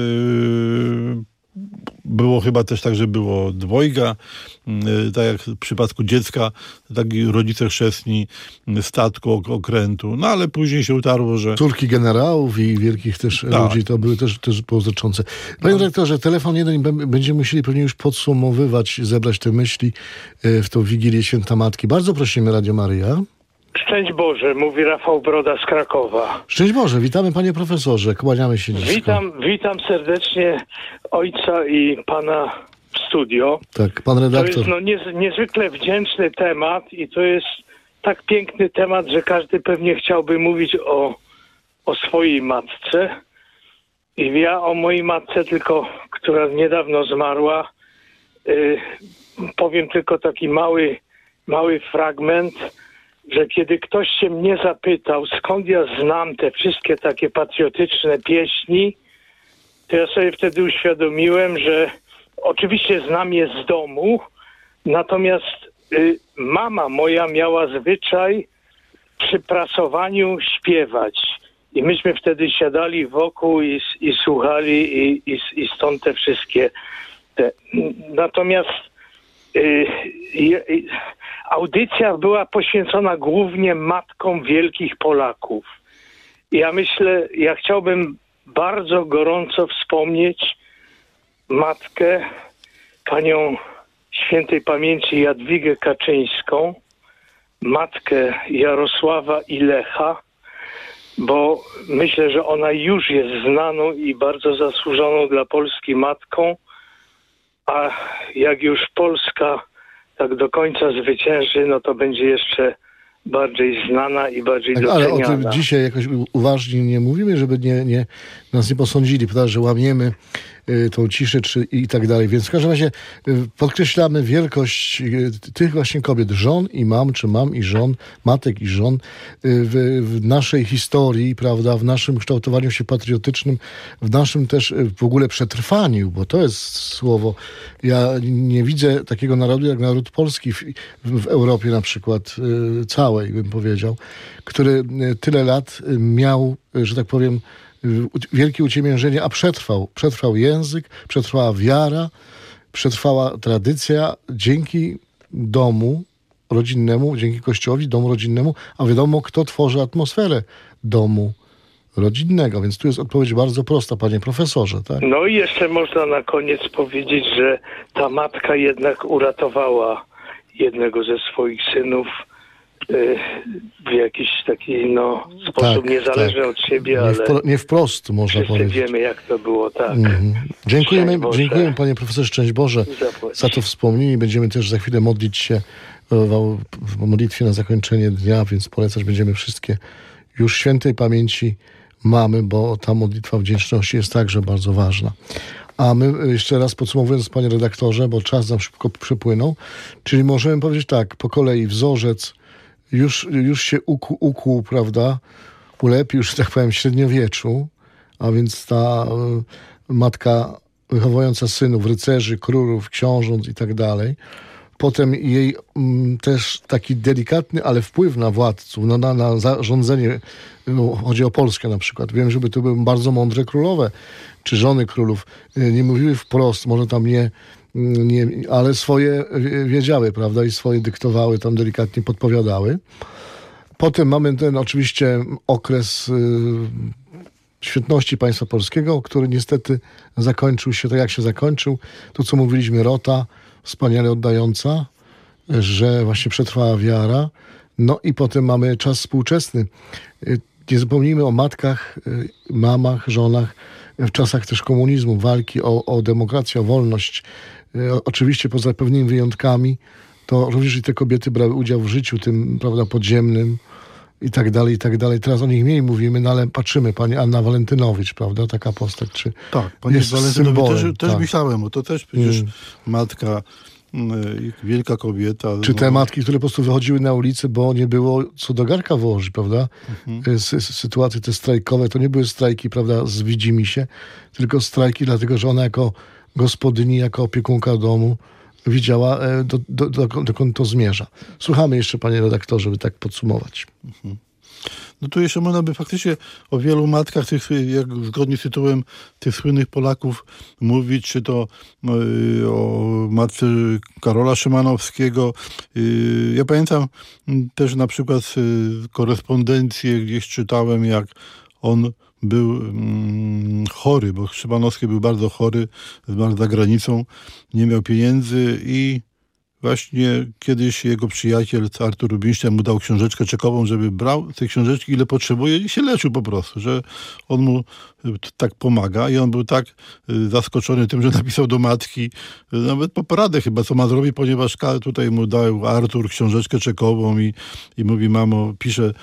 było chyba też tak, że było dwojga, tak jak w przypadku dziecka, tak i rodzice chrzestni statku, okrętu, no ale później się utarło, że... Córki generałów i wielkich też tak. ludzi, to były też, też było znaczące. Panie dyrektorze, telefon jeden, będziemy musieli pewnie już podsumowywać, zebrać te myśli w tą Wigilię Święta Matki. Bardzo prosimy, Radio Maryja. Szczęść Boże, mówi Rafał Broda z Krakowa. Szczęść Boże, witamy panie profesorze, kłaniamy się nisko. Witam, witam serdecznie ojca i pana w studio. Tak, pan redaktor. To jest no, niez, niezwykle wdzięczny temat i to jest tak piękny temat, że każdy pewnie chciałby mówić o, o swojej matce. I ja o mojej matce tylko, która niedawno zmarła, yy, powiem tylko taki mały, mały fragment, że kiedy ktoś się mnie zapytał, skąd ja znam te wszystkie takie patriotyczne pieśni, to ja sobie wtedy uświadomiłem, że oczywiście znam je z domu, natomiast y, mama moja miała zwyczaj przy prasowaniu śpiewać. I myśmy wtedy siadali wokół i, i słuchali i, i, i stąd te wszystkie. Te. Natomiast y, y, audycja była poświęcona głównie matkom wielkich Polaków. Ja myślę, ja chciałbym bardzo gorąco wspomnieć matkę, panią świętej pamięci Jadwigę Kaczyńską, matkę Jarosława i Lecha, bo myślę, że ona już jest znaną i bardzo zasłużoną dla Polski matką, a jak już Polska tak do końca zwycięży, no to będzie jeszcze bardziej znana i bardziej tak, doceniana. Ale o tym dzisiaj jakoś uważnie nie mówimy, żeby nie, nie, nas nie posądzili, prawda, że łamiemy y, tą ciszę czy, i tak dalej. Więc w każdym razie y, podkreślamy wielkość y, tych właśnie kobiet, żon i mam, czy mam i żon, matek i żon y, w, w naszej historii, prawda, w naszym kształtowaniu się patriotycznym, w naszym też y, w ogóle przetrwaniu, bo to jest słowo. Ja nie widzę takiego narodu jak naród polski w, w Europie na przykład y, całej, bym powiedział, który y, tyle lat y, miał, y, że tak powiem, wielkie uciemiężenie, a przetrwał. Przetrwał język, przetrwała wiara, przetrwała tradycja dzięki domu rodzinnemu, dzięki kościołowi, domu rodzinnemu, a wiadomo, kto tworzy atmosferę domu rodzinnego. Więc tu jest odpowiedź bardzo prosta, panie profesorze. Tak? No i jeszcze można na koniec powiedzieć, że ta matka jednak uratowała jednego ze swoich synów w jakiś taki no, sposób tak, niezależny tak. od siebie, nie ale wpro, nie wprost można powiedzieć. Wiemy, jak to było, tak. Mm-hmm. Dziękujemy, dziękujemy panie profesorze, szczęść Boże Zapłać. za to wspomnienie. Będziemy też za chwilę modlić się w modlitwie na zakończenie dnia, więc polecać będziemy wszystkie już świętej pamięci mamy, bo ta modlitwa wdzięczności jest także bardzo ważna. A my jeszcze raz podsumowując, panie redaktorze, bo czas nam szybko przepłynął, czyli możemy powiedzieć tak, po kolei wzorzec już, już się ukuł, ukuł, prawda, ulepił już, tak powiem, w średniowieczu, a więc ta y, matka wychowująca synów, rycerzy, królów, książąt i tak dalej. potem jej m, też taki delikatny, ale wpływ na władców, na, na, na zarządzanie, no, chodzi o Polskę na przykład. Wiem, żeby to były bardzo mądre królowe, czy żony królów. Nie mówiły wprost, może tam nie, nie ale swoje wiedziały, prawda, i swoje dyktowały, tam delikatnie podpowiadały. Potem mamy ten oczywiście okres y, świetności państwa polskiego, który niestety zakończył się tak, jak się zakończył. To, co mówiliśmy, Rota, wspaniale oddająca, że właśnie przetrwała wiara. No i potem mamy czas współczesny. Nie zapomnijmy o matkach, mamach, żonach w czasach też komunizmu, walki o, o demokrację, o wolność. Oczywiście poza pewnymi wyjątkami, to również i te kobiety brały udział w życiu tym, prawda, podziemnym i tak dalej, i tak dalej. Teraz o nich mniej mówimy, no ale patrzymy, pani Anna Walentynowicz, prawda, taka postać, czy tak, pani jest Walentynowicz też, też tak. myślałem, bo to też przecież mm. matka, wielka kobieta. Czy no. te matki, które po prostu wychodziły na ulicę, bo nie było co do garka włożyć, prawda? Mhm. Sy- sytuacje te strajkowe, to nie były strajki, prawda, z widzimisię, tylko strajki dlatego, że ona jako gospodyni, jako opiekunka domu widziała, do, do, do, dokąd to zmierza. Słuchamy jeszcze, panie redaktorze, by tak podsumować. Mhm. No tu jeszcze można by faktycznie o wielu matkach, tych, jak zgodnie z tytułem tych słynnych Polaków mówić, czy to yy, o matce Karola Szymanowskiego. Yy, ja pamiętam też na przykład yy, korespondencję, gdzieś czytałem, jak on był mm, chory, bo Szymanowski był bardzo chory, zmarł za granicą, nie miał pieniędzy i właśnie kiedyś jego przyjaciel Artur Rubinstein mu dał książeczkę czekową, żeby brał te książeczki, ile potrzebuje i się leczył po prostu, że on mu tak pomaga i on był tak zaskoczony tym, że napisał do matki, nawet po poradę chyba, co ma zrobić, ponieważ tutaj mu dał Artur książeczkę czekową i, i mówi, mamo, pisze,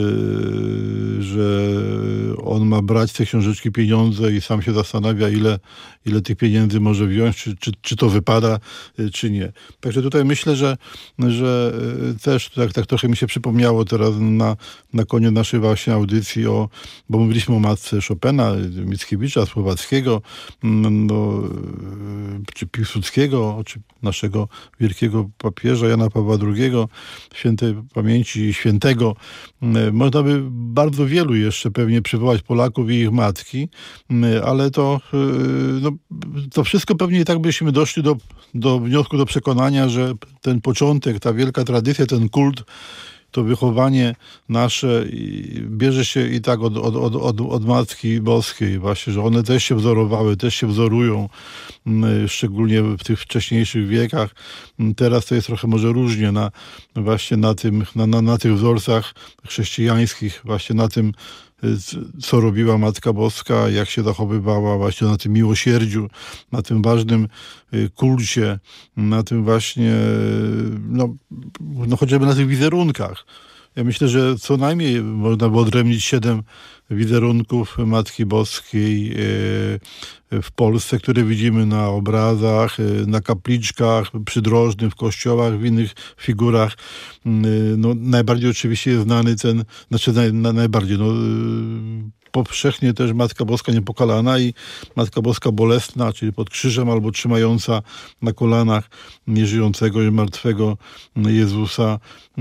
Yy, że on ma brać z tej książeczki pieniądze i sam się zastanawia, ile, ile tych pieniędzy może wziąć, czy, czy, czy to wypada, yy, czy nie. Także tutaj myślę, że, że yy, też tak, tak trochę mi się przypomniało teraz na, na koniec naszej właśnie audycji, o, bo mówiliśmy o matce Chopina, Mickiewicza, Słowackiego, no, czy Piłsudskiego, czy naszego wielkiego papieża Jana Pawła drugiego, świętej pamięci, świętego. Można by bardzo wielu jeszcze pewnie przywołać Polaków i ich matki, ale to, no, to wszystko pewnie i tak byśmy doszli do, do wniosku, do przekonania, że ten początek, ta wielka tradycja, ten kult, to wychowanie nasze bierze się i tak od, od, od, od, od Matki Boskiej właśnie, że one też się wzorowały, też się wzorują, szczególnie w tych wcześniejszych wiekach. Teraz to jest trochę może różnie na, właśnie na, tym, na, na, na tych wzorcach chrześcijańskich, właśnie na tym, co robiła Matka Boska, jak się zachowywała właśnie na tym miłosierdziu, na tym ważnym kulcie, na tym właśnie, no, no chociażby na tych wizerunkach. Ja myślę, że co najmniej można by odrębnić siedem wizerunków Matki Boskiej w Polsce, które widzimy na obrazach, na kapliczkach przydrożnych, w kościołach, w innych figurach. No, najbardziej oczywiście jest znany ten, znaczy naj, na, najbardziej, no, powszechnie też Matka Boska Niepokalana i Matka Boska Bolesna, czyli pod krzyżem albo trzymająca na kolanach nieżyjącego i martwego Jezusa.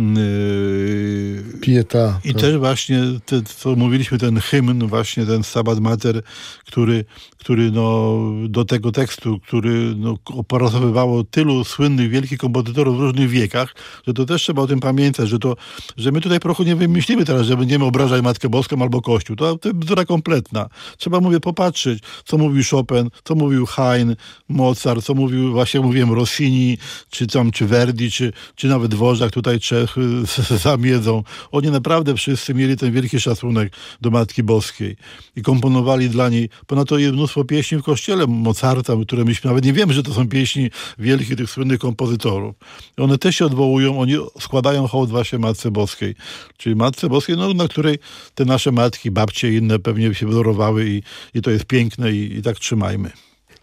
Pieta. I też właśnie, te, co mówiliśmy, ten hymn, właśnie ten Stabat Mater, który, który no, do tego tekstu, który no, opracowywało tylu słynnych, wielkich kompozytorów w różnych wiekach, że to też trzeba o tym pamiętać, że, to, że my tutaj prochu nie wymyślimy teraz, że będziemy obrażać Matkę Boską albo Kościół. To, to jest bzdura kompletna. Trzeba, mówię, popatrzeć, co mówił Chopin, co mówił Haydn, Mozart, co mówił, właśnie mówiłem, Rossini, czy tam, czy Verdi, czy, czy nawet Dworzak, tutaj Czech zamiedzą. Oni naprawdę wszyscy mieli ten wielki szacunek do Matki Boskiej i komponowali dla niej. Ponadto jest mnóstwo pieśni w kościele Mozarta, które myśmy nawet nie wiemy, że to są pieśni wielkich tych słynnych kompozytorów. I one też się odwołują, oni składają hołd właśnie Matce Boskiej. Czyli Matce Boskiej, no, na której te nasze matki, babcie i inne pewnie się wzorowały i, i to jest piękne i, i tak trzymajmy.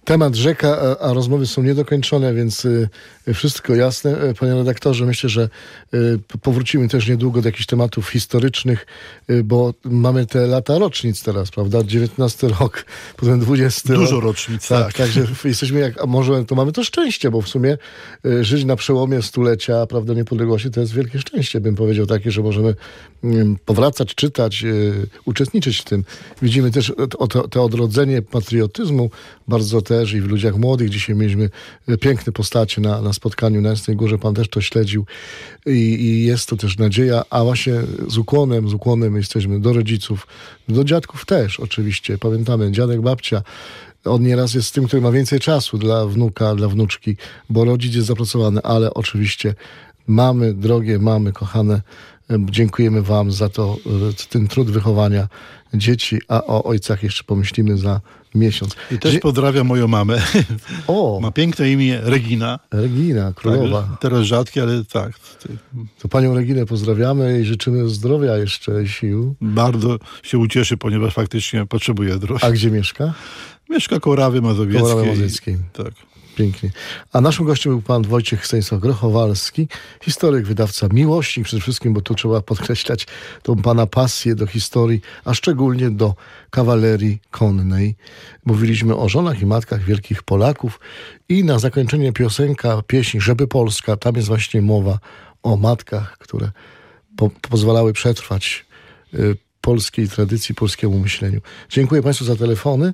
Temat rzeka, a, a rozmowy są niedokończone, więc y, wszystko jasne. Panie redaktorze, myślę, że y, powrócimy też niedługo do jakichś tematów historycznych, y, bo mamy te lata rocznic teraz, prawda? dziewiętnasty rok, potem dwudziesty Dużo rok. rocznic, tak. tak. Także jesteśmy jak, a może to mamy to szczęście, bo w sumie y, żyć na przełomie stulecia, prawda, niepodległości to jest wielkie szczęście, bym powiedział takie, że możemy y, powracać, czytać, y, uczestniczyć w tym. Widzimy też o, to, to odrodzenie patriotyzmu bardzo też i w ludziach młodych. Dzisiaj mieliśmy piękne postacie na, na spotkaniu na Jasnej Górze. Pan też to śledził I, i jest to też nadzieja, a właśnie z ukłonem, z ukłonem jesteśmy do rodziców, do dziadków też oczywiście. Pamiętamy, dziadek, babcia, on nieraz jest tym, który ma więcej czasu dla wnuka, dla wnuczki, bo rodzic jest zapracowany, ale oczywiście mamy, drogie mamy, kochane, dziękujemy wam za to, ten trud wychowania dzieci, a o ojcach jeszcze pomyślimy za miesiąc. I też Dzie- pozdrawiam moją mamę. O! Ma piękne imię Regina. Regina, królowa. Tak, teraz rzadkie, ale tak. To panią Reginę pozdrawiamy i życzymy zdrowia jeszcze i sił. Bardzo się ucieszy, ponieważ faktycznie potrzebuje zdrowia. A gdzie mieszka? Mieszka koło Rawy Mazowieckiej. Koło Rawy Mazowieckiej. Tak. Pięknie. A naszym gościem był pan Wojciech Stanisław Grochowalski, historyk, wydawca, miłośnik przede wszystkim, bo tu trzeba podkreślać tą pana pasję do historii, a szczególnie do kawalerii konnej. Mówiliśmy o żonach i matkach wielkich Polaków i na zakończenie piosenka, pieśń Żeby Polska, tam jest właśnie mowa o matkach, które po- pozwalały przetrwać y, polskiej tradycji, polskiemu myśleniu. Dziękuję państwu za telefony.